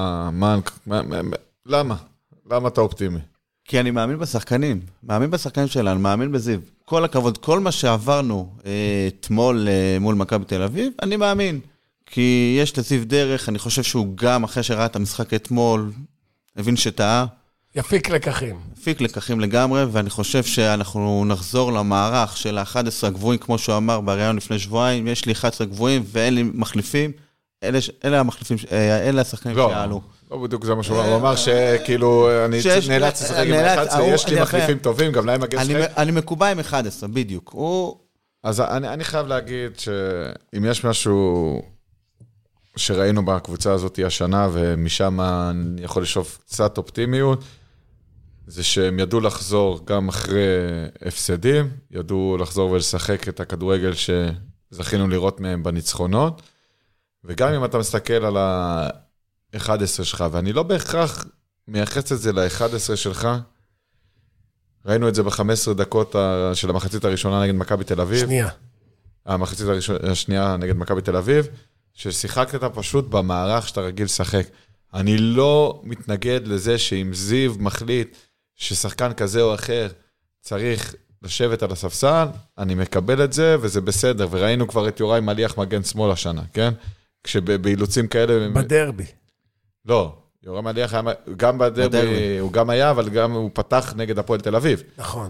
למה? למה אתה אופטימי? כי אני מאמין בשחקנים. מאמין בשחקנים שלנו, מאמין בזיו. כל הכבוד, כל מה שעברנו אתמול מול מכבי תל אביב, אני מאמין. כי יש לזיו דרך, אני חושב שהוא גם אחרי שראה את המשחק אתמול, הבין שטעה. יפיק לקחים. יפיק לקחים לגמרי, ואני חושב שאנחנו נחזור למערך של ה-אחד עשר הגבוהים, כמו שהוא אמר בראיון לפני שבועיים, יש לי אחד עשר גבוהים ואין לי מחליפים, אלה, אלה המחליפים, אלה השחקנים לא, שעלו. לא בדיוק זה מה שהוא אמר, הוא אמר שכאילו, אני נאלץ לשחק עם ה-אחד עשר, יש לי מחליפים טובים, גם להם מגן שחק. אני מקובע עם אחד עשר, בדיוק. הוא... אז אני, אני חייב להגיד שאם יש משהו שראינו בקבוצה הזאת השנה, ומשם אני יכול לשאוף קצת אופטימיות, זה שהם ידעו לחזור גם אחרי הפסדים, ידעו לחזור ולשחק את הכדורגל שזכינו לראות מהם בניצחונות, וגם אם אתה מסתכל על ה-אחד עשר שלך, ואני לא בהכרח מייחס את זה ל-אחד עשר שלך, ראינו את זה ב-חמש עשרה דקות של המחצית הראשונה נגד מכבי תל אביב. שנייה. המחצית השנייה נגד מכבי תל אביב, ששיחקת פשוט במערך שאתה רגיל לשחק. אני לא מתנגד לזה שאם זיו מחליט ששחקן כזה או אחר צריך לשבת על הספסל, אני מקבל את זה וזה בסדר, וראינו כבר את יוראי מליח מגן שמאל השנה, כן? כשבאילוצים כאלה... בדרבי. לא, יוראי מליח היה, גם בדרבי, בדרבי הוא גם היה, אבל גם הוא פתח נגד הפועל תל אביב. נכון.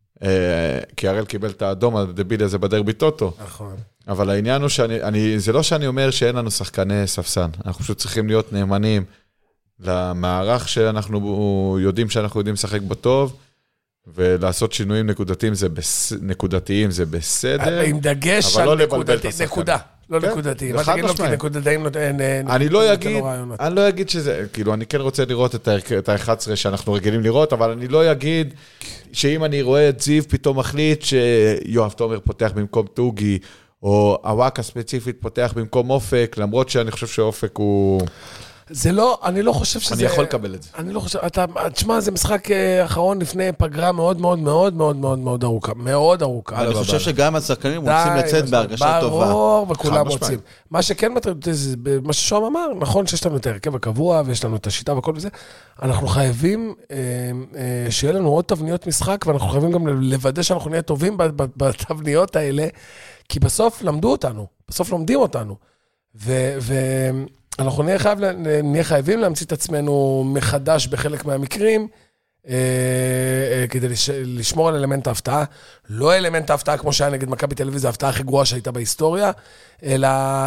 כי הראל קיבל את האדום הדבילי הזה בדרבי טוטו. נכון. אבל העניין הוא שאני, אני, זה לא שאני אומר שאין לנו שחקני ספסל, אנחנו פשוט צריכים להיות נאמנים למערך שאנחנו יודעים שאנחנו יודעים לשחק בטוב, ולעשות שינויים נקודתיים זה, בס... נקודתיים זה בסדר. עם דגש על לא נקודתי, נקודה, לא כן, נקודתיים. מה תגיד לו כי נקודתיים אני לא אגיד, אני לא אגיד שזה, כאילו אני כן רוצה לראות את ה-אחד עשר שאנחנו רגילים לראות, אבל אני לא אגיד שאם אני רואה את זיו פתאום מחליט שיואב תומר פותח במקום טוגי, או הוואקה ספציפית פותח במקום אופק, למרות שאני חושב שאופק הוא... זה לא, אני לא חושב שזה... אני יכול לקבל את זה. אני לא חושב, אתה, תשמע, זה משחק אחרון לפני פגרה מאוד מאוד מאוד מאוד מאוד מאוד ארוכה, מאוד ארוכה. אני חושב שגם השחקנים רוצים לצאת בהרגשה טובה. ברור, וכולם רוצים. מה שכן מטריד אותי זה, מה ששום אמר, נכון שיש לנו את ההרכב הקבוע, ויש לנו את השיטה וכל זה, אנחנו חייבים שיהיה לנו עוד תבניות משחק, ואנחנו חייבים גם לוודא שאנחנו נהיה טובים בתבניות האלה, כי בסוף למדו אותנו, בסוף לומדים אותנו. ו... אנחנו נהיה, חייב, נהיה חייבים להמציא את עצמנו מחדש בחלק מהמקרים, כדי לשמור על אלמנט ההפתעה. לא אלמנט ההפתעה כמו שהיה נגד מכבי תל אביב, זו ההפתעה הכי גרועה שהייתה בהיסטוריה, אלא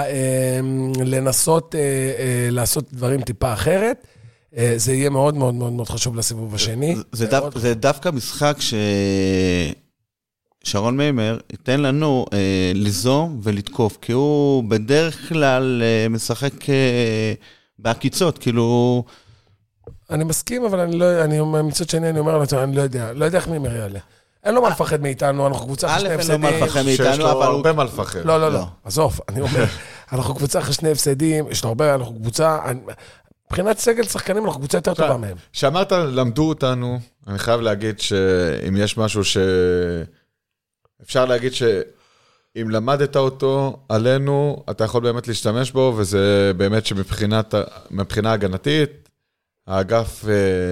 לנסות לעשות דברים טיפה אחרת. זה יהיה מאוד מאוד מאוד מאוד חשוב לסיבוב השני. זה, דו, זה דווקא משחק ששרון מיימר ייתן לנו אה, ליזום ולתקוף, כי הוא בדרך כלל אה, משחק אה, בהקיצות, כאילו... אני מסכים, אבל אני לא, אני מצד שני, אני אומר, אני לא יודע, לא יודע איך מיימר יעלה. אין לו מה לפחד מאיתנו, אנחנו קבוצה אחרי שני הפסדים. א', אין לו מה לפחד מאיתנו, אבל הוא... הרבה מה לפחד. לא, לא, לא, עזוב, אני אומר, אנחנו קבוצה אחרי שני הפסדים, יש לו הרבה, אנחנו קבוצה... מבחינת סגל שחקנים, אנחנו קבוצה יותר טובה מהם. שאמרת, למדו אותנו, אני חייב להגיד שאם יש משהו ש... אפשר להגיד שאם למדת אותו עלינו, אתה יכול באמת להשתמש בו, וזה באמת שמבחינה הגנתית, האגף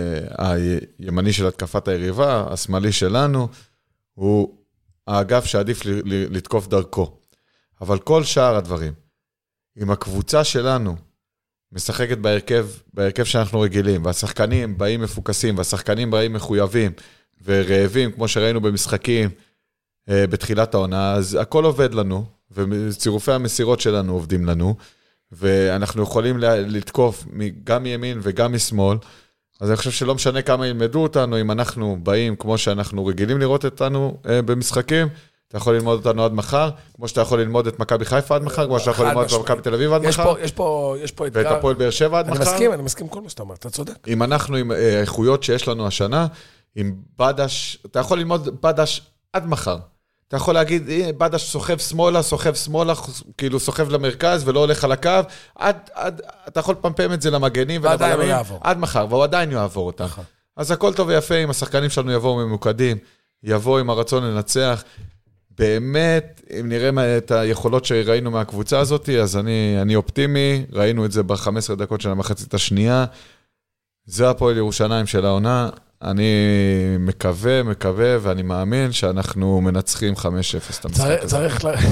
הימני של התקפת היריבה, השמאלי שלנו, הוא האגף שעדיף לתקוף דרכו. אבל כל שאר הדברים, עם הקבוצה שלנו, משחקת בהרכב, בהרכב שאנחנו רגילים, והשחקנים באים מפוקסים, והשחקנים באים מחויבים, ורעבים, כמו שראינו במשחקים, אה, בתחילת העונה, אז הכל עובד לנו, וצירופי המסירות שלנו עובדים לנו, ואנחנו יכולים לתקוף גם מימין וגם משמאל, אז אני חושב שלא משנה כמה ילמדו אותנו, אם אנחנו באים כמו שאנחנו רגילים לראות אותנו אה, במשחקים, אתה יכול ללמוד אותנו עד מחר, כמו שאתה יכול ללמוד את מכבי חיפה עד מחר, כמו שאתה יכול ללמוד את מכבי תל אביב עד מחר. יש פה, יש פה אתגר. ואת הפועל באר שבע עד מחר. אני מסכים, אני מסכים כל מה שאתה אומר, אתה צודק. אם אנחנו עם האיכויות שיש לנו השנה, עם בדש, אתה יכול ללמוד בדש עד מחר. אתה יכול להגיד, בדש סוחב שמאלה, סוחב שמאלה, כאילו סוחב למרכז ולא הולך על הקו, עד, עד, אתה יכול לפמפם את זה למגנים ולבלמים, עד מחר, והוא עדיין יעבור אותה. אז הכל טוב ויפה, אם השחקנים שלנו יבואו ממוקדים, יבואו עם הרצון לנצח, באמת, אם נראה את היכולות שראינו מהקבוצה הזאת, אז אני, אני אופטימי, ראינו את זה ב-חמש עשרה דקות של המחצית השנייה, זה הפועל ירושלים של העונה, אני מקווה, מקווה, ואני מאמין שאנחנו מנצחים חמש אפס את המשחק הזה. צריך לה...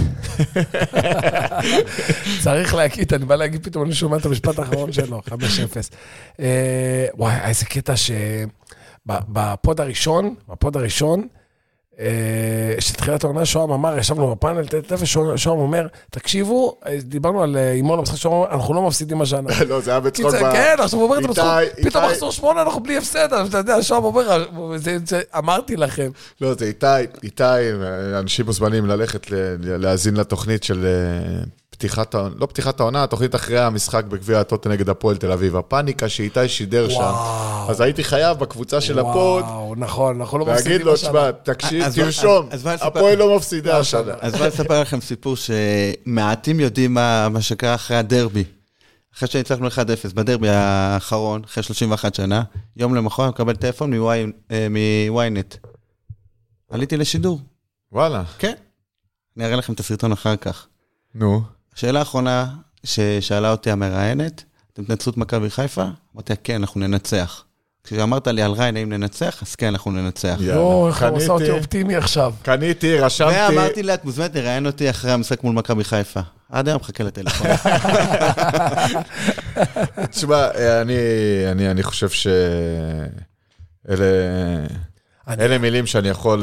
צריך להגיד, אני בא להגיד פתאום, אני שומע את המשפט האחרון שלו, חמש אפס. וואי, איזה קטע שבפוד הראשון, בפוד הראשון, שתחילת העונה שוהם אמר, ישבנו בפאנל, שוהם אומר, תקשיבו, דיברנו על אימון המשחק שוהם, אנחנו לא מפסידים השנה. לא, זה היה בצחוק. כן, עכשיו הוא אומר את המשחק, פתאום מחזור שמונה, אנחנו בלי הפסד, אתה יודע, שוהם אומר, אמרתי לכם. לא, זה איתי, איתי, אנשים מוזמנים ללכת להאזין לתוכנית של פתיחת, לא פתיחת העונה, התוכנית אחרי המשחק בגביע הטוטו נגד הפועל תל אביב, הפאניקה שאיתי שידר שם. אז הייתי חייב בקבוצה של הפוד. וואו, נכון, אנחנו לא מפסידים השנה. תקשיב, תרשום, הפועל לא מפסידה השנה. אז בואו נספר לכם סיפור שמעטים יודעים מה שקרה אחרי הדרבי. אחרי שהצלחנו אחד אפס בדרבי האחרון, אחרי שלושים ואחת שנה, יום למחרת מקבל טלפון מוויינט. עליתי לשידור. וואלה. כן. אני אראה לכם את הסרטון אחר כך. נו. השאלה האחרונה ששאלה אותי המראיינת, אתם תנצחו את מכבי חיפה? אמרתי, כן, אנחנו ננצח. כשאמרת לי על ריין, האם ננצח? אז כן, אנחנו ננצח. לא, איך הוא עושה אותי אופטימי עכשיו. קניתי, רשמתי. ואמרתי לה, את מוזמנת, ראיין אותי אחרי המשחק מול מכבי חיפה. עד היום מחכה לטלפון. תשמע, אני חושב שאלה מילים שאני יכול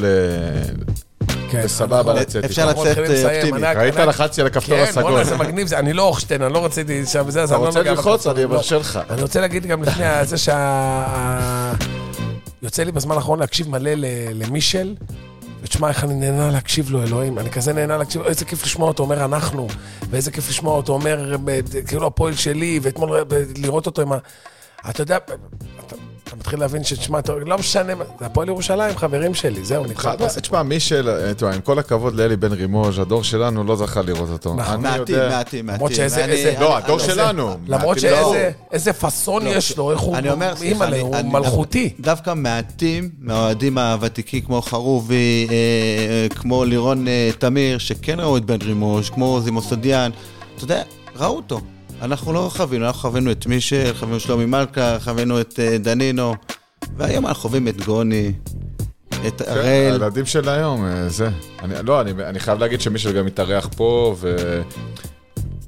בסבבה לצאת. אפשר לצאת אופטימי. ראית לחצתי על הכפתור הסגול. כן, בוא'נה, זה מגניב, אני לא אוכשטיין, אני לא רציתי שם וזה, אתה רוצה ללחוץ, אני מרשה לך. אני רוצה להגיד גם לפני זה שה... יוצא לי בזמן האחרון להקשיב מלא למישל, ותשמע איך אני נהנה להקשיב לו, אלוהים, אני כזה נהנה להקשיב, איזה כיף לשמוע אותו אומר אנחנו, ואיזה כיף לשמוע אותו אומר, כאילו הפועל שלי, ואתמול לראות אותו עם ה... אתה יודע, אתה מתחיל להבין שתשמע, לא משנה, זה הפועל ירושלים, חברים שלי, זהו, נקרא. תשמע, מישל, עם כל הכבוד לאלי בן רימוז', הדור שלנו לא זכה לראות אותו. מעטים, מעטים, מעטים. לא, הדור שלנו. למרות שאיזה פסון יש לו, איך הוא אימא'לה, הוא מלכותי. דווקא מעטים, מהאוהדים הוותיקים, כמו חרובי, כמו לירון תמיר, שכן ראו את בן רימוז', כמו זימו סודיאן, אתה יודע, ראו אותו. אנחנו לא חווינו, אנחנו חווינו את מישל, חווינו שלומי מלכה, חווינו את דנינו, והיום אנחנו חווים את גוני, את הראל. הילדים של היום, זה. לא, אני חייב להגיד שמישל גם מתארח פה,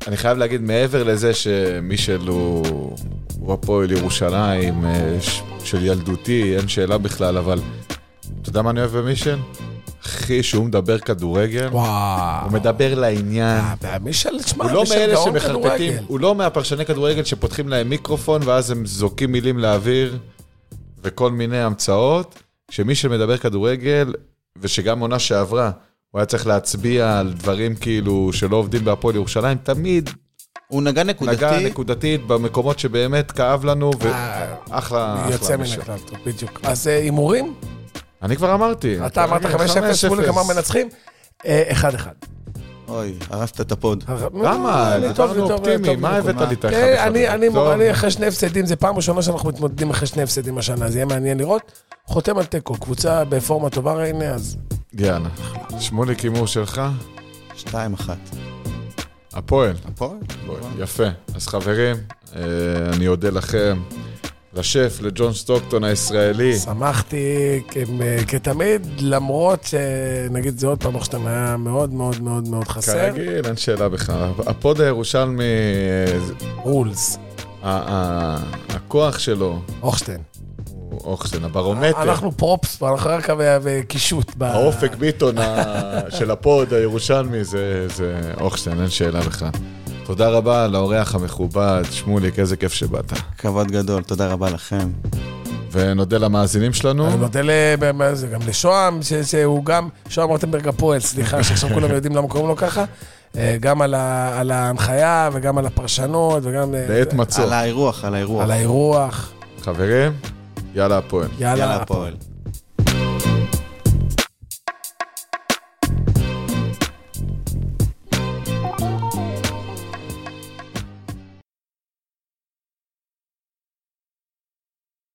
אני חייב להגיד, מעבר לזה שמישל הוא, הוא הפועל ירושלים של ילדותי, אין שאלה בכלל, אבל אתה יודע מה אני אוהב במישל? אחי, שהוא מדבר כדורגל, וואו. הוא מדבר לעניין. מישל, תשמע, הוא לא מאלה שמחרטטים, כדורגל. הוא לא מהפרשני כדורגל שפותחים להם מיקרופון, ואז הם זוקים מילים לאוויר, וכל מיני המצאות. כשמישל מדבר כדורגל, ושגם עונה שעברה, הוא היה צריך להצביע על דברים כאילו שלא עובדים בהפועל ירושלים, תמיד הוא נגע נקודתי. נגע נקודתית במקומות שבאמת כאב לנו, ואחלה, יוצא מן הכלל, טוב, בדיוק. אז הימורים? אני כבר אמרתי. אתה אמרת חמש אפס, שמולי כמה מנצחים? אחד אחד. אוי, הרסת את הפוד. למה? דיברנו אופטימי, מה הבאת לי את האחד אחד? אני אחרי שני הפסדים, זה פעם ראשונה שאנחנו מתמודדים אחרי שני הפסדים השנה, זה יהיה מעניין לראות. חותם על טקו, קבוצה בפורמה טובה רעיני, אז... יאללה. שמולי כימור שלך? שתיים אחת. הפועל. הפועל? יפה. אז חברים, אני אודה לכם. לשף, לג'ון סטוקטון הישראלי. שמחתי כתמיד, למרות שנגיד זה עוד פעם שאתה היה מאוד מאוד מאוד מאוד חסר. כרגיל, אין שאלה בכלל. הפוד הירושלמי... רולס. הכוח שלו. אוכשטיין. אוכשטיין, הברומטר. אנחנו פרופס, אנחנו רק וקישוט. האופק ביטון של הפוד הירושלמי זה אוכשטיין, אין שאלה בכלל. תודה רבה לאורח המכובד, שמוליק, איזה כיף שבאת. כבוד גדול, תודה רבה לכם. ונודה למאזינים שלנו. אני נודה גם לשוהם, שהוא גם, שוהם רוטנברג הפועל, סליחה, שעכשיו כולם יודעים למה קוראים לו ככה, גם על ההנחיה וגם על הפרשנות, וגם... לעת מצוא. על האירוח, על האירוח. על האירוח. חברים, יאללה הפועל. יאללה הפועל.